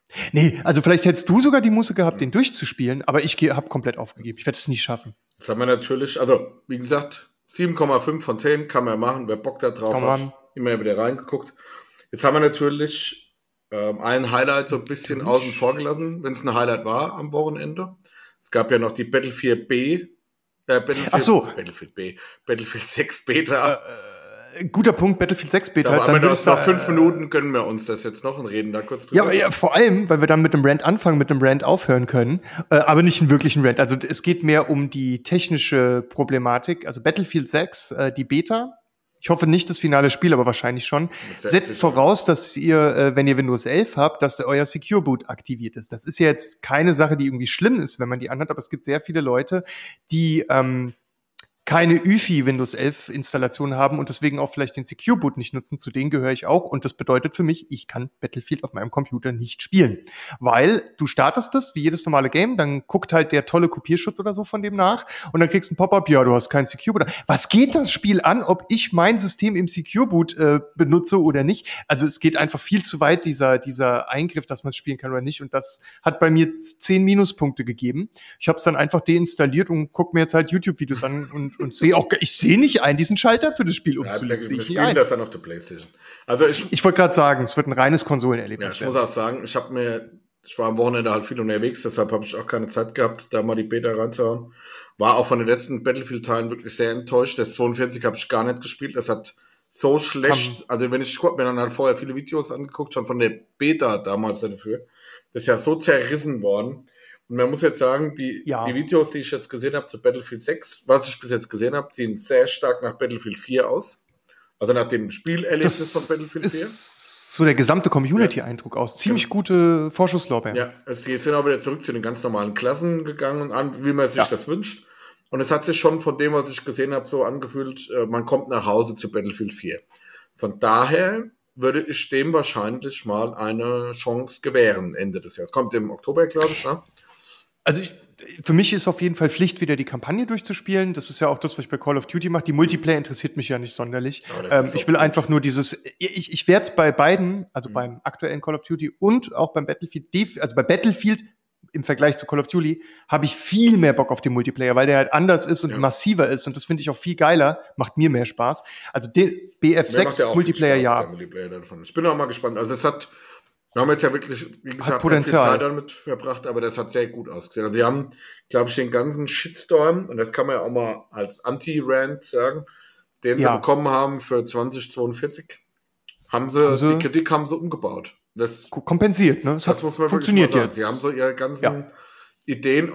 Nee, also vielleicht hättest du sogar die Muße gehabt, den durchzuspielen, aber ich habe komplett aufgegeben. Ich werde es nicht schaffen. Das haben wir natürlich, also wie gesagt, sieben Komma fünf von zehn kann man machen, wer Bock da drauf Kann hat, man. immer wieder reingeguckt. Jetzt haben wir natürlich ähm, ein Highlight so ein bisschen Natürlich. außen vor gelassen, wenn es ein Highlight war am Wochenende. Es gab ja noch die Battlefield B, äh, Battlefield, Ach so. Battlefield B, Battlefield sechs Beta. Äh, guter Punkt, Battlefield sechs Beta. Aber dann wir würde das ich nach sagen, fünf Minuten gönnen wir uns das jetzt noch und reden da kurz drüber. Ja, aber ja, vor allem, weil wir dann mit dem Rant anfangen, mit dem Rant aufhören können, äh, aber nicht einen wirklichen Rant. Also es geht mehr um die technische Problematik. Also Battlefield sechs, äh, die Beta, ich hoffe nicht das finale Spiel, aber wahrscheinlich schon, setzt voraus, dass ihr, äh, wenn ihr Windows elf habt, dass euer Secure Boot aktiviert ist. Das ist ja jetzt keine Sache, die irgendwie schlimm ist, wenn man die anhat, aber es gibt sehr viele Leute, die ähm, keine Ü F I Windows elf Installation haben und deswegen auch vielleicht den Secure Boot nicht nutzen. Zu denen gehöre ich auch. Und das bedeutet für mich, ich kann Battlefield auf meinem Computer nicht spielen. Weil du startest es, wie jedes normale Game, dann guckt halt der tolle Kopierschutz oder so von dem nach und dann kriegst du ein Pop-up, ja, du hast kein Secure Boot. Was geht das Spiel an, ob ich mein System im Secure Boot äh, benutze oder nicht? Also es geht einfach viel zu weit, dieser, dieser Eingriff, dass man spielen kann oder nicht. Und das hat bei mir zehn Minuspunkte gegeben. Ich habe es dann einfach deinstalliert und guck mir jetzt halt YouTube-Videos an und und sehe auch, ich sehe nicht ein, diesen Schalter für das Spiel umzulegen. Ja, wir spielen das dann auf der PlayStation. Also ich, ich wollte gerade sagen, es wird ein reines Konsolenerlebnis. Ja, ich werden. muss auch sagen, ich habe mir, ich war am Wochenende halt viel unterwegs, deshalb habe ich auch keine Zeit gehabt, da mal die Beta reinzuhauen. War auch von den letzten Battlefield-Teilen wirklich sehr enttäuscht. Das zweiundvierzig habe ich gar nicht gespielt. Das hat so schlecht, Kann. also wenn ich, ich habe mir dann halt vorher viele Videos angeguckt, schon von der Beta damals dafür. Das ist ja so zerrissen worden. Und man muss jetzt sagen, die, ja. die Videos, die ich jetzt gesehen habe zu Battlefield sechs, was ich bis jetzt gesehen habe, sehen sehr stark nach Battlefield vier aus. Also nach dem Spielerlebnis das von Battlefield vier. So der gesamte Community-Eindruck aus. Ziemlich ja. gute Vorschusslorbeeren. Ja, es sind auch wieder zurück zu den ganz normalen Klassen gegangen, an, wie man sich ja. das wünscht. Und es hat sich schon von dem, was ich gesehen habe, so angefühlt, man kommt nach Hause zu Battlefield vier. Von daher würde ich dem wahrscheinlich mal eine Chance gewähren Ende des Jahres. Kommt im Oktober, glaube ich, ne? Also ich, für mich ist auf jeden Fall Pflicht, wieder die Kampagne durchzuspielen. Das ist ja auch das, was ich bei Call of Duty mache. Die Multiplayer interessiert mich ja nicht sonderlich. Ähm, ich will gut. einfach nur dieses, ich, ich werde bei beiden, also mhm. beim aktuellen Call of Duty und auch beim Battlefield, also bei Battlefield im Vergleich zu Call of Duty, habe ich viel mehr Bock auf den Multiplayer, weil der halt anders ist und ja. massiver ist. Und das finde ich auch viel geiler, macht mir mehr Spaß. Also den B F sechs Multiplayer, Spaß, ja. Multiplayer davon. Ich bin auch mal gespannt. Also es hat Wir haben jetzt ja wirklich, wie gesagt, viel Zeit damit verbracht, aber das hat sehr gut ausgesehen. Also sie haben, glaube ich, den ganzen Shitstorm, und das kann man ja auch mal als Anti-Rant sagen, den ja. sie bekommen haben für zwanzig zweiundvierzig, haben sie, haben sie die Kritik haben sie umgebaut. Das kompensiert, ne? Das, das muss man funktioniert wirklich mal sagen. Jetzt. Sie haben so ihre ganzen ja. Ideen,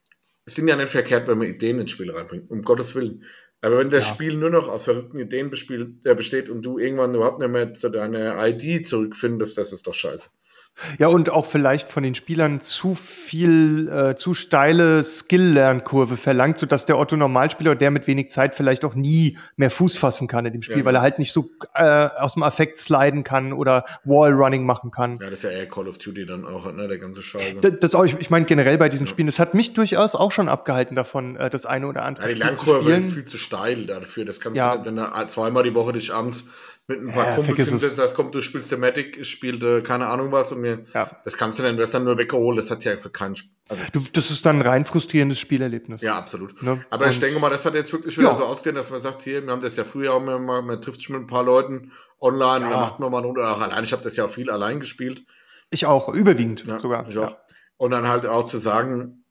es sind ja nicht verkehrt, wenn man Ideen ins Spiel reinbringt, um Gottes Willen. Aber wenn das ja. Spiel nur noch aus verrückten Ideen besteht und du irgendwann überhaupt nicht mehr zu deiner I D zurückfindest, das ist doch scheiße. Ja, und auch vielleicht von den Spielern zu viel, äh, zu steile Skill-Lernkurve verlangt, sodass der Otto-Normalspieler, der mit wenig Zeit vielleicht auch nie mehr Fuß fassen kann in dem Spiel, ja. weil er halt nicht so äh, aus dem Affekt sliden kann oder Wallrunning machen kann. Ja, das ist ja eher Call of Duty dann auch, ne, der ganze Scheiße. Das, das auch, ich, ich meine generell bei diesen ja. Spielen, das hat mich durchaus auch schon abgehalten davon, äh, das eine oder andere ja, die Spiel zu Lernkurve spielen. ist viel zu steil dafür. Das kannst ja. du nicht, wenn du zweimal die Woche dich abends mit ein paar ja, Kumpels hinsetzt, das kommt, du spielst Thematic, ich spielte keine Ahnung was und mir, ja. das kannst du dann, das dann nur weggeholt, das hat ja für keinen, also du, das ist dann ein rein frustrierendes Spielerlebnis. Ja, absolut. Ne? Aber und ich denke mal, das hat jetzt wirklich wieder ja. so ausgehen, dass man sagt, hier, wir haben das ja früher auch mal, man trifft sich mit ein paar Leuten online, ja. und dann macht man mal oder auch allein, ich habe das ja auch viel allein gespielt. Ich auch, überwiegend ja, sogar. Ich auch. Ja. Und dann halt auch zu sagen,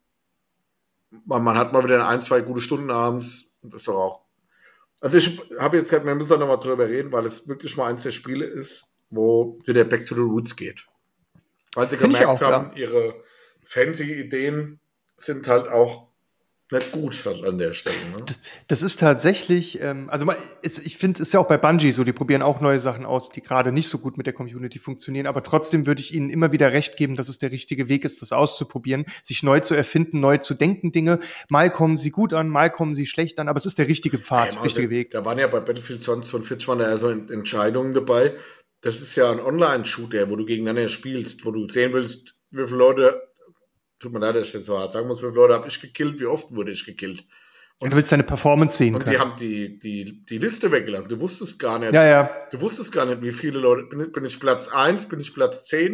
man, man hat mal wieder ein, zwei gute Stunden abends, das ist doch auch. Also ich habe jetzt, wir müssen da noch mal drüber reden, weil es wirklich mal eins der Spiele ist, wo wieder Back to the Roots geht. Weil sie Find gemerkt auch, haben, ja. ihre fancy Ideen sind halt auch nicht gut halt an der Stelle. Ne? Das, das ist tatsächlich, ähm, also man, ist, ich finde, es ist ja auch bei Bungie so, die probieren auch neue Sachen aus, die gerade nicht so gut mit der Community funktionieren, aber trotzdem würde ich ihnen immer wieder recht geben, dass es der richtige Weg ist, das auszuprobieren, sich neu zu erfinden, neu zu denken Dinge. Mal kommen sie gut an, mal kommen sie schlecht an, aber es ist der richtige Pfad, ja, richtige da, Weg. Da waren ja bei Battlefield zwanzig zweiundvierzig waren da ja so Entscheidungen dabei. Das ist ja ein Online-Shooter, wo du gegeneinander spielst, wo du sehen willst, wie viele Leute, tut mir leid, dass ich das so hart sagen muss, wie viele Leute habe ich gekillt, wie oft wurde ich gekillt. Und du willst deine Performance sehen und können. Und die haben die, die, die Liste weggelassen. Du wusstest gar nicht, ja, ja. du wusstest gar nicht, wie viele Leute, bin, bin ich Platz eins, bin ich Platz zehn,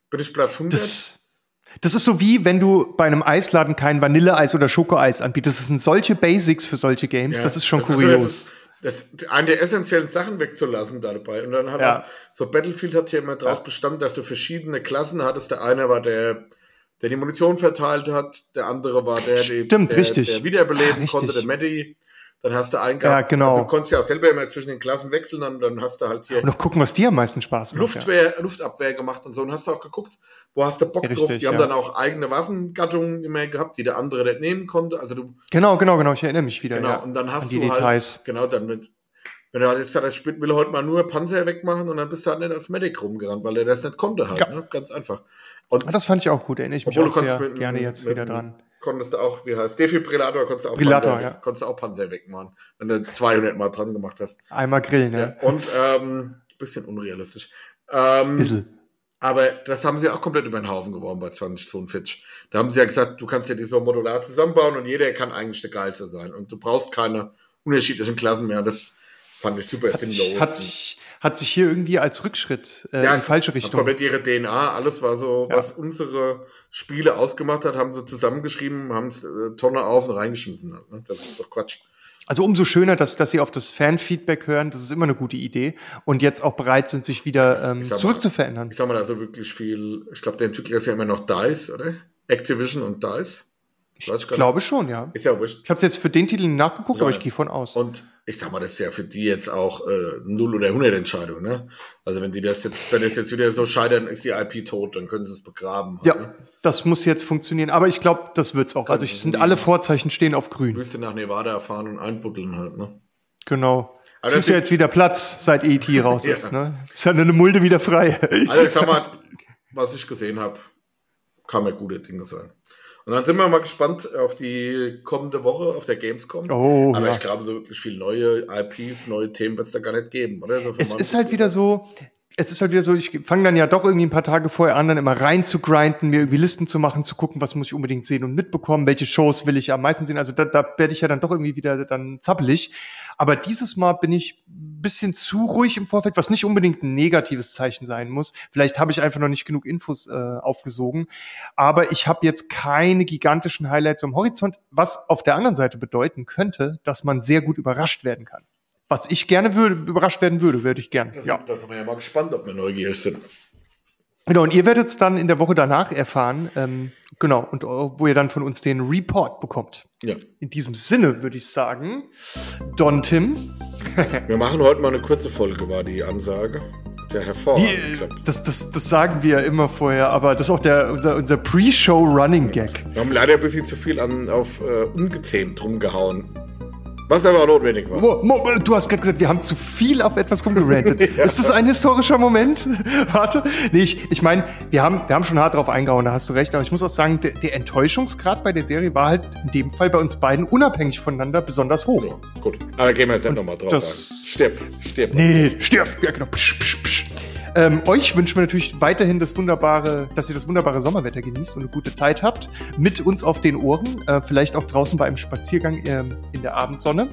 bin ich Platz hundert. Das Das ist so wie, wenn du bei einem Eisladen kein Vanilleeis oder Schokoeis anbietest. Das sind solche Basics für solche Games. Ja, das ist schon das kurios. Ist, das, ist, das eine der essentiellen Sachen wegzulassen dabei. Und dann hat ja. auch, so Battlefield hat hier immer draus ja. bestanden, dass du verschiedene Klassen hattest. Der eine war der, der die Munition verteilt hat. Der andere war der, Stimmt, der, richtig. der wiederbeleben ja, konnte, der Medi. Dann hast du einen gehabt, ja, genau. also du konntest ja auch selber immer zwischen den Klassen wechseln, und dann hast du halt hier und noch gucken, was dir am meisten Spaß macht. Luftwehr, ja. Luftabwehr gemacht und so, und hast du auch geguckt, wo hast du Bock ja, richtig, drauf. Die ja. haben dann auch eigene Waffengattungen immer gehabt, die der andere nicht nehmen konnte. Also du genau, genau, genau, ich erinnere mich wieder. Genau, ja, und dann hast an die du Details. Halt, genau, dann mit, wenn du halt jetzt sagst, ich will heute mal nur Panzer wegmachen, und dann bist du halt nicht als Medic rumgerannt, weil er das nicht konnte halt, ja. ne? Ganz einfach. Und das fand ich auch gut, erinnere ich mich auch sehr mit, gerne jetzt mit, wieder dran. Konntest du auch, wie heißt Defibrillator, konntest du auch Panzer, Panzer, ja. konntest du auch Panzer wegmachen, wenn du zweihundert Mal dran gemacht hast. Einmal grillen, ja. ja. Und, ähm, bisschen unrealistisch. Ähm, bisschen. Aber das haben sie auch komplett über den Haufen geworfen bei zwanzig zweiundvierzig. Da haben sie ja gesagt, du kannst dir die so modular zusammenbauen, und jeder kann eigentlich der Geilste sein. Und du brauchst keine unterschiedlichen Klassen mehr. Und das fand ich super hat sinnlos. Sich, hat, sich, hat sich hier irgendwie als Rückschritt äh, ja, in die falsche Richtung. Komplett ihre D N A, alles war so, ja. was unsere Spiele ausgemacht hat, haben sie zusammengeschrieben, haben es äh, Tonne auf und reingeschmissen. Halt, ne? Das ist doch Quatsch. Also umso schöner, dass, dass sie auf das Fan-Feedback hören. Das ist immer eine gute Idee. Und jetzt auch bereit sind, sich wieder ähm, zurück zu verändern. Ich sag mal, also wirklich viel, ich glaube, der Entwickler ist ja immer noch DICE, oder? Activision und DICE. Ich, ich glaube schon, ja. Ist ja wurscht. Ich habe es jetzt für den Titel nachgeguckt, ja, aber ich gehe von aus. Und ich sag mal, das ist ja für die jetzt auch äh, null oder hundert Entscheidung, ne? Also wenn die das jetzt, wenn das jetzt wieder so scheitern, ist die I P tot, dann können sie es begraben. Ja, ne? Das muss jetzt funktionieren. Aber ich glaube, das wird's auch. Also ich sind alle Vorzeichen stehen auf grün. Du müsstest nach Nevada fahren und einbuddeln halt, ne? Genau. Aber ist ja jetzt wieder Platz, seit E T raus ist, ja. ne? Ist ja eine Mulde wieder frei. Also ich sag mal, was ich gesehen habe, kann mir gute Dinge sein. Und dann sind wir mal gespannt auf die kommende Woche auf der Gamescom. Oh, Aber ja. ich glaube, so wirklich viele neue I Ps, neue Themen wird es da gar nicht geben, oder? So es ist halt wieder so, es ist halt wieder so, ich fange dann ja doch irgendwie ein paar Tage vorher an, dann immer rein zu grinden, mir irgendwie Listen zu machen, zu gucken, was muss ich unbedingt sehen und mitbekommen, welche Shows will ich am meisten sehen. Also da, da werde ich ja dann doch irgendwie wieder dann zappelig. Aber dieses Mal bin ich ein bisschen zu ruhig im Vorfeld, was nicht unbedingt ein negatives Zeichen sein muss. Vielleicht habe ich einfach noch nicht genug Infos äh, aufgesogen. Aber ich habe jetzt keine gigantischen Highlights am Horizont, was auf der anderen Seite bedeuten könnte, dass man sehr gut überrascht werden kann. Was ich gerne würde, überrascht werden würde, würde ich gerne. Das, ja. Da sind wir ja mal gespannt, ob wir neugierig sind. Genau, und ihr werdet es dann in der Woche danach erfahren, ähm, genau, und wo ihr dann von uns den Report bekommt. Ja. In diesem Sinne würde ich sagen, Don Tim. Wir machen heute mal eine kurze Folge, war die Ansage. Der hervorragend. Das, das, das sagen wir ja immer vorher, aber das ist auch der, unser, unser Pre-Show-Running-Gag. Wir haben leider ein bisschen zu viel an, auf äh, ungezähmt rumgehauen. Was aber notwendig war. Mo, Mo, du hast gerade gesagt, wir haben zu viel auf etwas rumgerantet. ja. Ist das ein historischer Moment? Warte. Nee, ich, ich meine, wir haben, wir haben schon hart drauf eingehauen, da hast du recht. Aber ich muss auch sagen, der, der Enttäuschungsgrad bei der Serie war halt in dem Fall bei uns beiden unabhängig voneinander besonders hoch. Ja, gut, aber gehen wir jetzt einfach nochmal drauf das, ein. Stirb, stirb. Nee, stirb. Ja, genau. Psch, psch, psch. Ähm, euch wünschen wir natürlich weiterhin das wunderbare, dass ihr das wunderbare Sommerwetter genießt und eine gute Zeit habt. Mit uns auf den Ohren, äh, vielleicht auch draußen bei einem Spaziergang äh, in der Abendsonne,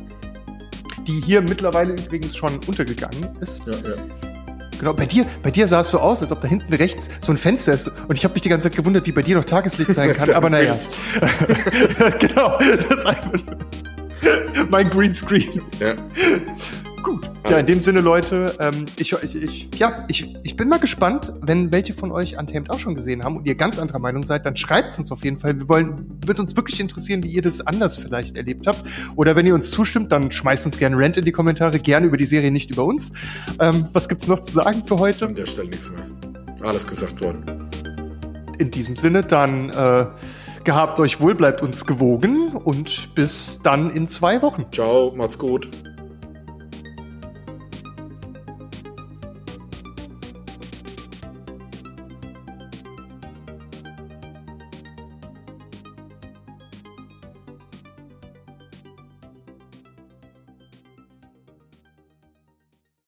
die hier mittlerweile übrigens schon untergegangen ist. Ja, ja. Genau, bei dir, bei dir sah es so aus, als ob da hinten rechts so ein Fenster ist. Und ich habe mich die ganze Zeit gewundert, wie bei dir noch Tageslicht sein kann. Aber naja. Genau, das ist einfach mein Greenscreen. Ja. Gut. Ja, in dem Sinne, Leute, ähm, ich, ich, ich, ja, ich, ich bin mal gespannt, wenn welche von euch Untamed auch schon gesehen haben und ihr ganz anderer Meinung seid, dann schreibt es uns auf jeden Fall. Wir wollen, wird uns wirklich interessieren, wie ihr das anders vielleicht erlebt habt. Oder wenn ihr uns zustimmt, dann schmeißt uns gerne Rant in die Kommentare, gerne über die Serie, nicht über uns. Ähm, was gibt's noch zu sagen für heute? An der Stelle nichts mehr. Alles gesagt worden. In diesem Sinne, dann äh, gehabt euch wohl, bleibt uns gewogen und bis dann in zwei Wochen. Ciao, macht's gut.